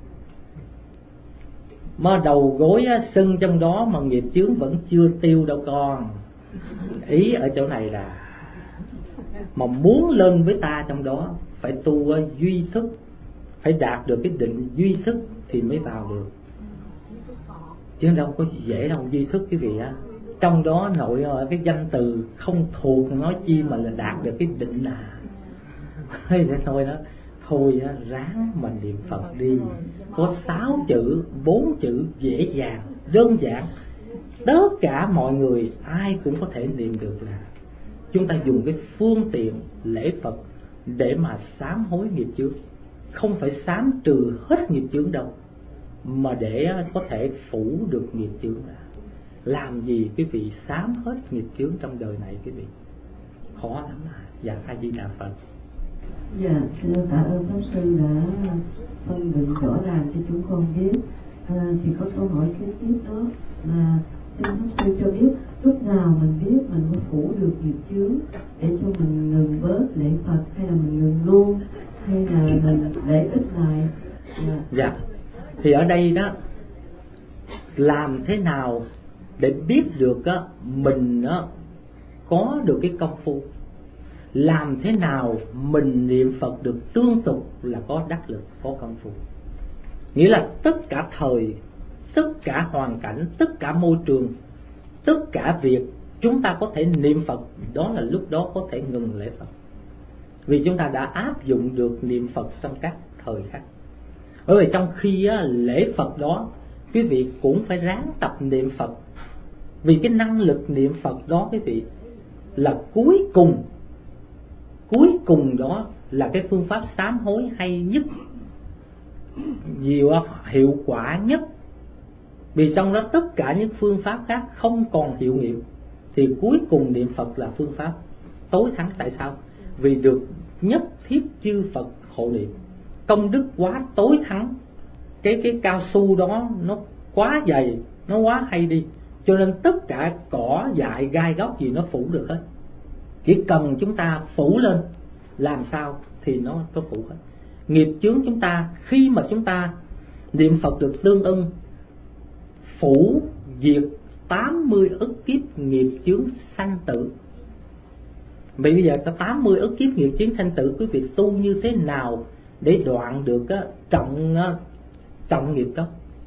mà đầu gối sưng trong đó mà nghiệp chướng vẫn chưa tiêu đâu con. Ý ở chỗ này là mà muốn lên với ta trong đó phải tu duy thức, phải đạt được cái định duy thức thì mới vào được, chứ đâu có dễ đâu. Duy thức quý vị á, trong đó nội cái danh từ không thuộc nói chi mà là đạt được cái định à. Thế thôi đó, thôi ráng mà niệm Phật đi. Có 6 chữ, 4 chữ dễ dàng, đơn giản, tất cả mọi người ai cũng có thể niệm được là. Chúng ta dùng cái phương tiện lễ Phật để mà sám hối nghiệp chướng, không phải sám trừ hết nghiệp chướng đâu, mà để có thể phủ được nghiệp chướng là. Làm gì quý vị sám hết nghiệp chướng trong đời này quý vị? Khó lắm à. Dạ A Di Đà Phật. Dạ, thưa tạ ơn Pháp Sư đã phân định rõ ràng cho chúng con biết. Thì có câu hỏi kế tiếp đó là xin Pháp Sư cho biết lúc nào mình biết mình có phủ được nghiệp chướng để cho mình ngừng bớt lễ Phật, hay là mình ngừng luôn, hay là mình để ít lại? Dạ, thì ở đây đó, làm thế nào để biết được mình có được cái công phu, làm thế nào mình niệm Phật được tương tục là có đắc lực, có công phu. Nghĩa là tất cả thời, tất cả hoàn cảnh, tất cả môi trường, tất cả việc chúng ta có thể niệm Phật, đó là lúc đó có thể ngừng lễ Phật. Vì chúng ta đã áp dụng được niệm Phật trong các thời khác. Bởi vì trong khi lễ Phật đó quý vị cũng phải ráng tập niệm Phật. Vì cái năng lực niệm Phật đó quý vị là cuối cùng đó là cái phương pháp sám hối hay nhất, hiệu quả nhất. Vì trong đó tất cả những phương pháp khác không còn hiệu nghiệm, thì cuối cùng niệm Phật là phương pháp tối thắng. Tại sao? Vì được nhất thiết chư Phật hộ niệm, công đức quá tối thắng. Cái cao su đó nó quá dày, nó quá hay đi, cho nên tất cả cỏ dại gai góc gì nó phủ được hết. Chỉ cần chúng ta phủ lên làm sao thì nó có phủ hết. Nghiệp chướng chúng ta, khi mà chúng ta niệm Phật được tương ưng, phủ diệt 80 ức kiếp nghiệp chướng sanh tử. Bây giờ có 80 ức kiếp nghiệp chướng sanh tử, quý vị tu như thế nào để đoạn được trọng nghiệp đó?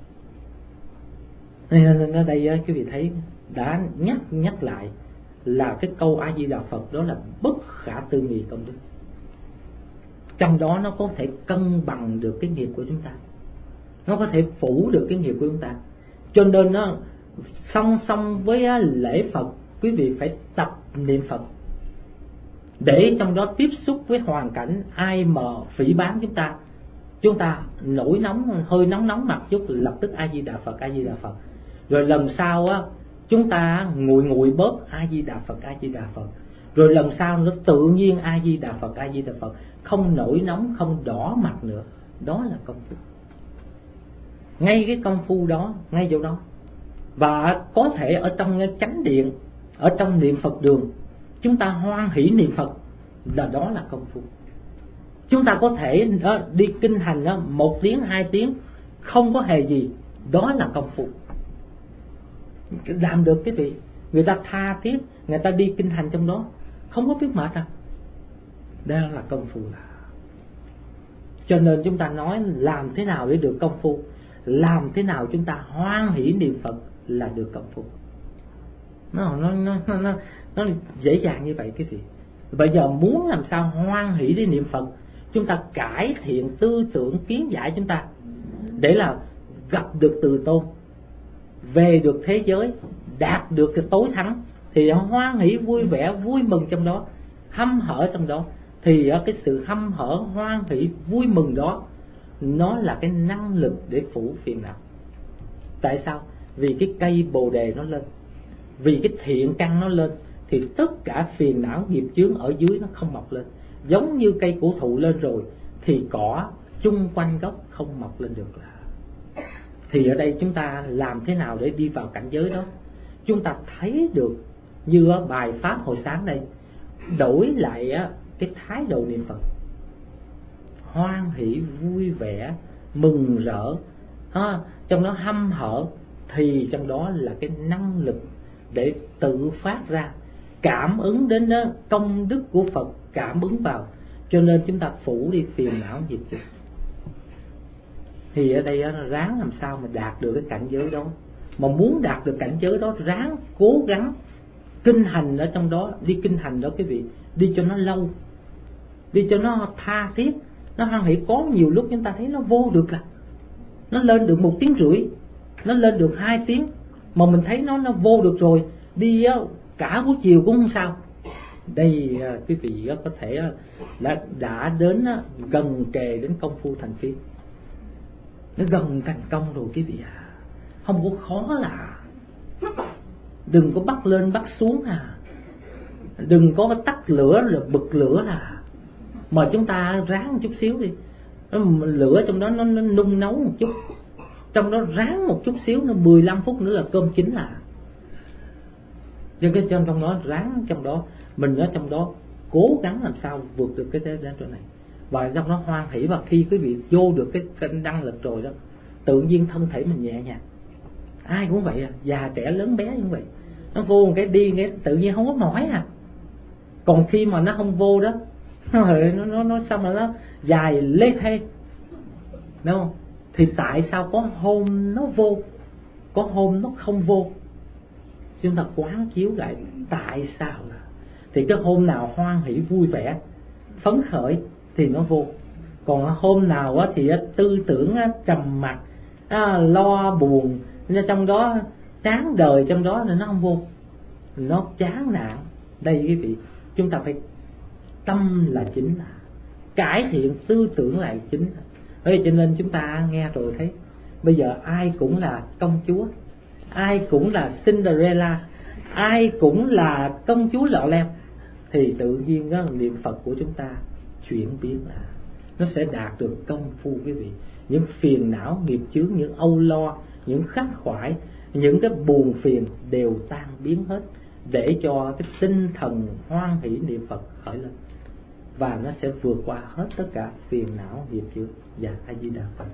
Nên ở đây quý vị thấy đã nhắc lại là cái câu A Di Đà Phật đó là bất khả tư nghị công đức. Trong đó nó có thể cân bằng được cái nghiệp của chúng ta, nó có thể phủ được cái nghiệp của chúng ta. Cho nên nó song song với lễ Phật, quý vị phải tập niệm Phật, để trong đó tiếp xúc với hoàn cảnh ai mà phỉ báng chúng ta nổi nóng, hơi nóng mặt chút, lập tức A Di Đà Phật, A Di Đà Phật. Rồi lần sau chúng ta nguội bớt, A Di Đà Phật, A Di Đà Phật. Rồi lần sau nó tự nhiên A Di Đà Phật, A Di Đà Phật, không nổi nóng, không đỏ mặt nữa. Đó là công phu. Ngay cái công phu đó, ngay chỗ đó. Và có thể ở trong chánh điện, ở trong niệm Phật đường, chúng ta hoan hỷ niệm Phật, đó là công phu. Chúng ta có thể đi kinh hành 1 tiếng, 2 tiếng không có hề gì, đó là công phu. Làm được cái vị, người ta tha thiết, người ta đi kinh hành trong đó không có biết mệt à. Đó là công phu. Cho nên chúng ta nói làm thế nào để được công phu, làm thế nào chúng ta hoan hỷ niệm Phật là được công phu. Nó dễ dàng như vậy cái vị. Bây giờ muốn làm sao hoan hỷ để niệm Phật, chúng ta cải thiện tư tưởng kiến giải chúng ta, để là gặp được Từ Tôn, về được thế giới, đạt được cái tối thắng, thì hoan hỷ vui vẻ, vui mừng trong đó, hăm hở trong đó. Thì cái sự hăm hở, hoan hỷ, vui mừng đó, nó là cái năng lực để phủ phiền não. Tại sao? Vì cái cây Bồ Đề nó lên, vì cái thiện căn nó lên, thì tất cả phiền não nghiệp chướng ở dưới nó không mọc lên. Giống như cây cổ thụ lên rồi thì cỏ chung quanh gốc không mọc lên được. Thì ở đây chúng ta làm thế nào để đi vào cảnh giới đó? Chúng ta thấy được như bài pháp hồi sáng đây, đổi lại cái thái độ niệm Phật hoan hỷ, vui vẻ, mừng rỡ, trong đó hăm hở, thì trong đó là cái năng lực để tự phát ra, cảm ứng đến công đức của Phật, cảm ứng vào. Cho nên chúng ta phủ đi phiền não nghiệp chướng. Thì ở đây ráng làm sao mà đạt được cái cảnh giới đó. Mà muốn đạt được cảnh giới đó, ráng cố gắng kinh hành ở trong đó. Đi kinh hành đó quý vị, đi cho nó lâu, đi cho nó tha thiết, nó hoan hỷ. Có nhiều lúc chúng ta thấy nó vô được là nó lên được 1 tiếng rưỡi, nó lên được 2 tiếng, mà mình thấy nó vô được rồi, đi cả buổi chiều cũng không sao. Đây quý vị có thể đã đến gần kề đến công phu thành phiến, nó gần thành công rồi quý vị à. Không có khó là, đừng có bắt lên bắt xuống đừng có tắt lửa rồi bực lửa mà chúng ta ráng một chút xíu đi. Lửa trong đó nó nung nấu một chút, trong đó ráng một chút xíu, nó 15 phút nữa là cơm chín cho cái trong đó ráng, trong đó mình ở trong đó cố gắng làm sao vượt được cái chỗ này, và trong đó hoan hỷ. Và khi quý vị vô được cái năng lực rồi đó, tự nhiên thân thể mình nhẹ nhàng. Ai cũng vậy già trẻ lớn bé cũng vậy. Nó vô một cái đi cái tự nhiên không có mỏi Còn khi mà nó không vô đó, nó xong rồi nó dài lê thê, đúng không? Thì tại sao có hôm nó vô, có hôm nó không vô? Chúng ta quán chiếu lại tại sao thì cái hôm nào hoan hỷ vui vẻ phấn khởi thì nó vô. Còn hôm nào thì tư tưởng trầm mặc, lo buồn trong đó, chán đời trong đó nên nó không vô, nó chán nản. Đây quý vị, chúng ta phải tâm là chính, là cải thiện tư tưởng là chính. Thế cho nên chúng ta nghe rồi thấy bây giờ ai cũng là công chúa, ai cũng là Cinderella, ai cũng là công chúa lọ lem, thì tự nhiên đó niệm Phật của chúng ta chuyển biến là nó sẽ đạt được công phu quý vị. Những phiền não nghiệp chướng, những âu lo, những khắc khoải, những cái buồn phiền đều tan biến hết, để cho cái tinh thần hoan hỷ niệm Phật khởi lên, và nó sẽ vượt qua hết tất cả phiền não nghiệp chướng. Dạ, A Di Đà Phật.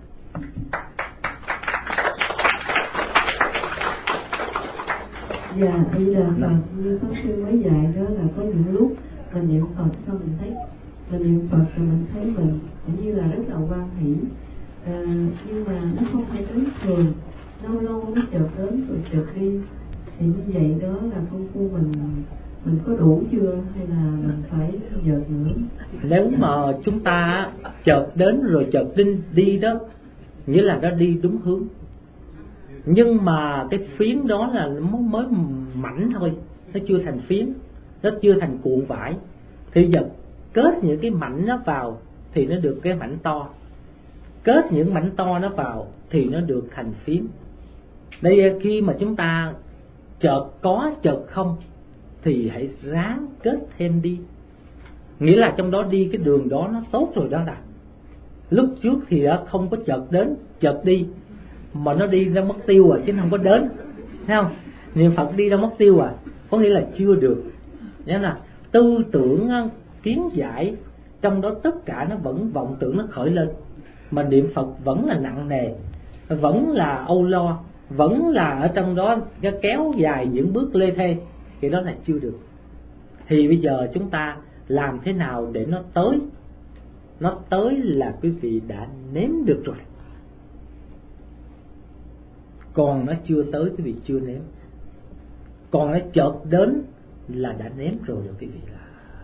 Dạ, A Di Đà Phật. Như Pháp Sư mới dạy đó là có những lúc mình niệm Phật xong mình thấy mình niệm Phật rồi mình thấy mình cũng như là rất là hoan hỷ, nhưng mà nó không phải đến thường, lâu lâu nó chợt đến rồi chợt đi. Thì như vậy đó là công phu mình có đủ chưa, hay là mình phải dợt nữa? Nếu mà chúng ta chợt đến rồi chợt đi đó, nghĩa là nó đi đúng hướng, nhưng mà cái phiến đó là nó mới mảnh thôi, nó chưa thành phiến, nó chưa thành cuộn vải. Thì giờ kết những cái mảnh nó vào thì nó được cái mảnh to, kết những mảnh to nó vào thì nó được thành phiến. Đây, khi mà chúng ta chợt có chợt không thì hãy ráng kết thêm đi, nghĩa là trong đó đi cái đường đó nó tốt rồi đó. Là lúc trước thì không có chợt đến chợt đi, mà nó đi ra mất tiêu rồi chứ không có đến, thấy không? Niệm Phật đi ra mất tiêu à, có nghĩa là chưa được. Nghĩa là tư tưởng kiến giải trong đó tất cả nó vẫn vọng tưởng nó khởi lên, mà niệm Phật vẫn là nặng nề, vẫn là âu lo, vẫn là ở trong đó kéo dài những bước lê thê, thì đó là chưa được. Thì bây giờ chúng ta làm thế nào để nó tới? Nó tới là quý vị đã nếm được rồi, còn nó chưa tới quý vị chưa nếm, còn nó chợt đến là đã nếm rồi đó quý vị. Là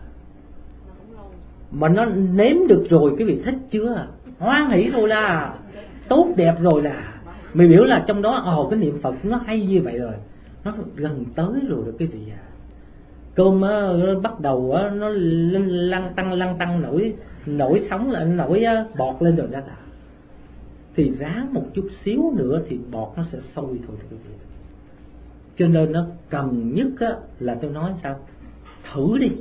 mà nó nếm được rồi quý vị thích chưa? Hoan hỷ rồi là tốt đẹp rồi, là mình biểu là trong đó cái niệm Phật nó hay như vậy rồi, nó gần tới rồi đó quý vị à. Cơm nó bắt đầu nó lăn tăng nổi sóng là nổi bọt lên rồi đó, là thì ráng một chút xíu nữa thì bọt nó sẽ sôi thôi quý vị. Cho nên nó cần nhất là tôi nói sao, thử đi,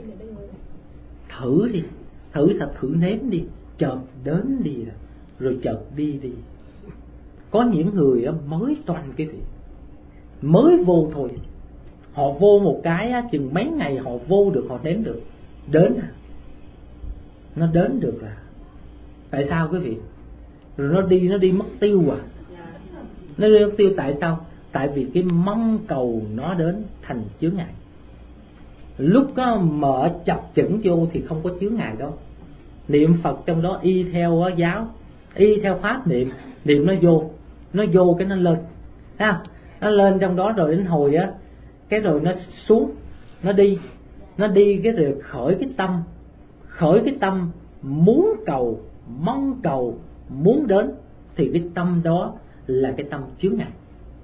thử nếm đi, chợt đến đi rồi chợt đi. Có những người mới toanh quý vị, mới vô thôi, họ vô một cái chừng mấy ngày họ vô được, họ nếm được, đến nó đến được à. Tại sao quý vị? Rồi nó đi mất tiêu à. Nó đi mất tiêu tại sao? Tại vì cái mong cầu nó đến thành chướng ngại. Lúc mở chập chững vô thì không có chướng ngại đâu. Niệm Phật trong đó y theo giáo, y theo pháp niệm nó vô cái nó lên, thấy không? Nó lên trong đó rồi đến hồi cái rồi nó xuống, nó đi cái rồi khởi cái tâm muốn cầu, mong cầu, muốn đến, thì cái tâm đó là cái tâm chướng ngại.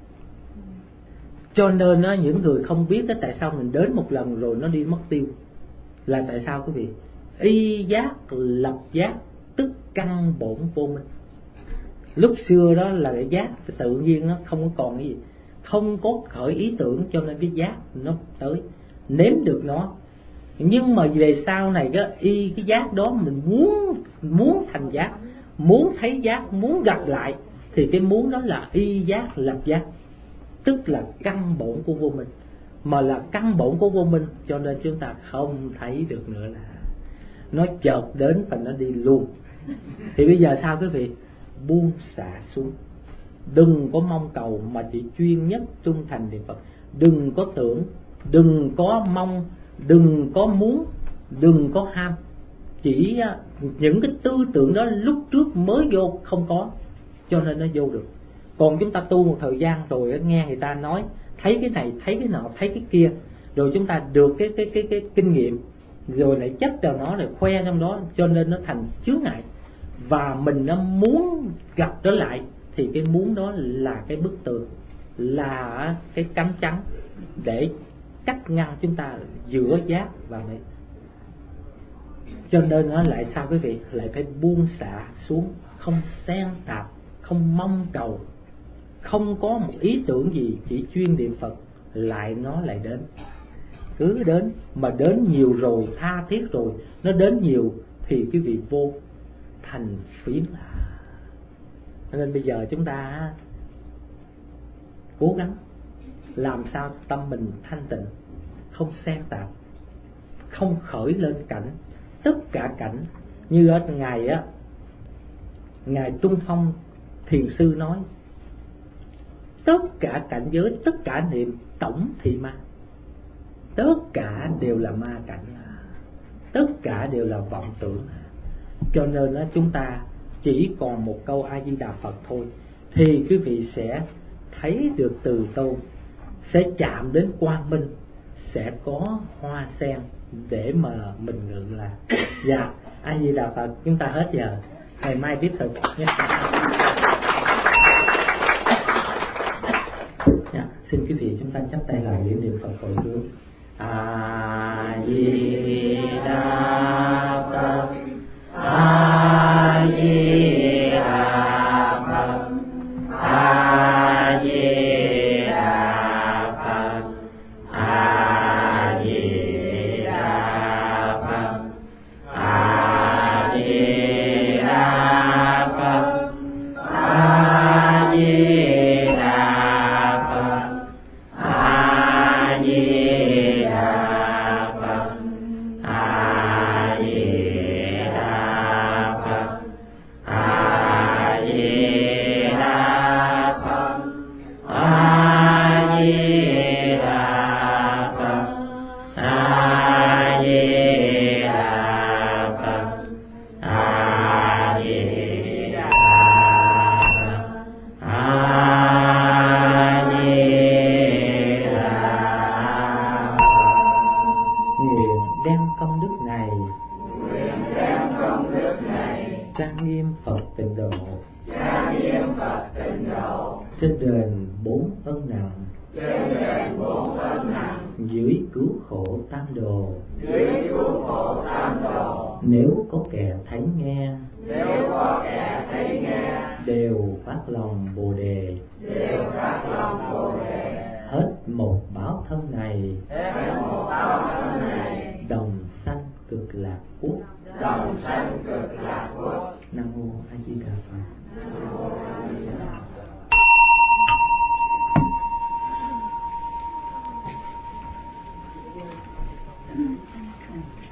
Cho nên những người không biết tại sao mình đến một lần rồi nó đi mất tiêu là tại sao quý vị? Y giác lập giác tức căn bổn vô minh. Lúc xưa đó là cái giác tự nhiên nó không có còn cái gì, không có khởi ý tưởng, cho nên cái giác nó tới nếm được nó. Nhưng mà về sau này cái giác đó mình muốn thành giác, muốn thấy giác, muốn gặp lại, thì cái muốn đó là y giác lập giác, tức là căn bổn của vô minh. Mà là căn bổn của vô minh, cho nên chúng ta không thấy được nữa, là nó chợt đến và nó đi luôn. Thì bây giờ sao quý vị? Buông xả xuống, đừng có mong cầu mà chỉ chuyên nhất trung thành niệm Phật. Đừng có tưởng, đừng có mong, đừng có muốn, đừng có ham. Chỉ những cái tư tưởng đó lúc trước mới vô không có, cho nên nó vô được. Còn chúng ta tu một thời gian rồi nghe người ta nói thấy cái này, thấy cái nọ, thấy cái kia, rồi chúng ta được cái kinh nghiệm, rồi lại chấp vào nó, rồi khoe trong đó, cho nên nó thành chướng ngại. Và mình nó muốn gặp trở lại thì cái muốn đó là cái bức tường, là cái cánh chắn để cắt ngăn chúng ta giữa giác và mê. Cho nên nó lại sao quý vị, lại phải buông xả xuống, không xen tạp, không mong cầu, không có một ý tưởng gì, chỉ chuyên niệm Phật, lại nó lại đến. Cứ đến, mà đến nhiều rồi, tha thiết rồi, nó đến nhiều thì quý vị vô thành phiến. Nên bây giờ chúng ta cố gắng làm sao tâm mình thanh tịnh, không xen tạp, không khởi lên cảnh. Tất cả cảnh như ở Ngài Trung Phong Thiền Sư nói, tất cả cảnh giới, tất cả niệm tổng thị ma, tất cả đều là ma cảnh, tất cả đều là vọng tưởng. Cho nên chúng ta chỉ còn một câu A Di Đà Phật thôi thì quý vị sẽ thấy được Từ Tôn, sẽ chạm đến quang minh, sẽ có hoa sen để mà mình ngự là. Dạ, A Di Đà Phật. Chúng ta hết giờ, ngày mai tiếp tục nhé. Dạ, xin quý vị chúng ta chắp tay lại để niệm Phật hồi hướng. A Di Đà Phật, A Di Đà Phật, A Di Đà Phật, A Di Đà Phật, A Di Đà Phật, A Di Đà Phật, A Di Đà Phật, A Di Đà Phật, A Di Đà Phật, A Di Đà Phật, A Di Đà Phật, A Di Đà Phật, A Di Đà. Nguyện đem công đức này, trang nghiêm Phật tịnh độ, trên đền bốn ân nặng, dưới cứu khổ tam đồ, nếu có kẻ thấy nghe, đều phát lòng Bồ Đề, hết một báo thân này, đồng sanh cực lạc quốc. Nam mô A Di Đà Phật.